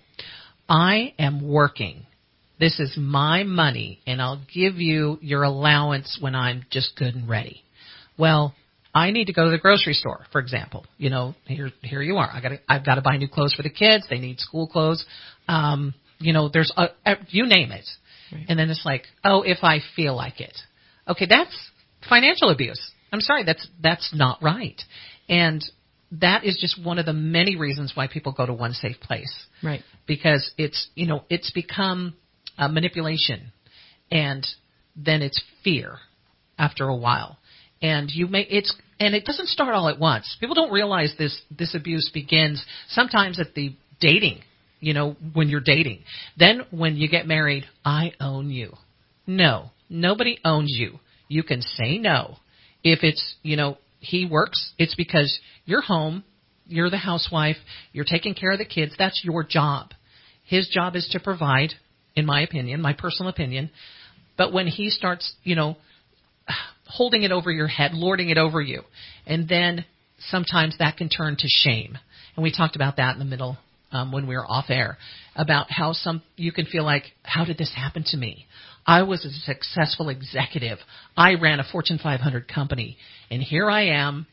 [SPEAKER 2] I am working. This is my money, and I'll give you your allowance when I'm just good and ready. Well, I need to go to the grocery store, for example. You know, here, here you are. I got, I've got to buy new clothes for the kids. They need school clothes. Um, you know, there's a, a you name it. Right. And then it's like, oh, if I feel like it. Okay, that's financial abuse. I'm sorry, that's that's not right. And that is just one of the many reasons why people go to One Safe Place.
[SPEAKER 7] Right.
[SPEAKER 2] Because it's, you know, it's become uh, manipulation, and then it's fear after a while. And you may it's and it doesn't start all at once. People don't realize this this abuse begins sometimes at the dating, you know, when you're dating. Then when you get married, I own you. No, nobody owns you. You can say no. If it's, you know, he works, it's because you're home, you're the housewife, you're taking care of the kids, that's your job. His job is to provide, in my opinion, my personal opinion. But when he starts, you know, holding it over your head, lording it over you, and then sometimes that can turn to shame. And we talked about that in the middle um, when we were off air, about how some you can feel like, how did this happen to me? I was a successful executive. I ran a Fortune five hundred company, and here I am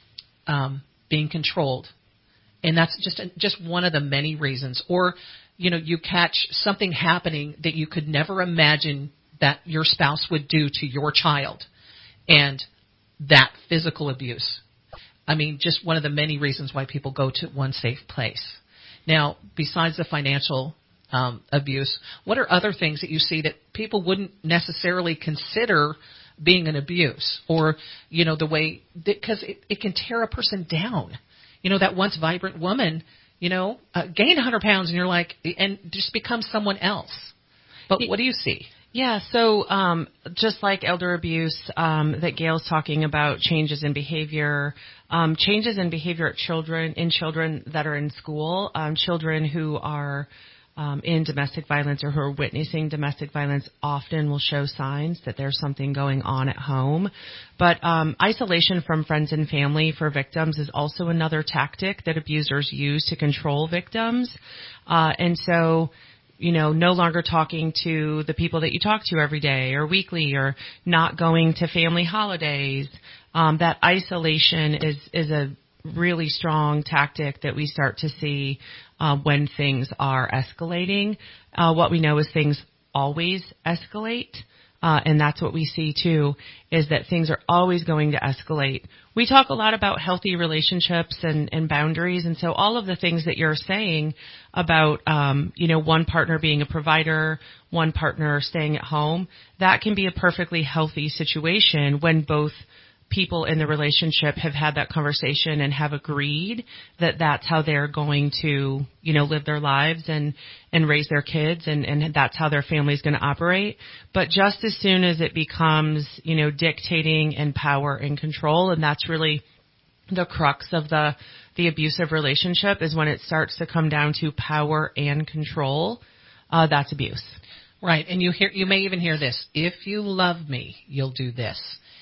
[SPEAKER 2] um, being controlled. And that's just just one of the many reasons. Or, you know, you catch something happening that you could never imagine that your spouse would do to your child, and that physical abuse. I mean, just one of the many reasons why people go to One Safe Place. Now, besides the financial Um, abuse, what are other things that you see that people wouldn't necessarily consider being an abuse, or, you know, the way, because it, it can tear a person down. You know, that once vibrant woman, you know, uh, gained one hundred pounds, and you're like, and just becomes someone else. But what do you see?
[SPEAKER 7] Yeah, so um, just like elder abuse um, that Gail's talking about, changes in behavior, um, changes in behavior at children, in children that are in school, um, children who are Um, in domestic violence or who are witnessing domestic violence often will show signs that there's something going on at home. But um, isolation from friends and family for victims is also another tactic that abusers use to control victims. Uh, and so, you know, no longer talking to the people that you talk to every day or weekly, or not going to family holidays. Um, that isolation is, is a really strong tactic that we start to see uh, when things are escalating. Uh, what we know is things always escalate, uh, and that's what we see too, is that things are always going to escalate. We talk a lot about healthy relationships and, and boundaries, and so all of the things that you're saying about, um, you know, one partner being a provider, one partner staying at home, that can be a perfectly healthy situation when both people in the relationship have had that conversation and have agreed that that's how they're going to, you know, live their lives and, and raise their kids, and, and that's how their family is going to operate. But just as soon as it becomes, you know, dictating and power and control, and that's really the crux of the, the abusive relationship, is when it starts to come down to power and control, uh, that's abuse.
[SPEAKER 2] Right. And you hear, you may even hear this: if you love me, you'll do this.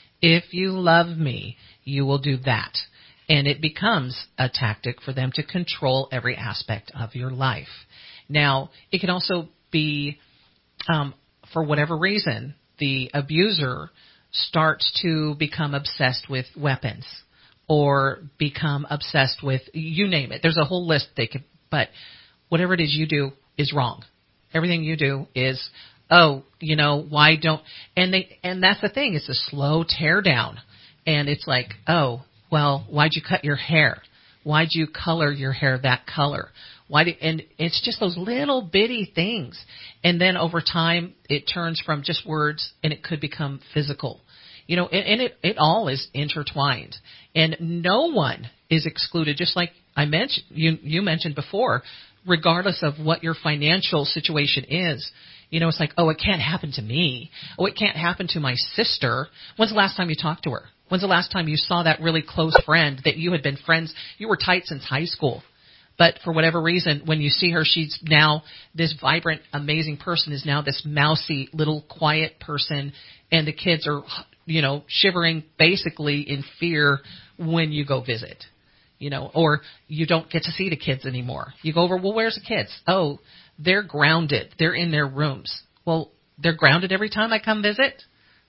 [SPEAKER 2] If you love me, you will do that. And it becomes a tactic for them to control every aspect of your life. Now, it can also be, um, for whatever reason, the abuser starts to become obsessed with weapons, or become obsessed with, you name it. There's a whole list they could, but whatever it is you do is wrong. Everything you do is, oh, you know, why don't, and they, and that's the thing, it's a slow tear down. And it's like, oh, well, why'd you cut your hair? Why'd you color your hair that color? Why did, and it's just those little bitty things. And then over time, it turns from just words, and it could become physical. You know, and, and it, it all is intertwined. And no one is excluded, just like I mentioned, you, you mentioned before, regardless of what your financial situation is. You know, it's like, oh, it can't happen to me. Oh, it can't happen to my sister. When's the last time you talked to her? When's the last time you saw that really close friend that you had been friends? You were tight since high school. But for whatever reason, when you see her, she's now this vibrant, amazing person is now this mousy, little, quiet person, and the kids are, you know, shivering basically in fear when you go visit. You know, or you don't get to see the kids anymore. You go over, well, where's the kids? Oh, they're grounded. They're in their rooms. Well, they're grounded every time I come visit?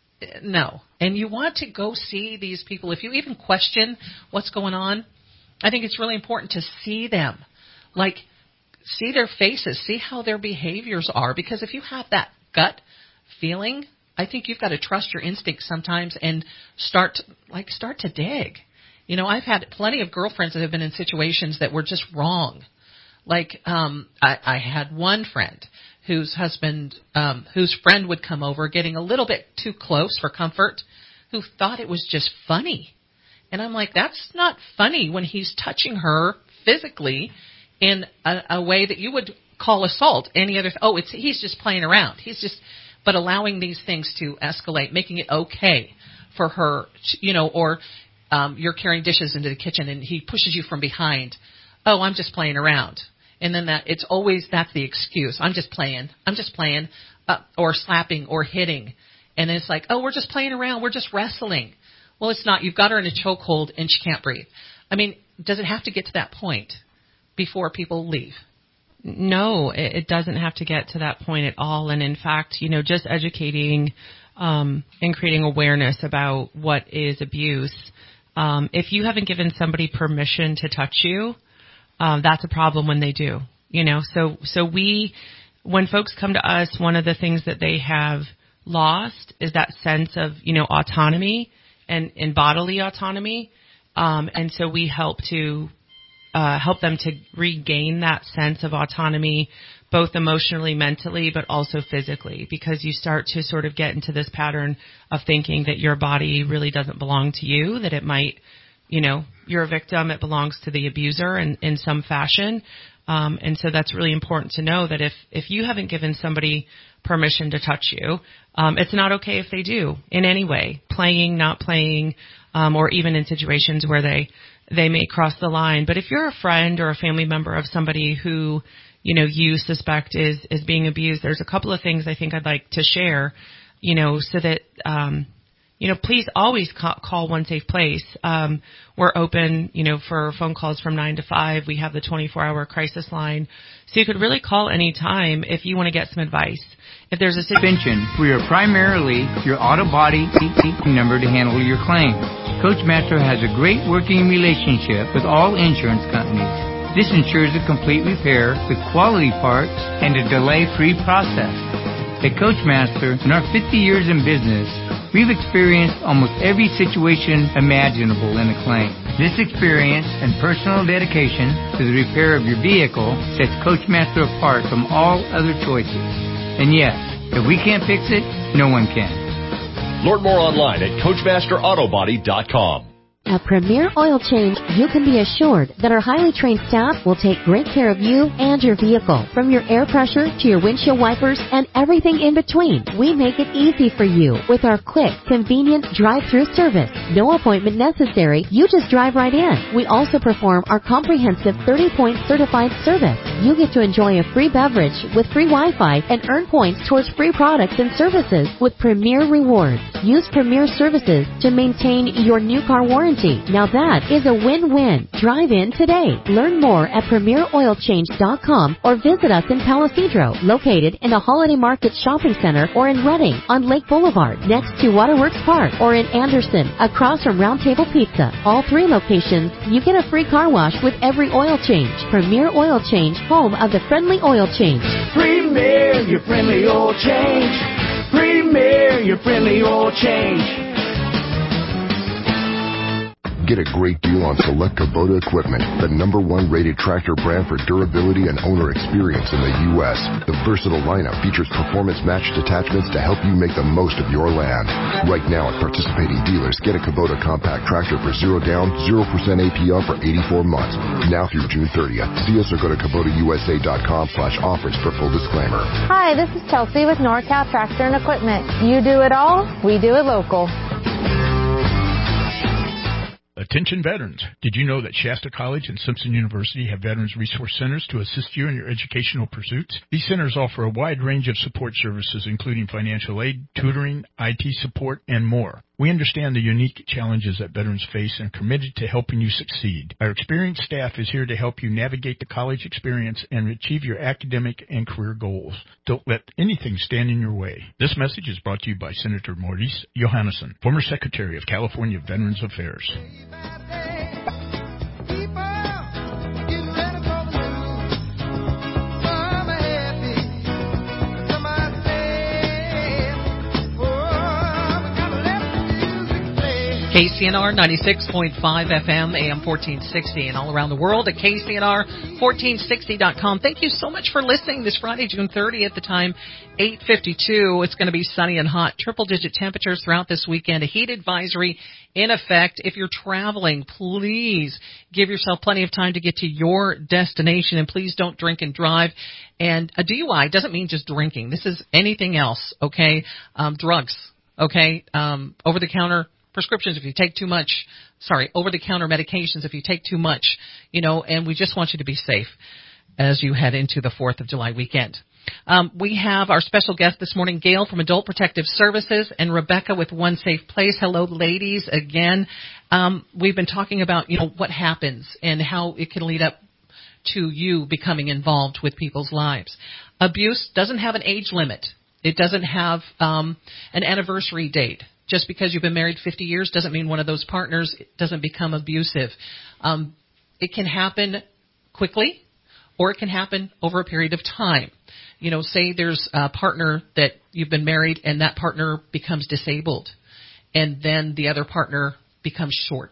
[SPEAKER 2] No. And you want to go see these people. If you even question what's going on, I think it's really important to see them. Like, see their faces, see how their behaviors are. Because if you have that gut feeling, I think you've got to trust your instincts sometimes and start, like, start to dig. You know, I've had plenty of girlfriends that have been in situations that were just wrong. Like, um, I, I had one friend whose husband, um, whose friend would come over getting a little bit too close for comfort, who thought it was just funny. And I'm like, that's not funny when he's touching her physically in a, a way that you would call assault. Any other, th- oh, it's he's just playing around. He's just, but allowing these things to escalate, making it okay for her, to, you know, or um, you're carrying dishes into the kitchen and he pushes you from behind. Oh, I'm just playing around. And then that it's always that's the excuse. I'm just playing. I'm just playing, uh, or slapping or hitting. And it's like, oh, we're just playing around. We're just wrestling. Well, it's not. You've got her in a chokehold and she can't breathe. I mean, does it have to get to that point before people leave?
[SPEAKER 7] No, it doesn't have to get to that point at all. And in fact, you know, just educating um, and creating awareness about what is abuse. Um, if you haven't given somebody permission to touch you, um, that's a problem when they do. You know, so so we, when folks come to us, one of the things that they have lost is that sense of, you know, autonomy and, and bodily autonomy. Um, and so we help to uh, help them to regain that sense of autonomy, both emotionally, mentally, but also physically, because you start to sort of get into this pattern of thinking that your body really doesn't belong to you, that it might, you know, you're a victim, it belongs to the abuser in, in some fashion. Um, and so that's really important to know that if, if you haven't given somebody permission to touch you, um, it's not okay if they do in any way, playing, not playing, um, or even in situations where they, they may cross the line. But if you're a friend or a family member of somebody who, you know, you suspect is, is being abused, there's a couple of things I think I'd like to share, you know, so that, um, you know, please always call, call One Safe Place. Um, we're open, you know, for phone calls from nine to five. We have the twenty-four hour crisis line. So you could really call any time if you want to get some advice. If there's a
[SPEAKER 13] suspension, we are primarily your auto body number to handle your claim. Coachmaster has a great working relationship with all insurance companies. This ensures a complete repair with quality parts and a delay-free process. At Coachmaster, in our fifty years in business, we've experienced almost every situation imaginable in a claim. This experience and personal dedication to the repair of your vehicle sets Coachmaster apart from all other choices. And yes, if we can't fix it, no one can.
[SPEAKER 14] Learn more online at Coachmaster Auto Body dot com.
[SPEAKER 22] At Premier Oil Change, you can be assured that our highly trained staff will take great care of you and your vehicle. From your air pressure to your windshield wipers and everything in between, we make it easy for you with our quick, convenient drive-through service. No appointment necessary. You just drive right in. We also perform our comprehensive thirty point certified service. You get to enjoy a free beverage with free Wi-Fi and earn points towards free products and services with Premier Rewards. Use Premier Services to maintain your new car warranty. Now that is a win-win. Drive in today. Learn more at Premier Oil Change dot com or visit us in Palisadro, located in the Holiday Market Shopping Center, or in Redding on Lake Boulevard next to Waterworks Park, or in Anderson across from Round Table Pizza. All three locations, you get a free car wash with every oil change. Premier Oil Change, home of the friendly oil change.
[SPEAKER 1] Premier, your friendly oil change. Premier, your friendly oil change.
[SPEAKER 8] Get a great deal on select Kubota equipment, the number one rated tractor brand for durability and owner experience in the U S The versatile lineup features performance-matched attachments to help you make the most of your land. Right now at participating dealers, get a Kubota compact tractor for zero down, zero percent A P R for eighty-four months. Now through June thirtieth. See us or go to Kubota U S A dot com slash offers for full disclaimer.
[SPEAKER 9] Hi, this is Chelsea with NorCal Tractor and Equipment. You do it all, we do it local.
[SPEAKER 12] Attention veterans, did you know that Shasta College and Simpson University have Veterans Resource Centers to assist you in your educational pursuits? These centers offer a wide range of support services, including financial aid, tutoring, I T support, and more. We understand the unique challenges that veterans face and are committed to helping you succeed. Our experienced staff is here to help you navigate the college experience and achieve your academic and career goals. Don't let anything stand in your way. This message is brought to you by Senator Maurice Johannesson, former Secretary of California Veterans Affairs.
[SPEAKER 2] K C N R ninety-six point five F M, A M fourteen sixty, and all around the world at K C N R fourteen sixty dot com. Thank you so much for listening this Friday, June thirtieth, the time eight fifty-two. It's going to be sunny and hot, triple-digit temperatures throughout this weekend. A heat advisory in effect. If you're traveling, please give yourself plenty of time to get to your destination, and please don't drink and drive. And a D U I doesn't mean just drinking. This is anything else, okay? Um, drugs, okay? Um, over-the-counter prescriptions if you take too much, sorry, over-the-counter medications if you take too much, you know, and we just want you to be safe as you head into the fourth of July weekend. Um, we have our special guest this morning, Gail from Adult Protective Services, and Rebecca with One Safe Place. Hello, ladies, again. Um, we've been talking about, you know, what happens and how it can lead up to you becoming involved with people's lives. Abuse doesn't have an age limit. It doesn't have um, an anniversary date. Just because you've been married fifty years doesn't mean one of those partners doesn't become abusive. Um, it can happen quickly, or it can happen over a period of time. You know, say there's a partner that you've been married and that partner becomes disabled, and then the other partner becomes short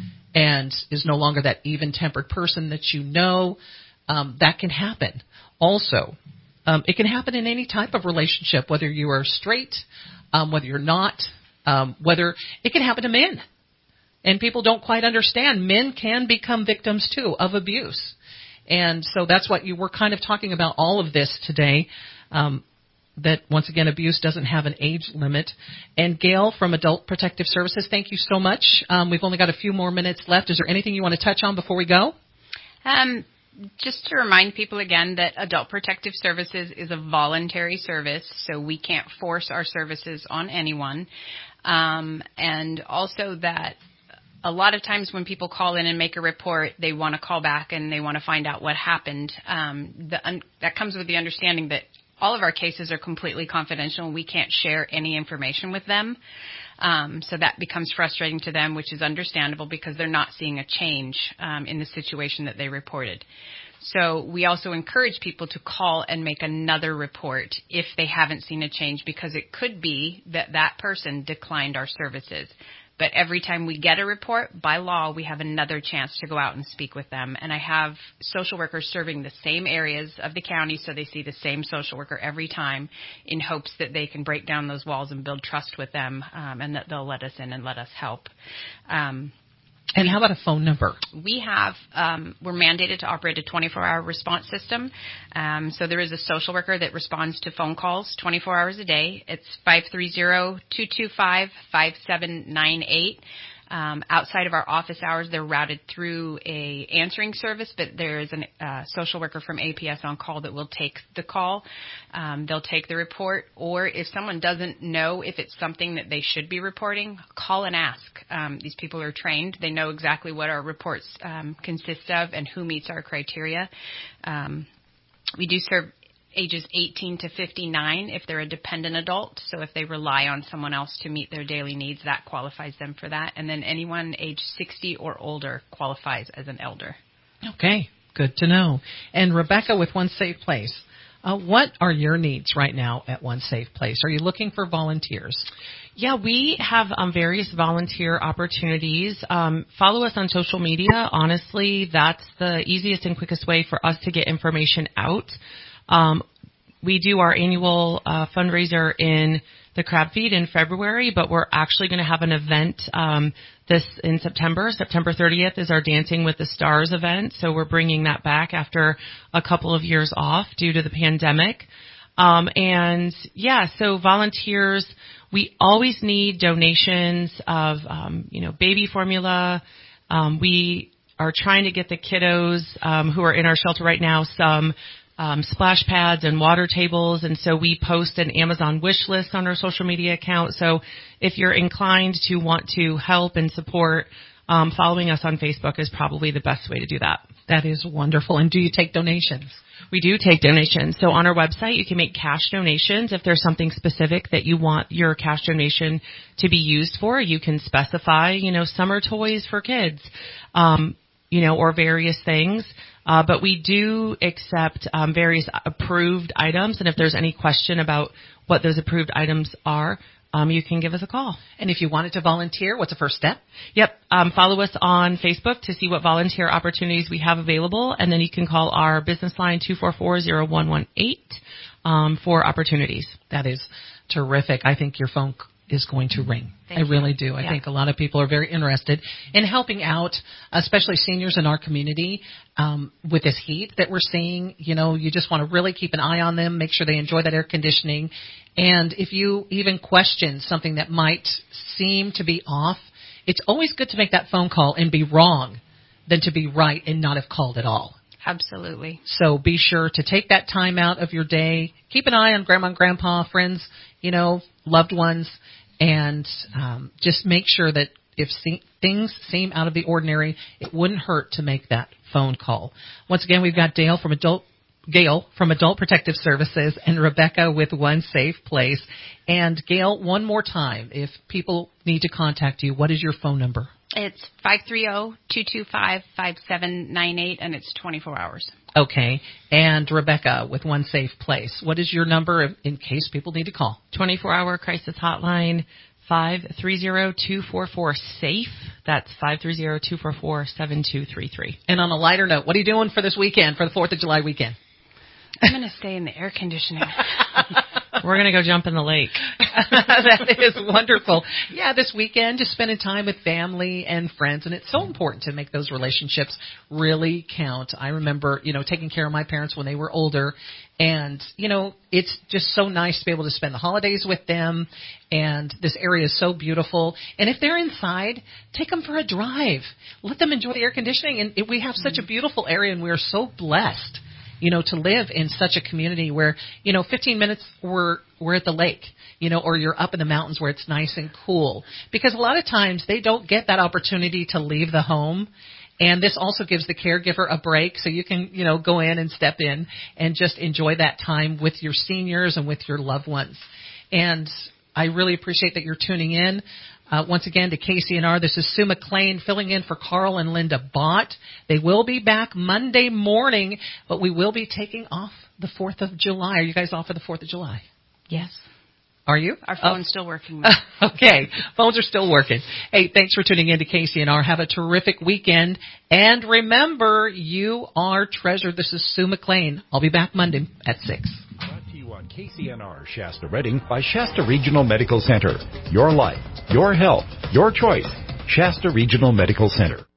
[SPEAKER 2] and is no longer that even-tempered person that you know. Um, that can happen. Also, um, it can happen in any type of relationship, whether you are straight, um, whether you're not. Um, whether it can happen to men, and people don't quite understand. Men can become victims too of abuse, and so that's what you were kind of talking about. All of this today, um, that once again, abuse doesn't have an age limit. And Gail from Adult Protective Services, thank you so much. Um, we've only got a few more minutes left. Is there anything you want to touch on before we go?
[SPEAKER 11] Um, just to remind people again that Adult Protective Services is a voluntary service, so we can't force our services on anyone. Um, and also that a lot of times when people call in and make a report, they want to call back and they want to find out what happened. Um, the, un- that comes with the understanding that all of our cases are completely confidential and we can't share any information with them. Um, so that becomes frustrating to them, which is understandable because they're not seeing a change um, in the situation that they reported. So we also encourage people to call and make another report if they haven't seen a change, because it could be that that person declined our services. But every time we get a report, by law, we have another chance to go out and speak with them. And I have social workers serving the same areas of the county, so they see the same social worker every time in hopes that they can break down those walls and build trust with them, um, and that they'll let us in and let us help. Um,
[SPEAKER 2] And how about a phone number?
[SPEAKER 11] We have, um, we're mandated to operate a twenty-four hour response system. Um, so there is a social worker that responds to phone calls twenty-four hours a day. It's five three zero, two two five, five seven nine eight. Um, outside of our office hours, they're routed through a answering service, but there is a uh, social worker from A P S on call that will take the call. Um, they'll take the report, or if someone doesn't know if it's something that they should be reporting, call and ask. Um, these people are trained. They know exactly what our reports um, consist of and who meets our criteria. Um, we do serve ages eighteen to fifty-nine if they're a dependent adult. So if they rely on someone else to meet their daily needs, that qualifies them for that. And then anyone age sixty or older qualifies as an elder.
[SPEAKER 2] Okay, good to know. And Rebecca with One Safe Place. Uh, what are your needs right now at One Safe Place? Are you looking for volunteers?
[SPEAKER 7] Yeah, we have um, various volunteer opportunities. Um, follow us on social media. Honestly, that's the easiest and quickest way for us to get information out. Um, we do our annual uh, fundraiser in the crab feed in February, but we're actually going to have an event um, this in September. September thirtieth is our Dancing with the Stars event, so we're bringing that back after a couple of years off due to the pandemic. Um, and, yeah, so volunteers, we always need donations of, um, you know, baby formula, Um, we are trying to get the kiddos um, who are in our shelter right now some um, splash pads and water tables, and so we post an Amazon wish list on our social media account. So if you're inclined to want to help and support, um, following us on Facebook is probably the best way to do that.
[SPEAKER 2] That is wonderful. And do you take donations?
[SPEAKER 7] We do take donations. So on our website, you can make cash donations. If there's something specific that you want your cash donation to be used for, you can specify, you know, summer toys for kids, um, you know, or various things. Uh, but we do accept um, various approved items. And if there's any question about what those approved items are, Um, you can give us a call.
[SPEAKER 2] And if you wanted to volunteer, what's the first step?
[SPEAKER 7] Yep. Um, follow us on Facebook to see what volunteer opportunities we have available. And then you can call our business line two four four, zero one one eight um, for opportunities.
[SPEAKER 2] That is terrific. I think your phone is going to ring.
[SPEAKER 7] Thank
[SPEAKER 2] I
[SPEAKER 7] you.
[SPEAKER 2] really do. I
[SPEAKER 7] yeah.
[SPEAKER 2] think a lot of people are very interested in helping out, especially seniors in our community, um, with this heat that we're seeing. You know, you just want to really keep an eye on them, make sure they enjoy that air conditioning. And if you even question something that might seem to be off, it's always good to make that phone call and be wrong than to be right and not have called at all.
[SPEAKER 11] Absolutely.
[SPEAKER 2] So be sure to take that time out of your day. Keep an eye on grandma and grandpa, friends, you know, loved ones, and um, just make sure that if se- things seem out of the ordinary, it wouldn't hurt to make that phone call. Once again, we've got Dale from Adult Gail from Adult Protective Services and Rebecca with One Safe Place. And Gail, one more time, if people need to contact you, what is your phone number?
[SPEAKER 11] It's five three zero, two two five, five seven nine eight, and it's twenty-four hours.
[SPEAKER 2] Okay. And Rebecca with One Safe Place, what is your number in case people need to call?
[SPEAKER 7] twenty-four hour crisis hotline, five three zero, two four four, SAFE. That's five three zero, two four four, seven two three three.
[SPEAKER 2] And on a lighter note, what are you doing for this weekend, for the fourth of July weekend?
[SPEAKER 11] I'm going to stay in the air conditioning.
[SPEAKER 7] We're going to go jump in the lake.
[SPEAKER 2] That is wonderful. Yeah, this weekend, just spending time with family and friends. And it's so important to make those relationships really count. I remember, you know, taking care of my parents when they were older. And, you know, it's just so nice to be able to spend the holidays with them. And this area is so beautiful. And if they're inside, take them for a drive. Let them enjoy the air conditioning. And we have such a beautiful area, and we are so blessed, you know, to live in such a community where, you know, fifteen minutes we're, we're at the lake, you know, or you're up in the mountains where it's nice and cool. Because a lot of times they don't get that opportunity to leave the home. And this also gives the caregiver a break, so you can, you know, go in and step in and just enjoy that time with your seniors and with your loved ones. And I really appreciate that you're tuning in. Uh, once again, to K C N R, this is Sue McLean filling in for Carl and Linda Bott. They will be back Monday morning, but we will be taking off the fourth of July. Are you guys off for the fourth of July?
[SPEAKER 11] Yes.
[SPEAKER 2] Are you?
[SPEAKER 11] Our phone's oh. still working.
[SPEAKER 2] Okay. Phones are still working. Hey, thanks for tuning in to K C N R. Have a terrific weekend. And remember, you are treasured. This is Sue McLean. I'll be back Monday at six.
[SPEAKER 10] On K C N R Shasta Redding by Shasta Regional Medical Center. Your life, your health, your choice. Shasta Regional Medical Center.